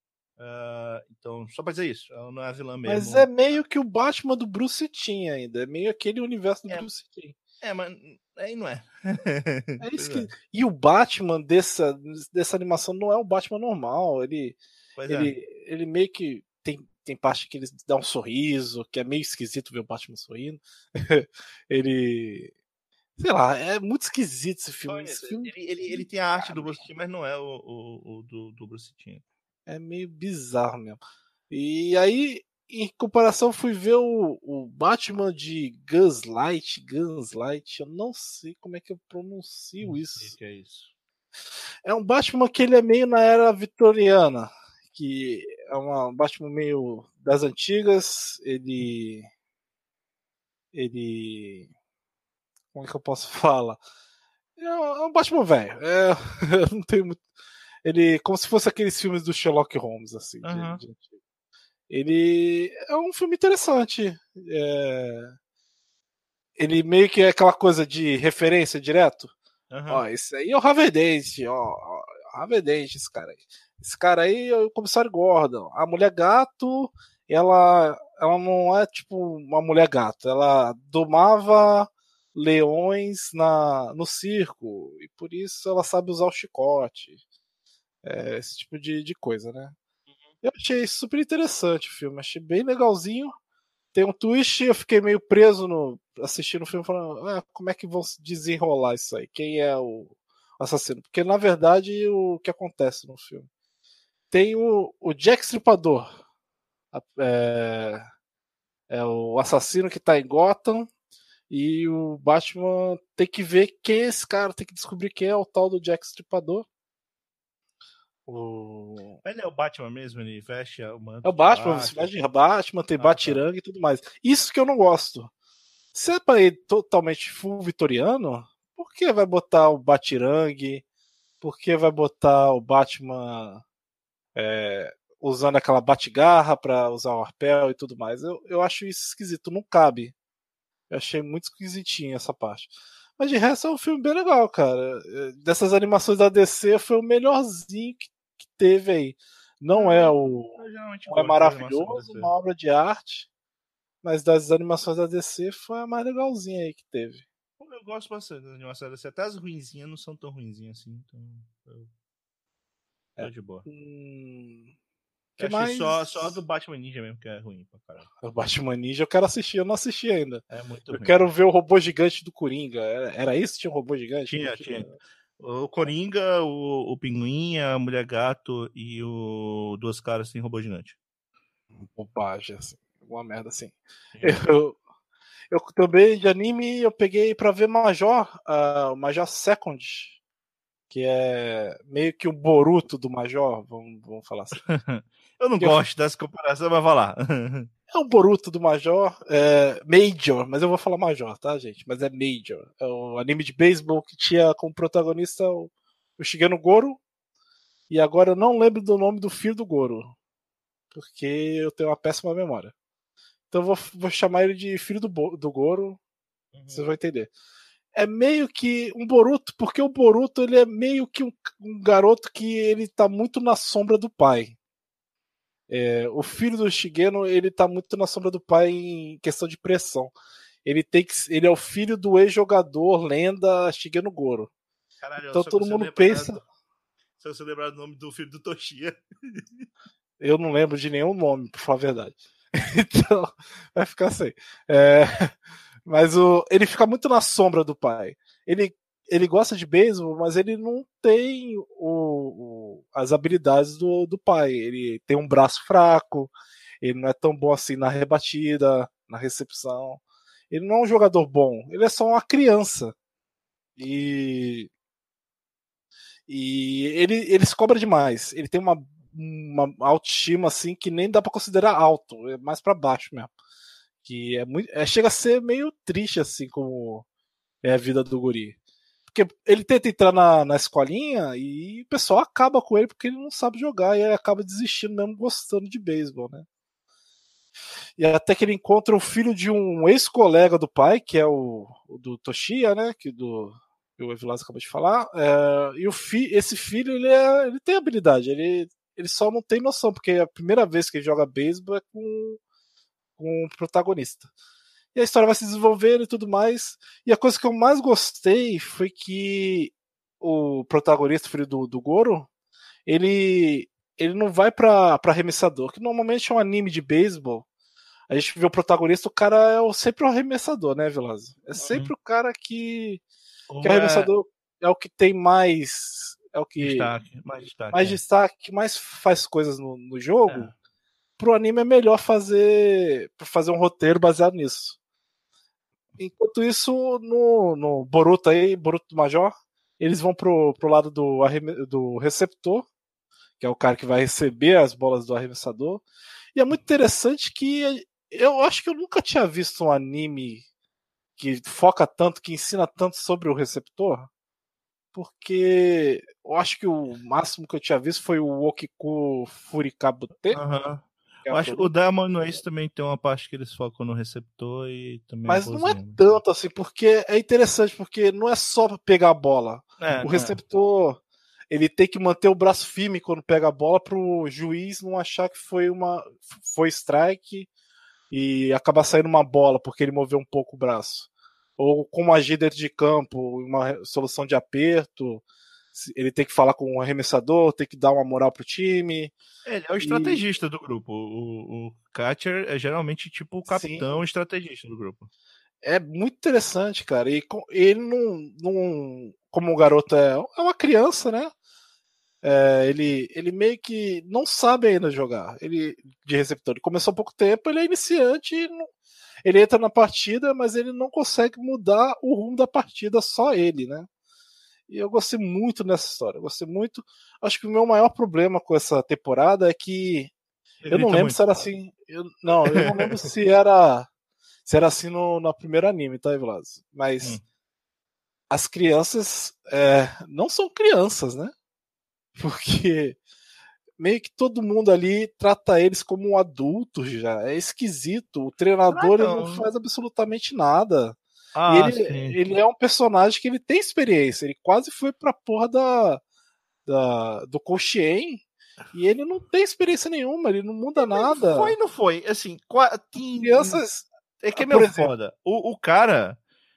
Uh, então, só pra dizer isso, ela não é a vilã mesmo. Mas é meio que o Batman do Bruce Timm ainda. É meio aquele universo do É. Bruce Timm. É, mas aí não é. É isso que... E o Batman dessa, dessa animação não é o Batman normal. Ele, Pois ele, é. ele meio que tem, tem parte que ele dá um sorriso, que é meio esquisito ver o Batman sorrindo. Ele. Sei lá, é muito esquisito esse filme. Esse filme Ele, ele, ele tem a arte do Bruce Timm, mas não é o, o, o do, do Bruce Timm. é meio bizarro mesmo. E aí, em comparação, fui ver o, o Batman de Gaslight. Gaslight, eu não sei como é que eu pronuncio Não sei isso. o que é isso. É um Batman que ele é meio na era vitoriana, que é uma, um Batman meio das antigas. Ele, ele, como é que eu posso falar? É um, é um Batman velho. É, eu não tenho muito. Ele, como se fosse aqueles filmes do Sherlock Holmes, assim. de- Aham. de antigo. Ele é um filme interessante. É, ele meio que é aquela coisa de referência direto. Aham. Ó, esse aí é o Harvey Dent, ó, ó, Harvey Dent, esse cara aí. Esse cara aí é o Comissário Gordon. A mulher gato, ela, ela não é tipo uma mulher gato. Ela domava leões na, no circo e por isso ela sabe usar o chicote. É, esse tipo de, de coisa, né? Eu achei super interessante o filme, achei bem legalzinho. Tem um twist, eu fiquei meio preso no assistindo o filme, falando, ah, como é que vão se desenrolar isso aí? Quem é o assassino? Porque na verdade o que acontece no filme? tem o, o Jack Stripador. É, é o assassino que tá em Gotham. E o Batman tem que ver quem é esse cara, tem que descobrir quem é o tal do Jack Stripador. O... Ele é o Batman mesmo, ele veste o manto. É o Batman, você vai de Batman, tem ah, Batiranga tá. E tudo mais. Isso que eu não gosto. Se é pra ir totalmente full vitoriano, por que vai botar o Batirangue? Por que vai botar o Batman é, usando aquela batigarra pra usar o arpel e tudo mais? Eu, eu acho isso esquisito, não cabe. Eu achei muito esquisitinho essa parte. Mas de resto é um filme bem legal, cara. Dessas animações da D C foi o melhorzinho que, que teve aí. Não é o. Não é maravilhoso, uma obra de arte. Mas das animações da D C foi a mais legalzinha aí que teve. Eu gosto bastante das animações da D C. Até as ruinzinhas não são tão ruinzinhas assim. Então. Eu... Tô é. de boa. Hum... Que mais... só, só do Batman Ninja mesmo que é ruim pra caralho. O Batman Ninja eu quero assistir, eu não assisti ainda. É muito eu ruim. quero ver o robô gigante do Coringa. Era, era isso? Tinha um robô gigante? Tinha, tinha. O Coringa, o, o Pinguim, a Mulher Gato e o Duas Caras sem robô gigante. Bobagem, assim. Uma merda assim. Eu, eu também, de anime, eu peguei pra ver Major, uh, Major Second. Que é meio que o Boruto do Major, vamos, vamos falar assim. Eu não que gosto eu... dessa comparação, mas vai lá. É o Boruto do Major, é Major, mas eu vou falar Major, tá, gente? Mas é Major. É o anime de beisebol que tinha como protagonista o, o Shigeno Goro. E agora eu não lembro do nome do filho do Goro. Porque eu tenho uma péssima memória. Então eu vou, vou chamar ele de filho do, do Goro. Uhum. Vocês vão entender. É meio que um Boruto, porque o Boruto ele é meio que um, um garoto que ele tá muito na sombra do pai. É, o filho do Shigeno, ele tá muito na sombra do pai em questão de pressão. Ele, tem que, ele é o filho do ex-jogador lenda Shigeno Goro. Caralho, então todo mundo pensa... Do... Se você lembrar do nome do filho do Toshiya. Eu não lembro de nenhum nome, por falar a verdade. Então, vai ficar assim. É... Mas o, ele fica muito na sombra do pai. Ele, ele gosta de beisebol, mas ele não tem o, o, as habilidades do, do pai. Ele tem um braço fraco, ele não é tão bom assim na rebatida, na recepção. Ele não é um jogador bom, ele é só uma criança. E, e ele, ele se cobra demais. Ele tem uma, uma autoestima assim que nem dá pra considerar alto, é mais pra baixo mesmo. Que é muito, é, chega a ser meio triste assim como é a vida do guri, porque ele tenta entrar na, na escolinha e o pessoal acaba com ele porque ele não sabe jogar e ele acaba desistindo mesmo gostando de beisebol, né? E até que ele encontra o filho de um ex-colega do pai, que é o, o do Toshiya, né? Que do que o Evilás acabou de falar. É, e o fi, esse filho ele, é, ele tem habilidade, ele, ele só não tem noção porque a primeira vez que ele joga beisebol é com com o protagonista. E a história vai se desenvolvendo e tudo mais. E a coisa que eu mais gostei foi que o protagonista, filho do, do Goro, ele, ele não vai pra, pra arremessador, que normalmente é um anime de beisebol. A gente vê o protagonista, o cara é o, sempre o arremessador, né, Veloso? É sempre uhum. o cara que, que é arremessador é... é o que tem mais. É o que. Destaque, mais destaque. Mais é. destaque, que mais faz coisas no, no jogo. É. Pro anime é melhor fazer fazer um roteiro baseado nisso. Enquanto isso, no, no Boruto aí, Boruto do Major, eles vão pro, pro lado do, do receptor, que é o cara que vai receber as bolas do arremessador. E é muito interessante que eu acho que eu nunca tinha visto um anime que foca tanto, que ensina tanto sobre o receptor, porque eu acho que o máximo que eu tinha visto foi o Okiku Furikabute. Aham. Uhum. Eu acho que o Diamond Ace também tem uma parte que eles focam no receptor e também. Mas não é tanto assim, porque é interessante, porque não é só pegar a bola. É, o receptor, é. ele tem que manter o braço firme quando pega a bola pro juiz não achar que foi uma foi strike e acabar saindo uma bola porque ele moveu um pouco o braço. Ou como agir dentro de campo, uma solução de aperto. Ele tem que falar com o arremessador, tem que dar uma moral pro time. Ele é o estrategista e... do grupo. O, o catcher é geralmente tipo o capitão Sim. estrategista do grupo. É muito interessante, cara. E ele não, não como o garoto é, é uma criança, né? É, ele, ele meio que não sabe ainda jogar. Ele de receptor. Ele começou há pouco tempo, ele é iniciante, e não, ele entra na partida, mas ele não consegue mudar o rumo da partida, só ele, né? E eu gostei muito nessa história. Eu gostei muito. Acho que o meu maior problema com essa temporada é que Ele eu não grita lembro muito. se era assim. Eu, não, eu não lembro se era se era assim no, no primeiro anime, tá, Vilas? Mas Hum. as crianças é, não são crianças, né? Porque meio que todo mundo ali trata eles como um adulto já. É esquisito. O treinador ele não não. faz absolutamente nada. E Ah, ele, sim. ele é um personagem que ele tem experiência. Ele quase foi pra porra da, da, do Koshien e ele não tem experiência nenhuma, ele não muda nada. Foi, não foi? Assim, qua- tem- Crianças. é que é Por meio exemplo, foda. O, o cara.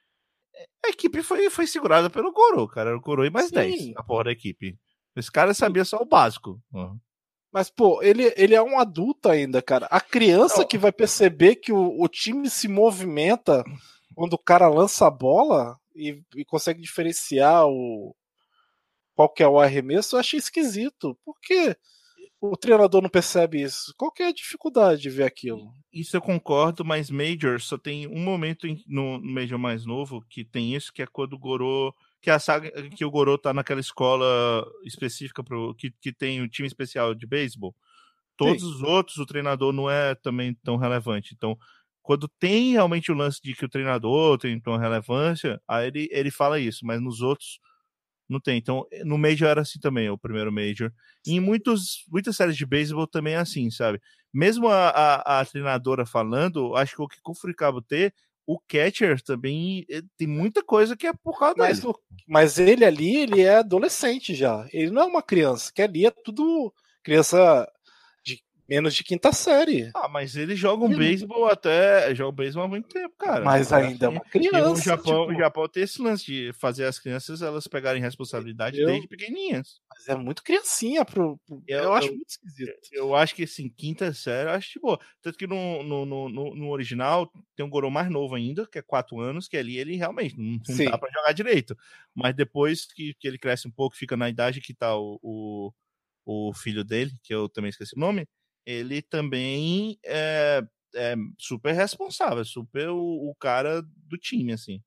A equipe foi, foi segurada pelo Goro, cara. O Goro e mais dez. sim, A porra da equipe. Esse cara sabia só o básico. Uhum. mas pô, ele, ele é um adulto ainda, cara. A criança Não. que vai perceber que o, o time se movimenta quando o cara lança a bola e, e consegue diferenciar o qual que é o arremesso, eu achei esquisito. Por que o treinador não percebe isso? Qual que é a dificuldade de ver aquilo? Isso eu concordo, mas Major só tem um momento em- no, no Major mais novo que tem isso, que é quando o Goro. Que é a saga que o Goro tá naquela escola específica pro, que, que tem um time especial de beisebol. Todos Sim. os outros, o treinador não é também tão relevante. Então, quando tem realmente o lance de que o treinador tem tão relevância, aí ele, ele fala isso, mas nos outros não tem. Então, no Major era assim também, o primeiro Major. E em muitos, muitas séries de beisebol também é assim, sabe? Mesmo a, a, a treinadora falando, acho que o que o Furicabo ter, o catcher também eh, tem muita coisa que é por causa Mas, dele. o, mas ele ali, ele é adolescente já. Ele não é uma criança, que ali é tudo criança de menos de quinta série. Ah, mas eles jogam Ele não- beisebol até. Jogam beisebol há muito tempo, cara. mas É ainda é assim. uma E no criança, Japão, o tipo, Japão tem esse lance de fazer as crianças elas pegarem responsabilidade eu, desde pequenininhas. mas é muito criancinha pro, pro- Eu, eu acho eu, muito esquisito. eu acho que, assim, quinta série, eu acho de boa. Tanto que no, no, no, no- no original tem um Goro mais novo ainda, que é quatro anos, que ali ele realmente não, não dá Sim. pra jogar direito. Mas depois que, que ele cresce um pouco, fica na idade que tá o, o, o filho dele, que eu também esqueci o nome, ele também é, é super responsável, super o, o cara do time, assim.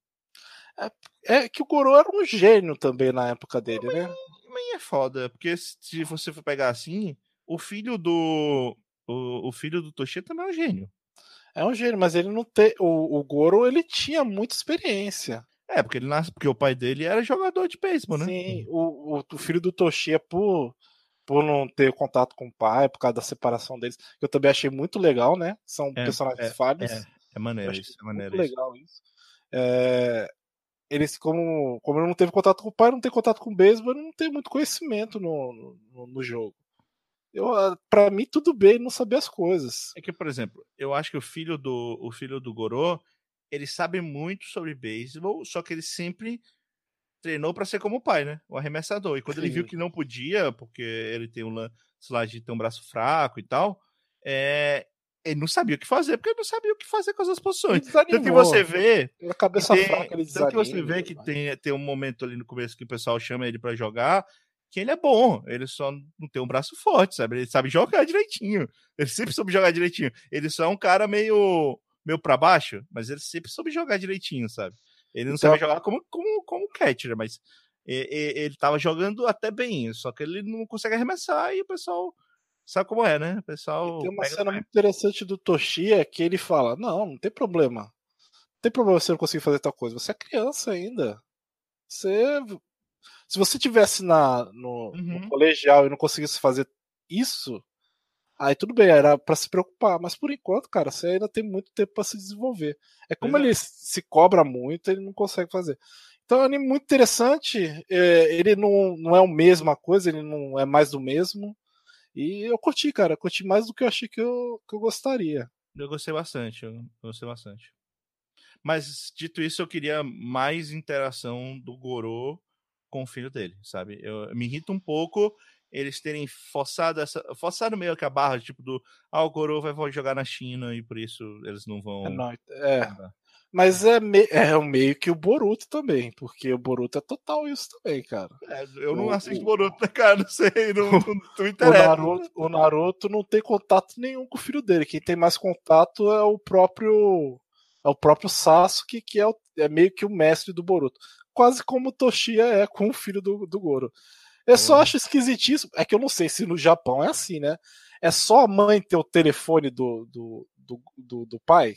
É que o Goro era um gênio também na época dele, né? Também é foda, porque se você for pegar assim, o filho do. O, o filho do Toshi também é um gênio. É um gênio, mas ele não tem. O, o Goro ele tinha muita experiência. É, porque ele nasce, porque o pai dele era jogador de beisebol, né? Sim, o, o, o filho do Toshi é por, por não ter contato com o pai, por causa da separação deles. Que eu também achei muito legal, né? São É, personagens é, falhos. é, é Eu maneiro achei isso, é muito maneiro isso. legal isso. É, eles, como, como ele não teve contato com o pai, não tem contato com o beisebol, ele não tem muito conhecimento no, no, no jogo. Eu, ah, pra mim, tudo bem não saber as coisas. É que, por exemplo, eu acho que o filho do, o filho do Goro, ele sabe muito sobre beisebol, só que ele sempre treinou pra ser como o pai, né? O arremessador. E quando ele viu Sim. que não podia, porque ele tem um lance lá de ter um braço fraco e tal, é, ele não sabia o que fazer, porque ele não sabia o que fazer com as outras Ele posições. Tanto que você desanimou. vê A que cabeça tem, fraca, ele tanto que você desanima. vê que tem, tem um momento ali no começo que o pessoal chama ele pra jogar, que ele é bom, ele só não tem um braço forte, sabe? Ele sabe jogar direitinho. Ele sempre soube jogar direitinho. Ele só é um cara meio meio para baixo, mas ele sempre soube jogar direitinho, sabe? Ele não Então, sabia jogar como como como catcher, mas ele tava jogando até bem, só que ele não consegue arremessar e o pessoal sabe como é, né? O e pessoal tem uma pega cena muito interessante do Toshia que ele fala: Não, não tem problema. Não tem problema você não conseguir fazer tal coisa. Você é criança ainda. Você. Se você tivesse na, no, no uhum. colegial e não conseguisse fazer isso, aí tudo bem, era pra se preocupar. Mas por enquanto, cara, você ainda tem muito tempo pra se desenvolver. É como Pois é. ele se cobra muito, ele não consegue fazer. Então é um anime muito interessante. É, ele não, não é a mesma coisa, ele não é mais do mesmo. E eu curti, cara. Curti mais do que eu achei que eu, que eu gostaria. Eu gostei bastante, eu gostei bastante. Mas dito isso, eu queria mais interação do Goro com o filho dele, sabe? Eu me irrita um pouco eles terem forçado essa, forçado meio que a barra, tipo do, ah, o Goro vai jogar na China e por isso eles não É, vão. não, é, Não dá. Mas é, me... é o meio que o Boruto também, porque o Boruto é total isso também, cara. É, eu não o, assisto o, Boruto, né, cara? Não sei, não, não, não me o, interessa. Naruto, o Naruto não tem contato nenhum com o filho dele. Quem tem mais contato é o próprio é o próprio Sasuke, que é, o, é meio que o mestre do Boruto. Quase como o Toshiya é com o filho do, do Goro. Eu só Porra. acho esquisitíssimo. É que eu não sei se no Japão é assim, né? É só a mãe ter o telefone do, do, do, do, do pai.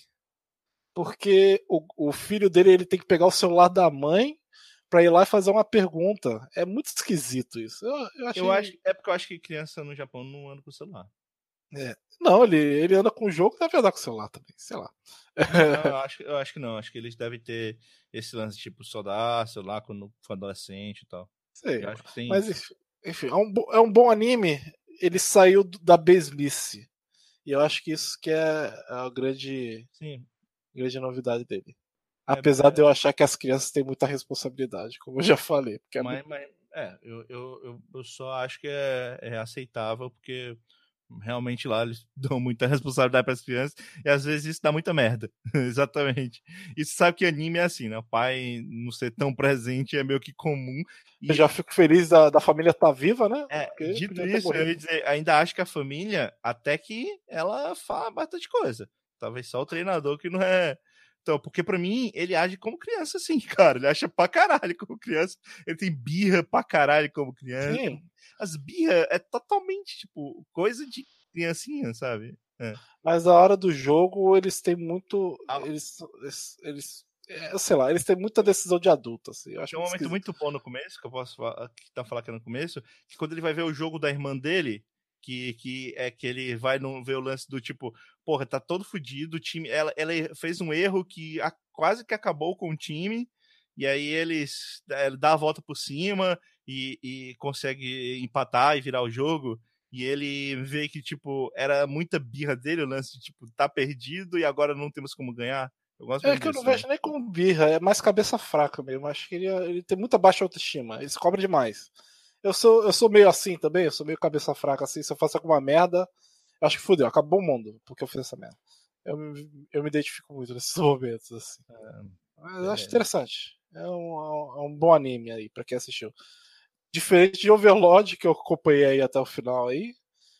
Porque o, o filho dele ele tem que pegar o celular da mãe pra ir lá e fazer uma pergunta. É muito esquisito isso. Eu, eu achei... Eu acho, é porque eu acho que criança no Japão não anda com celular. É. Não, ele, ele anda com o jogo, deve andar com o celular também, sei lá. Não, eu acho, eu acho que não. Acho que eles devem ter esse lance tipo só dar celular quando for adolescente e tal. Sei, Eu acho que tem mas isso. enfim, é um, bo- é um bom anime. Ele saiu do- da mesmice. E eu acho que isso que é a grande, Sim. grande novidade dele. É, Apesar é, de eu achar que as crianças têm muita responsabilidade, como eu já falei. Porque é mas, muito... mas é, eu, eu, eu, eu só acho que é, é aceitável, porque realmente lá eles dão muita responsabilidade para as crianças e às vezes isso dá muita merda. Exatamente. E você sabe que anime é assim, né? O pai não ser tão presente é meio que comum. Eu E já fico feliz da, da família estar tá viva, né? é, Porque dito podia ter isso, eu morrido. ia dizer, ainda acho que a família, até que ela fala bastante coisa. Talvez só o treinador que não é. Então, porque pra mim, ele age como criança, assim, cara. Ele acha pra caralho como criança. Ele tem birra pra caralho como criança. Sim, As birras é totalmente, tipo, coisa de criancinha, sabe? É. mas na hora do jogo eles têm muito. Ah, Eles. Eles. eles é, sei lá, eles têm muita decisão de adulto, assim. Eu acho tem um muito momento esquisito. muito bom no começo, que eu posso falar, que tá falando aqui no começo, que quando ele vai ver o jogo da irmã dele, que, que é que ele vai no, ver o lance do tipo, porra, tá todo fudido, o time, ela, ela fez um erro que a, quase que acabou com o time, e aí eles ele dá a volta por cima e, e consegue empatar e virar o jogo, e ele vê que, tipo, era muita birra dele, o lance de, tipo, tá perdido e agora não temos como ganhar. Eu gosto É muito que eu não disso também. vejo nem como birra, é mais cabeça fraca mesmo. Acho que ele, ele tem muita baixa autoestima, ele se cobra demais. Eu sou, eu sou meio assim também, eu sou meio cabeça fraca assim. Se eu faço alguma merda, eu acho que fudeu, acabou o mundo, porque eu fiz essa merda. Eu, me- eu me identifico muito nesses momentos, assim. Mas eu acho Beleza. interessante. É um, é um bom anime aí, pra quem assistiu. Diferente de Overlord, que eu acompanhei aí até o final aí,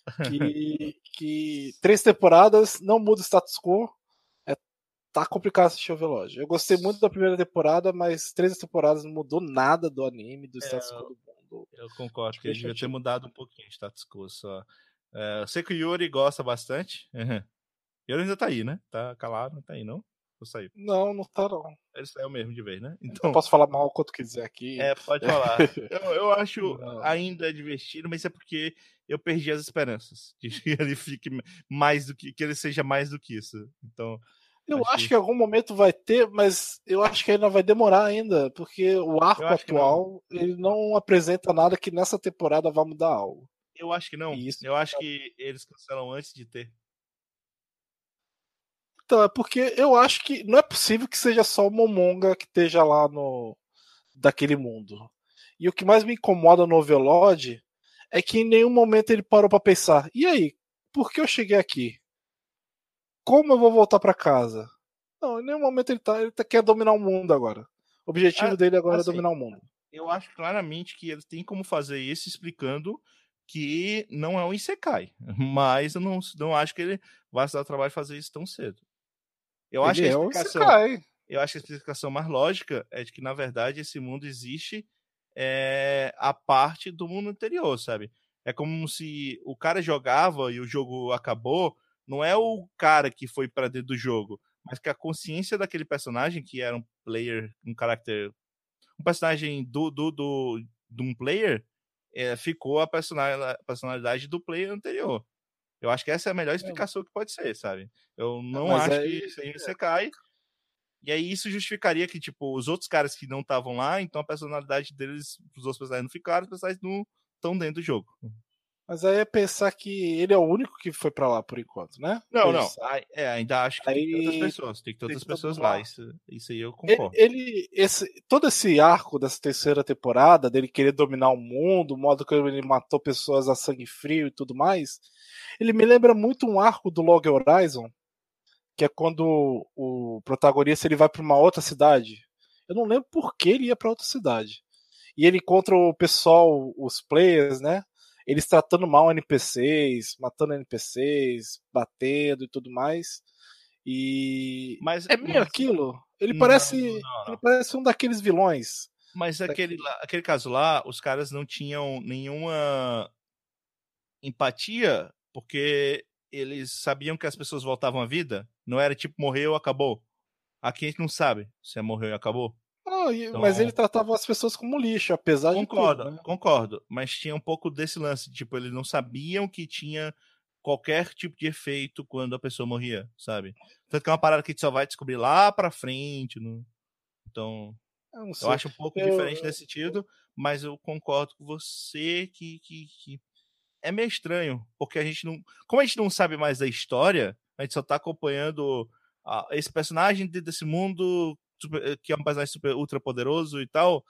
que, que três temporadas não muda o status quo. É, tá complicado assistir Overlord. Eu gostei muito da primeira temporada, mas três temporadas não mudou nada do anime, do status quo do mundo. Eu concordo Acho que que é ele devia ter chatinho. mudado um pouquinho o status quo só. É, eu sei que o Yuri gosta bastante. Yuri ainda tá aí, né? Tá calado, não tá aí, não? Ou saiu? Não, não tá não. Ele saiu mesmo de vez, né? Eu Então, posso falar mal quanto quiser aqui. é, pode falar. Eu, eu acho Não. ainda divertido, mas é porque eu perdi as esperanças de que ele fique mais do que, que ele seja mais do que isso. Então, Eu acho acho que. que em algum momento vai ter, mas eu acho que ainda vai demorar ainda, porque o Eu arco acho que não. atual ele não apresenta nada que nessa temporada vá mudar algo. Eu acho que não. E isso. Eu acho que eles cancelam antes de ter. Então, é porque eu acho que não é possível que seja só o Momonga que esteja lá no daquele mundo. E o que mais me incomoda no Overlord é que em nenhum momento ele parou pra pensar: e aí, por que eu cheguei aqui? Como eu vou voltar pra casa? Não, em nenhum momento ele tá, ele tá, quer dominar o mundo agora. O objetivo Ah, dele agora é assim, dominar o mundo. eu acho claramente que eles têm como fazer isso explicando que não é um Isekai. Mas eu não, não acho que ele vai se dar o trabalho de fazer isso tão cedo. Eu acho Ele que a é um explicação, Isekai. eu acho que a explicação mais lógica é de que, na verdade, esse mundo existe é, a parte do mundo anterior, sabe? É como se o cara jogava e o jogo acabou. Não é o cara que foi para dentro do jogo, mas que a consciência daquele personagem, que era um player, um caráter um personagem do, do, do, de um player é, ficou a personalidade, a personalidade do player anterior. Eu acho que essa é a melhor explicação que pode ser, sabe? Eu não Mas acho aí. que seja você cai. E aí isso justificaria que, tipo, os outros caras que não estavam lá, então a personalidade deles, os outros personagens não ficaram, os personagens não estão dentro do jogo. Mas aí é pensar que ele é o único que foi pra lá por enquanto, né? Não, Ele não. sabe. Ai, é, ainda acho que tem que ter outras Aí pessoas. Tem que ter tem outras todo pessoas lá. uma. Isso, isso aí eu Ele, concordo. ele esse, todo esse arco dessa terceira temporada, dele querer dominar o mundo, o modo que ele matou pessoas a sangue frio e tudo mais, ele me lembra muito um arco do Log Horizon, que é quando o protagonista ele vai para uma outra cidade. Eu não lembro por que ele ia para outra cidade. E ele encontra o pessoal, os players, né? Eles tratando mal N P Cs, matando N P Cs, batendo e tudo mais. E Mas, é meio mas- aquilo. Ele Não, parece, não, não. ele parece um daqueles vilões. Mas aquele, lá- aquele caso lá, os caras não tinham nenhuma empatia, porque eles sabiam que as pessoas voltavam à vida. Não era tipo, morreu, acabou. Aqui a gente não sabe se é morreu e acabou. Ah, e- Então, mas ele tratava as pessoas como lixo, apesar Concordo, de tudo, né? concordo. Mas tinha um pouco desse lance. Tipo, eles não sabiam que tinha qualquer tipo de efeito quando a pessoa morria, sabe? Tanto que é uma parada que a gente só vai descobrir lá pra frente. no- Então, Eu não eu sei. acho um pouco Eu- diferente nesse sentido, mas eu concordo com você que, que, que é meio estranho, porque a gente não. Como a gente não sabe mais da história, a gente só tá acompanhando ah, esse personagem dentro desse mundo super- que é um personagem super ultra poderoso e tal.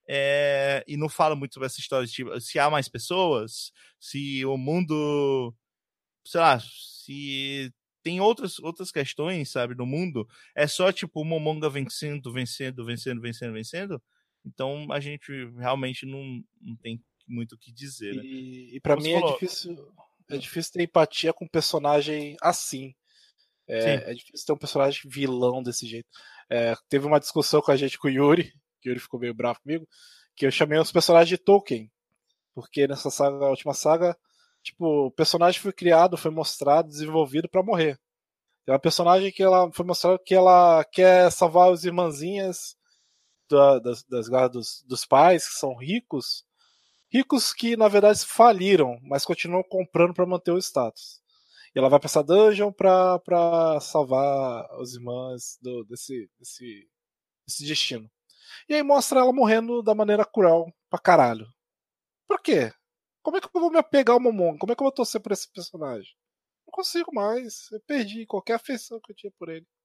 é, e não fala muito sobre essa história de tipo, se há mais pessoas, se o mundo. Sei lá, se tem outras, outras questões, sabe, no mundo. É só tipo o Momonga vencendo, vencendo, vencendo, vencendo, vencendo. Então a gente realmente não, não tem muito o que dizer, né? E, e para Como você mim é falou. difícil, é difícil ter empatia com um personagem assim. Sim. É, é difícil ter um personagem vilão desse jeito. É, teve uma discussão com a gente com o Yuri, que o Yuri ficou meio bravo comigo, que eu chamei os personagens de Tolkien. Porque nessa saga, a última saga, tipo, o personagem foi criado, foi mostrado, desenvolvido pra morrer. Tem uma personagem que ela foi mostrado que ela quer salvar os irmãzinhas da- das, das garras dos, dos pais, que são ricos. Ricos que, na verdade, faliram, mas continuam comprando pra manter o status. E ela vai pra essa dungeon pra, pra salvar as irmãs do, desse, desse, desse destino. E aí mostra ela morrendo da maneira cruel pra caralho. Por quê? Como é que eu vou me apegar ao Momonga? Como é que eu vou torcer por esse personagem? Não consigo mais. Eu perdi qualquer afeição que eu tinha por ele.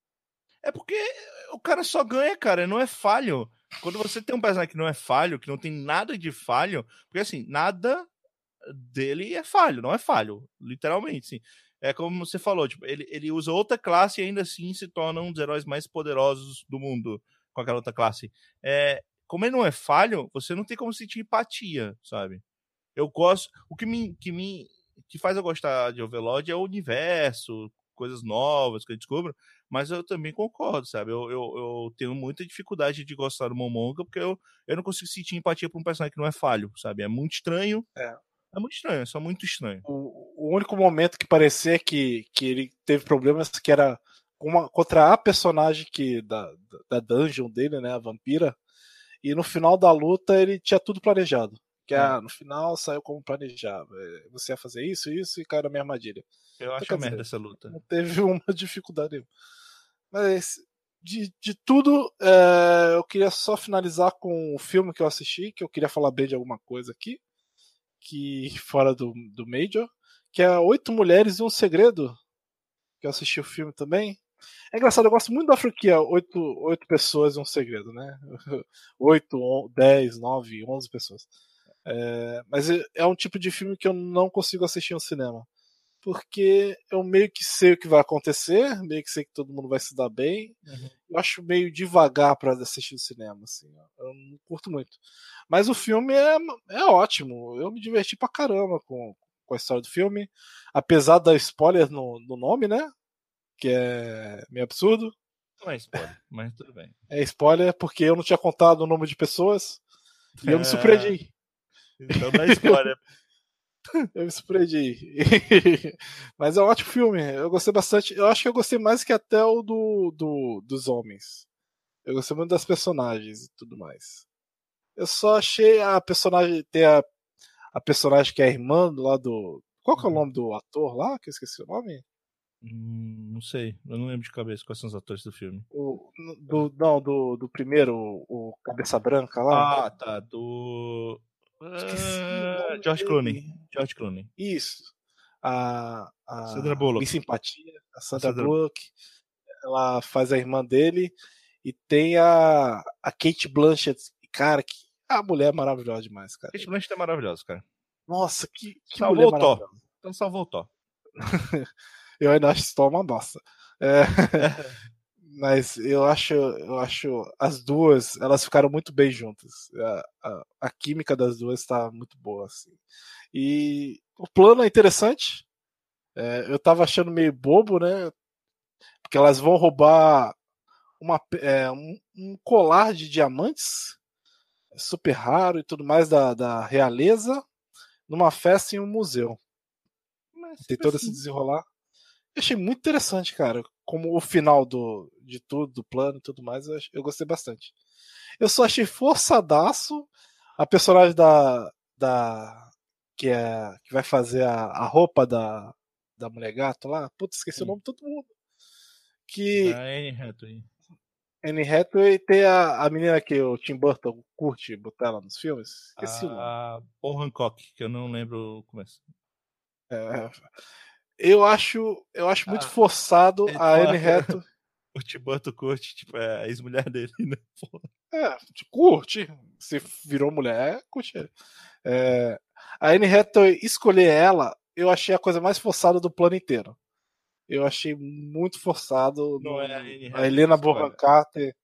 É porque o cara só ganha, cara, não é falho. Quando você tem um personagem que não é falho, que não tem nada de falho, porque assim, nada dele é falho, não é falho, literalmente, sim. É como você falou, tipo, ele, ele usa outra classe e ainda assim se torna um dos heróis mais poderosos do mundo com aquela outra classe. É, como ele não é falho, você não tem como sentir empatia, sabe? Eu gosto. O que me, que me que faz eu gostar de Overlord é o universo, coisas novas que eu descubro, mas eu também concordo, sabe? Eu, eu, eu tenho muita dificuldade de gostar do Momonga porque eu, eu não consigo sentir empatia por um personagem que não é falho, sabe? É muito estranho. É. É muito estranho, é só muito estranho. O, o único momento que parecia que, que ele teve problemas que era uma, contra a personagem que, da, da dungeon dele, né? A vampira. E no final da luta ele tinha tudo planejado. Que É. ah, no final saiu como planejava. Você ia fazer isso, isso e caiu na minha armadilha. Eu Então, acho quer a merda dizer, essa luta. não teve uma dificuldade nenhuma. Mas de, de tudo, é, eu queria só finalizar com o filme que eu assisti, que eu queria falar bem de alguma coisa aqui, que fora do, do Major, que é Oito Mulheres e um Segredo, que eu assisti o filme também. É engraçado, eu gosto muito da franquia Oito, Oito Pessoas e um Segredo, né? Oito, dez, nove, onze pessoas. É, mas é um tipo de filme que eu não consigo assistir no cinema. Porque eu meio que sei o que vai acontecer, meio que sei que todo mundo vai se dar bem. Uhum. Eu acho meio devagar para assistir no cinema, assim. Eu não curto muito. Mas o filme é, é ótimo. Eu me diverti pra caramba com, com a história do filme. Apesar da spoiler no, no nome, né? Que é meio absurdo. Não é spoiler, mas tudo bem. É spoiler porque eu não tinha contado o número de pessoas. E eu me surpreendi. Então não é spoiler. Eu me surpreendi. Mas é um ótimo filme. Eu gostei bastante. Eu acho que eu gostei mais que até o do, do, dos homens. Eu gostei muito das personagens e tudo mais. Eu só achei a personagem. Ter a, a personagem que é a irmã lá do. Qual que é o nome do ator lá? Que eu esqueci o nome. Hum, não sei, eu não lembro de cabeça quais são os atores do filme. O, do, não, do, do primeiro, o, o Cabeça Branca lá. Ah, tá. Do. Esqueci o Uh, nome George dele. Clooney. George Clooney. Isso. A, a Sandra Bullock. Miss Simpatia, a Sandra, A Sandra- Bullock. Ela faz a irmã dele. E tem a, a Kate Blanchett. Cara, que a mulher é maravilhosa demais, cara. Kate Blanchett é maravilhoso, cara. Nossa, que, que Salvou mulher o Thor. maravilhosa. Então salvou o Thor. Eu ainda acho esse Thor uma bosta. É, mas eu acho, eu acho as duas, elas ficaram muito bem juntas. A, a, a química das duas está muito boa, assim. E o plano é interessante. É, eu tava achando meio bobo, né? Porque elas vão roubar uma, é, um, um colar de diamantes super raro e tudo mais da, da realeza numa festa em um museu. Mas Tem sempre todo esse assim. desenrolar. Eu achei muito interessante, cara. Como o final do, de tudo, do plano e tudo mais, eu, ach- eu gostei bastante. Eu só achei forçadaço a personagem da. da que, é, que vai fazer a, a roupa da, da mulher gato lá. Putz, esqueci o Hum. nome de todo mundo. Que Da Anne Hathaway. Anne Hathaway tem a, a menina que o Tim Burton curte botar ela nos filmes. Esqueci o nome. A Paul Hancock, que eu não lembro o começo. É, eu acho, eu acho muito Ah, forçado a então a, Anne Hathaway. o Tim Burton curte, tipo, é a ex-mulher dele, né? É, tipo, curte. Se virou mulher, curte ele. É, a Anne Hathaway escolher ela, eu achei a coisa mais forçada do plano inteiro. Eu achei muito forçado Não no, é a no- Anne a Hathaway que Helena Bonham escolhe. Carter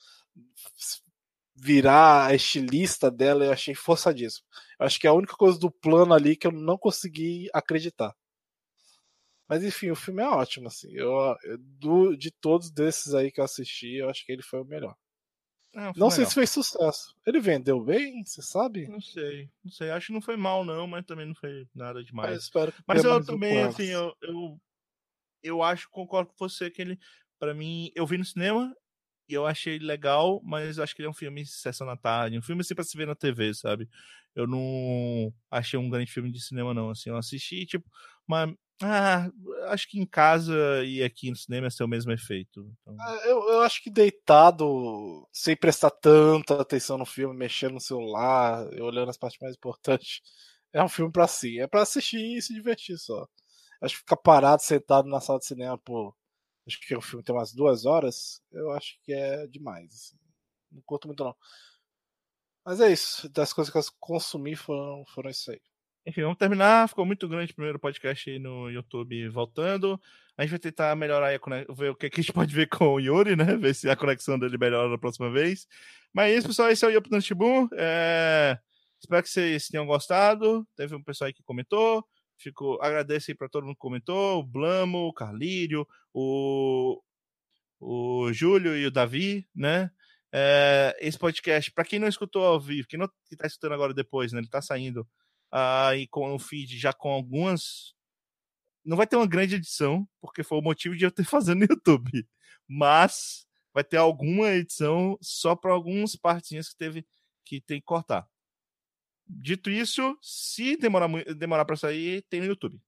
virar a estilista dela, eu achei forçadíssimo. Eu acho que é a única coisa do plano ali que eu não consegui acreditar. Mas enfim, o filme é ótimo, assim. Eu, eu- do, de todos desses aí que eu assisti, eu acho que ele foi o melhor. É um Não filme sei se legal. fez sucesso. Ele vendeu bem, você sabe? Não sei, não sei. Acho que não foi mal, não, mas também não foi nada Mas eu demais. espero que Mas tenha eu mais um com também, assim, elas. eu, eu, eu acho, concordo com você que ele, pra mim, eu vi no cinema e eu achei legal, mas eu acho que ele é um filme de sessão da tarde, um filme assim pra se ver na T V, sabe? Eu não achei um grande filme de cinema, não. Assim, eu assisti, tipo, mas. Ah, acho que em casa e aqui no cinema ia ser o mesmo efeito. Então, Ah, Eu, eu acho que deitado, sem prestar tanta atenção no filme, mexendo no celular, olhando as partes mais importantes, é um filme pra si. É pra assistir e se divertir só. Acho que ficar parado, sentado na sala de cinema, pô, acho que o filme tem umas duas horas, eu acho que é demais. Assim. Não curto muito, não. Mas é isso. Das coisas que eu consumi foram, foram isso aí. enfim, vamos terminar. Ficou muito grande o primeiro podcast aí no YouTube voltando. A gente vai tentar melhorar a conex... ver o que, que a gente pode ver com o Yuri, né? Ver se a conexão dele melhora na próxima vez. Mas é isso, pessoal. Esse é o Yopi no Shibu. É... Espero que vocês tenham gostado. Teve um pessoal aí que comentou. Fico... Agradeço aí pra todo mundo que comentou. O Blamo, o Carlírio, o, o Júlio e o Davi, né? É... Esse podcast, pra quem não escutou ao vivo, quem não que tá escutando agora depois, né? Ele tá saindo aí uh, com o feed já com algumas. Não vai ter uma grande edição, porque foi o motivo de eu ter fazendo no YouTube. Mas vai ter alguma edição só para algumas partinhas que teve que tem que cortar. Dito isso, se demorar, demorar para sair, tem no YouTube.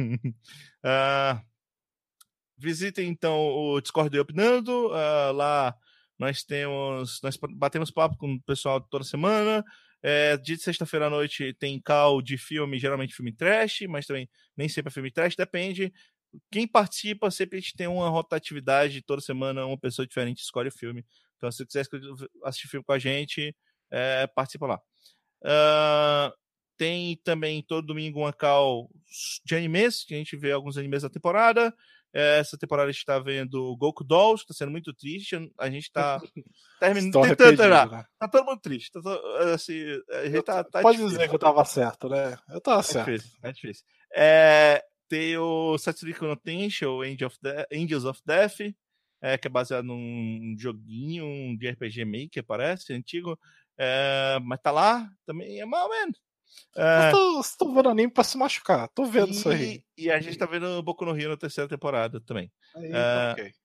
uh, visitem então o Discord do Opinando. Uh, lá nós temos. Nós batemos papo com o pessoal toda semana. É, dia de sexta-feira à noite tem call de filme, geralmente filme trash, mas também nem sempre é filme trash, depende. Quem participa, sempre a gente tem uma rotatividade, toda semana uma pessoa diferente escolhe o filme. Então, se você quiser assistir filme com a gente, é, participa lá. Uh, tem também todo domingo uma call de animes, que a gente vê alguns animes da temporada. Essa temporada a gente tá vendo Goku Dolls, que tá sendo muito triste. A gente tá terminando, Estou tentando arrependido, terminar. né? Tá todo mundo triste. Tá todo, assim, a gente Eu, tá, tá pode difícil. dizer que eu tava certo, né? Eu tava É certo. difícil, é difícil. É, tem o Satsuki no Tensho, Angel of De- Angels of Death, é, que é baseado num joguinho de R P G Maker, parece, antigo. É, mas tá lá, também é mal, man. Vocês É, estão- vocês estão vendo anime pra se machucar. Tô vendo isso e, aí. e a gente tá vendo Boku no Hero na terceira temporada também. Aí tá É, ok.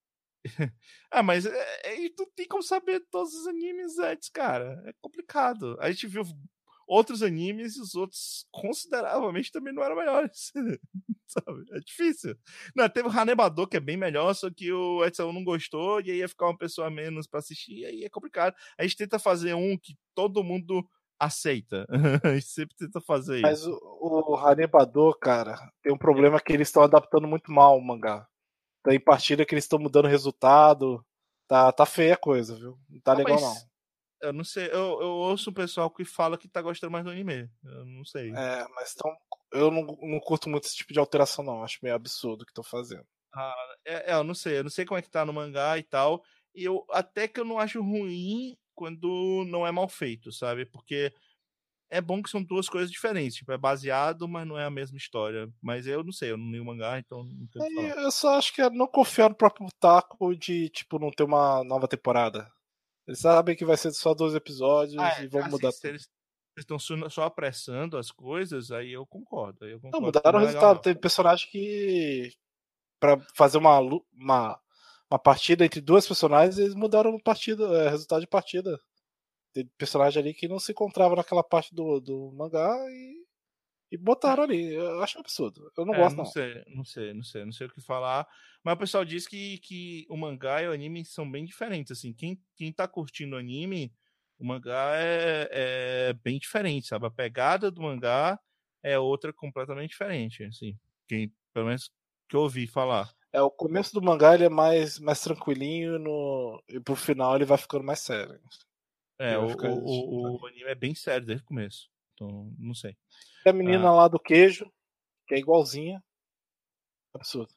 ah, mas é, é, tu tem como saber todos os animes antes, cara. É complicado. A gente viu outros animes e os outros consideravelmente também não eram melhores. Sabe? É difícil. Não, teve o Hanebador, que é bem melhor, só que o Edson não gostou, e aí ia ficar uma pessoa a menos pra assistir, e aí é complicado. A gente tenta fazer um que todo mundo aceita. A gente sempre tenta fazer Mas isso. o, o Hanebador, cara, tem um problema que eles estão adaptando muito mal o mangá. Tem partida que eles estão mudando o resultado. Tá, tá feia a coisa, viu? Não tá Ah, legal, não. mas eu não sei, eu, eu ouço um pessoal que fala que tá gostando mais do anime. Eu não sei. É, mas tão, eu não, não curto muito esse tipo de alteração, não. Acho meio absurdo o que estão fazendo. Ah, é, é, eu não sei, eu não sei como é que tá no mangá e tal. E eu até que eu não acho ruim quando não é mal feito, sabe? Porque é bom que são duas coisas diferentes. Tipo, é baseado, mas não é a mesma história. Mas eu não sei, eu não li o mangá, então não tenho o que falar. Eu só acho que é não confiar no próprio Taco de, tipo, não ter uma nova temporada. Eles sabem que vai ser só dois episódios Ah, é, e vão assim, mudar se tudo. eles estão só apressando as coisas, aí eu concordo. Aí eu Não, concordo que mudaram o não é legal, resultado. não. Tem personagem que, pra fazer uma, lu- uma, uma partida entre duas personagens, eles mudaram o partida, é, resultado de partida. Tem personagem ali que não se encontrava naquela parte do, do mangá e, e botaram ali. Eu acho um absurdo. Eu não É, gosto, não não. sei, não sei, não sei, não sei o que falar. Mas o pessoal diz que, que o mangá e o anime são bem diferentes. Assim, quem, quem tá curtindo o anime, o mangá é, é bem diferente, sabe? A pegada do mangá é outra completamente diferente. Assim, quem, pelo menos que eu ouvi falar. É, o começo do mangá ele é mais, mais tranquilinho no, e pro final ele vai ficando mais sério. É, Ele o, vai ficar... o, o, o anime é bem sério desde o começo. Então, não sei. Tem a menina Ah, lá do queijo, que é igualzinha. Absurdo.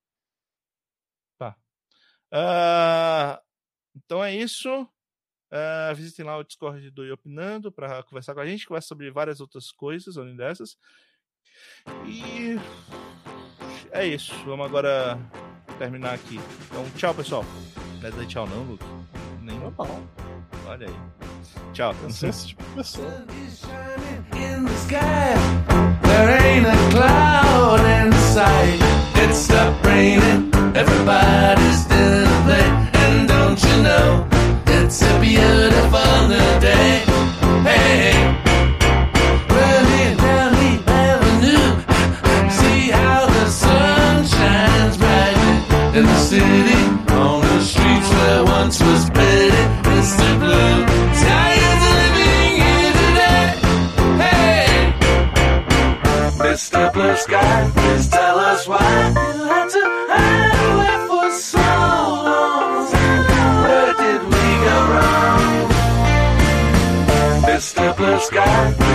tá. Ah, então é isso. Uh, visitem lá o Discord do Iopinando para conversar com a gente, conversa sobre várias outras coisas além dessas. E é isso. Vamos agora terminar aqui. Então, tchau, pessoal. Não é dizer tchau, não, Lucas? Nem Não, não. Olha aí. Tchau. Eu sou esse tipo de pessoa. In the sky, there ain't a cloud in sight. It stopped raining, everybody's still to play. And don't you know, it's a beautiful new day. Hey, running down the avenue, see how the sun shines brightly in the city. On the streets where once was pretty, it's the blue sky is living here today. Hey, Mister Blue Sky, please tell us why you had to hide away for so long. Where did we go wrong? Mister Blue Sky.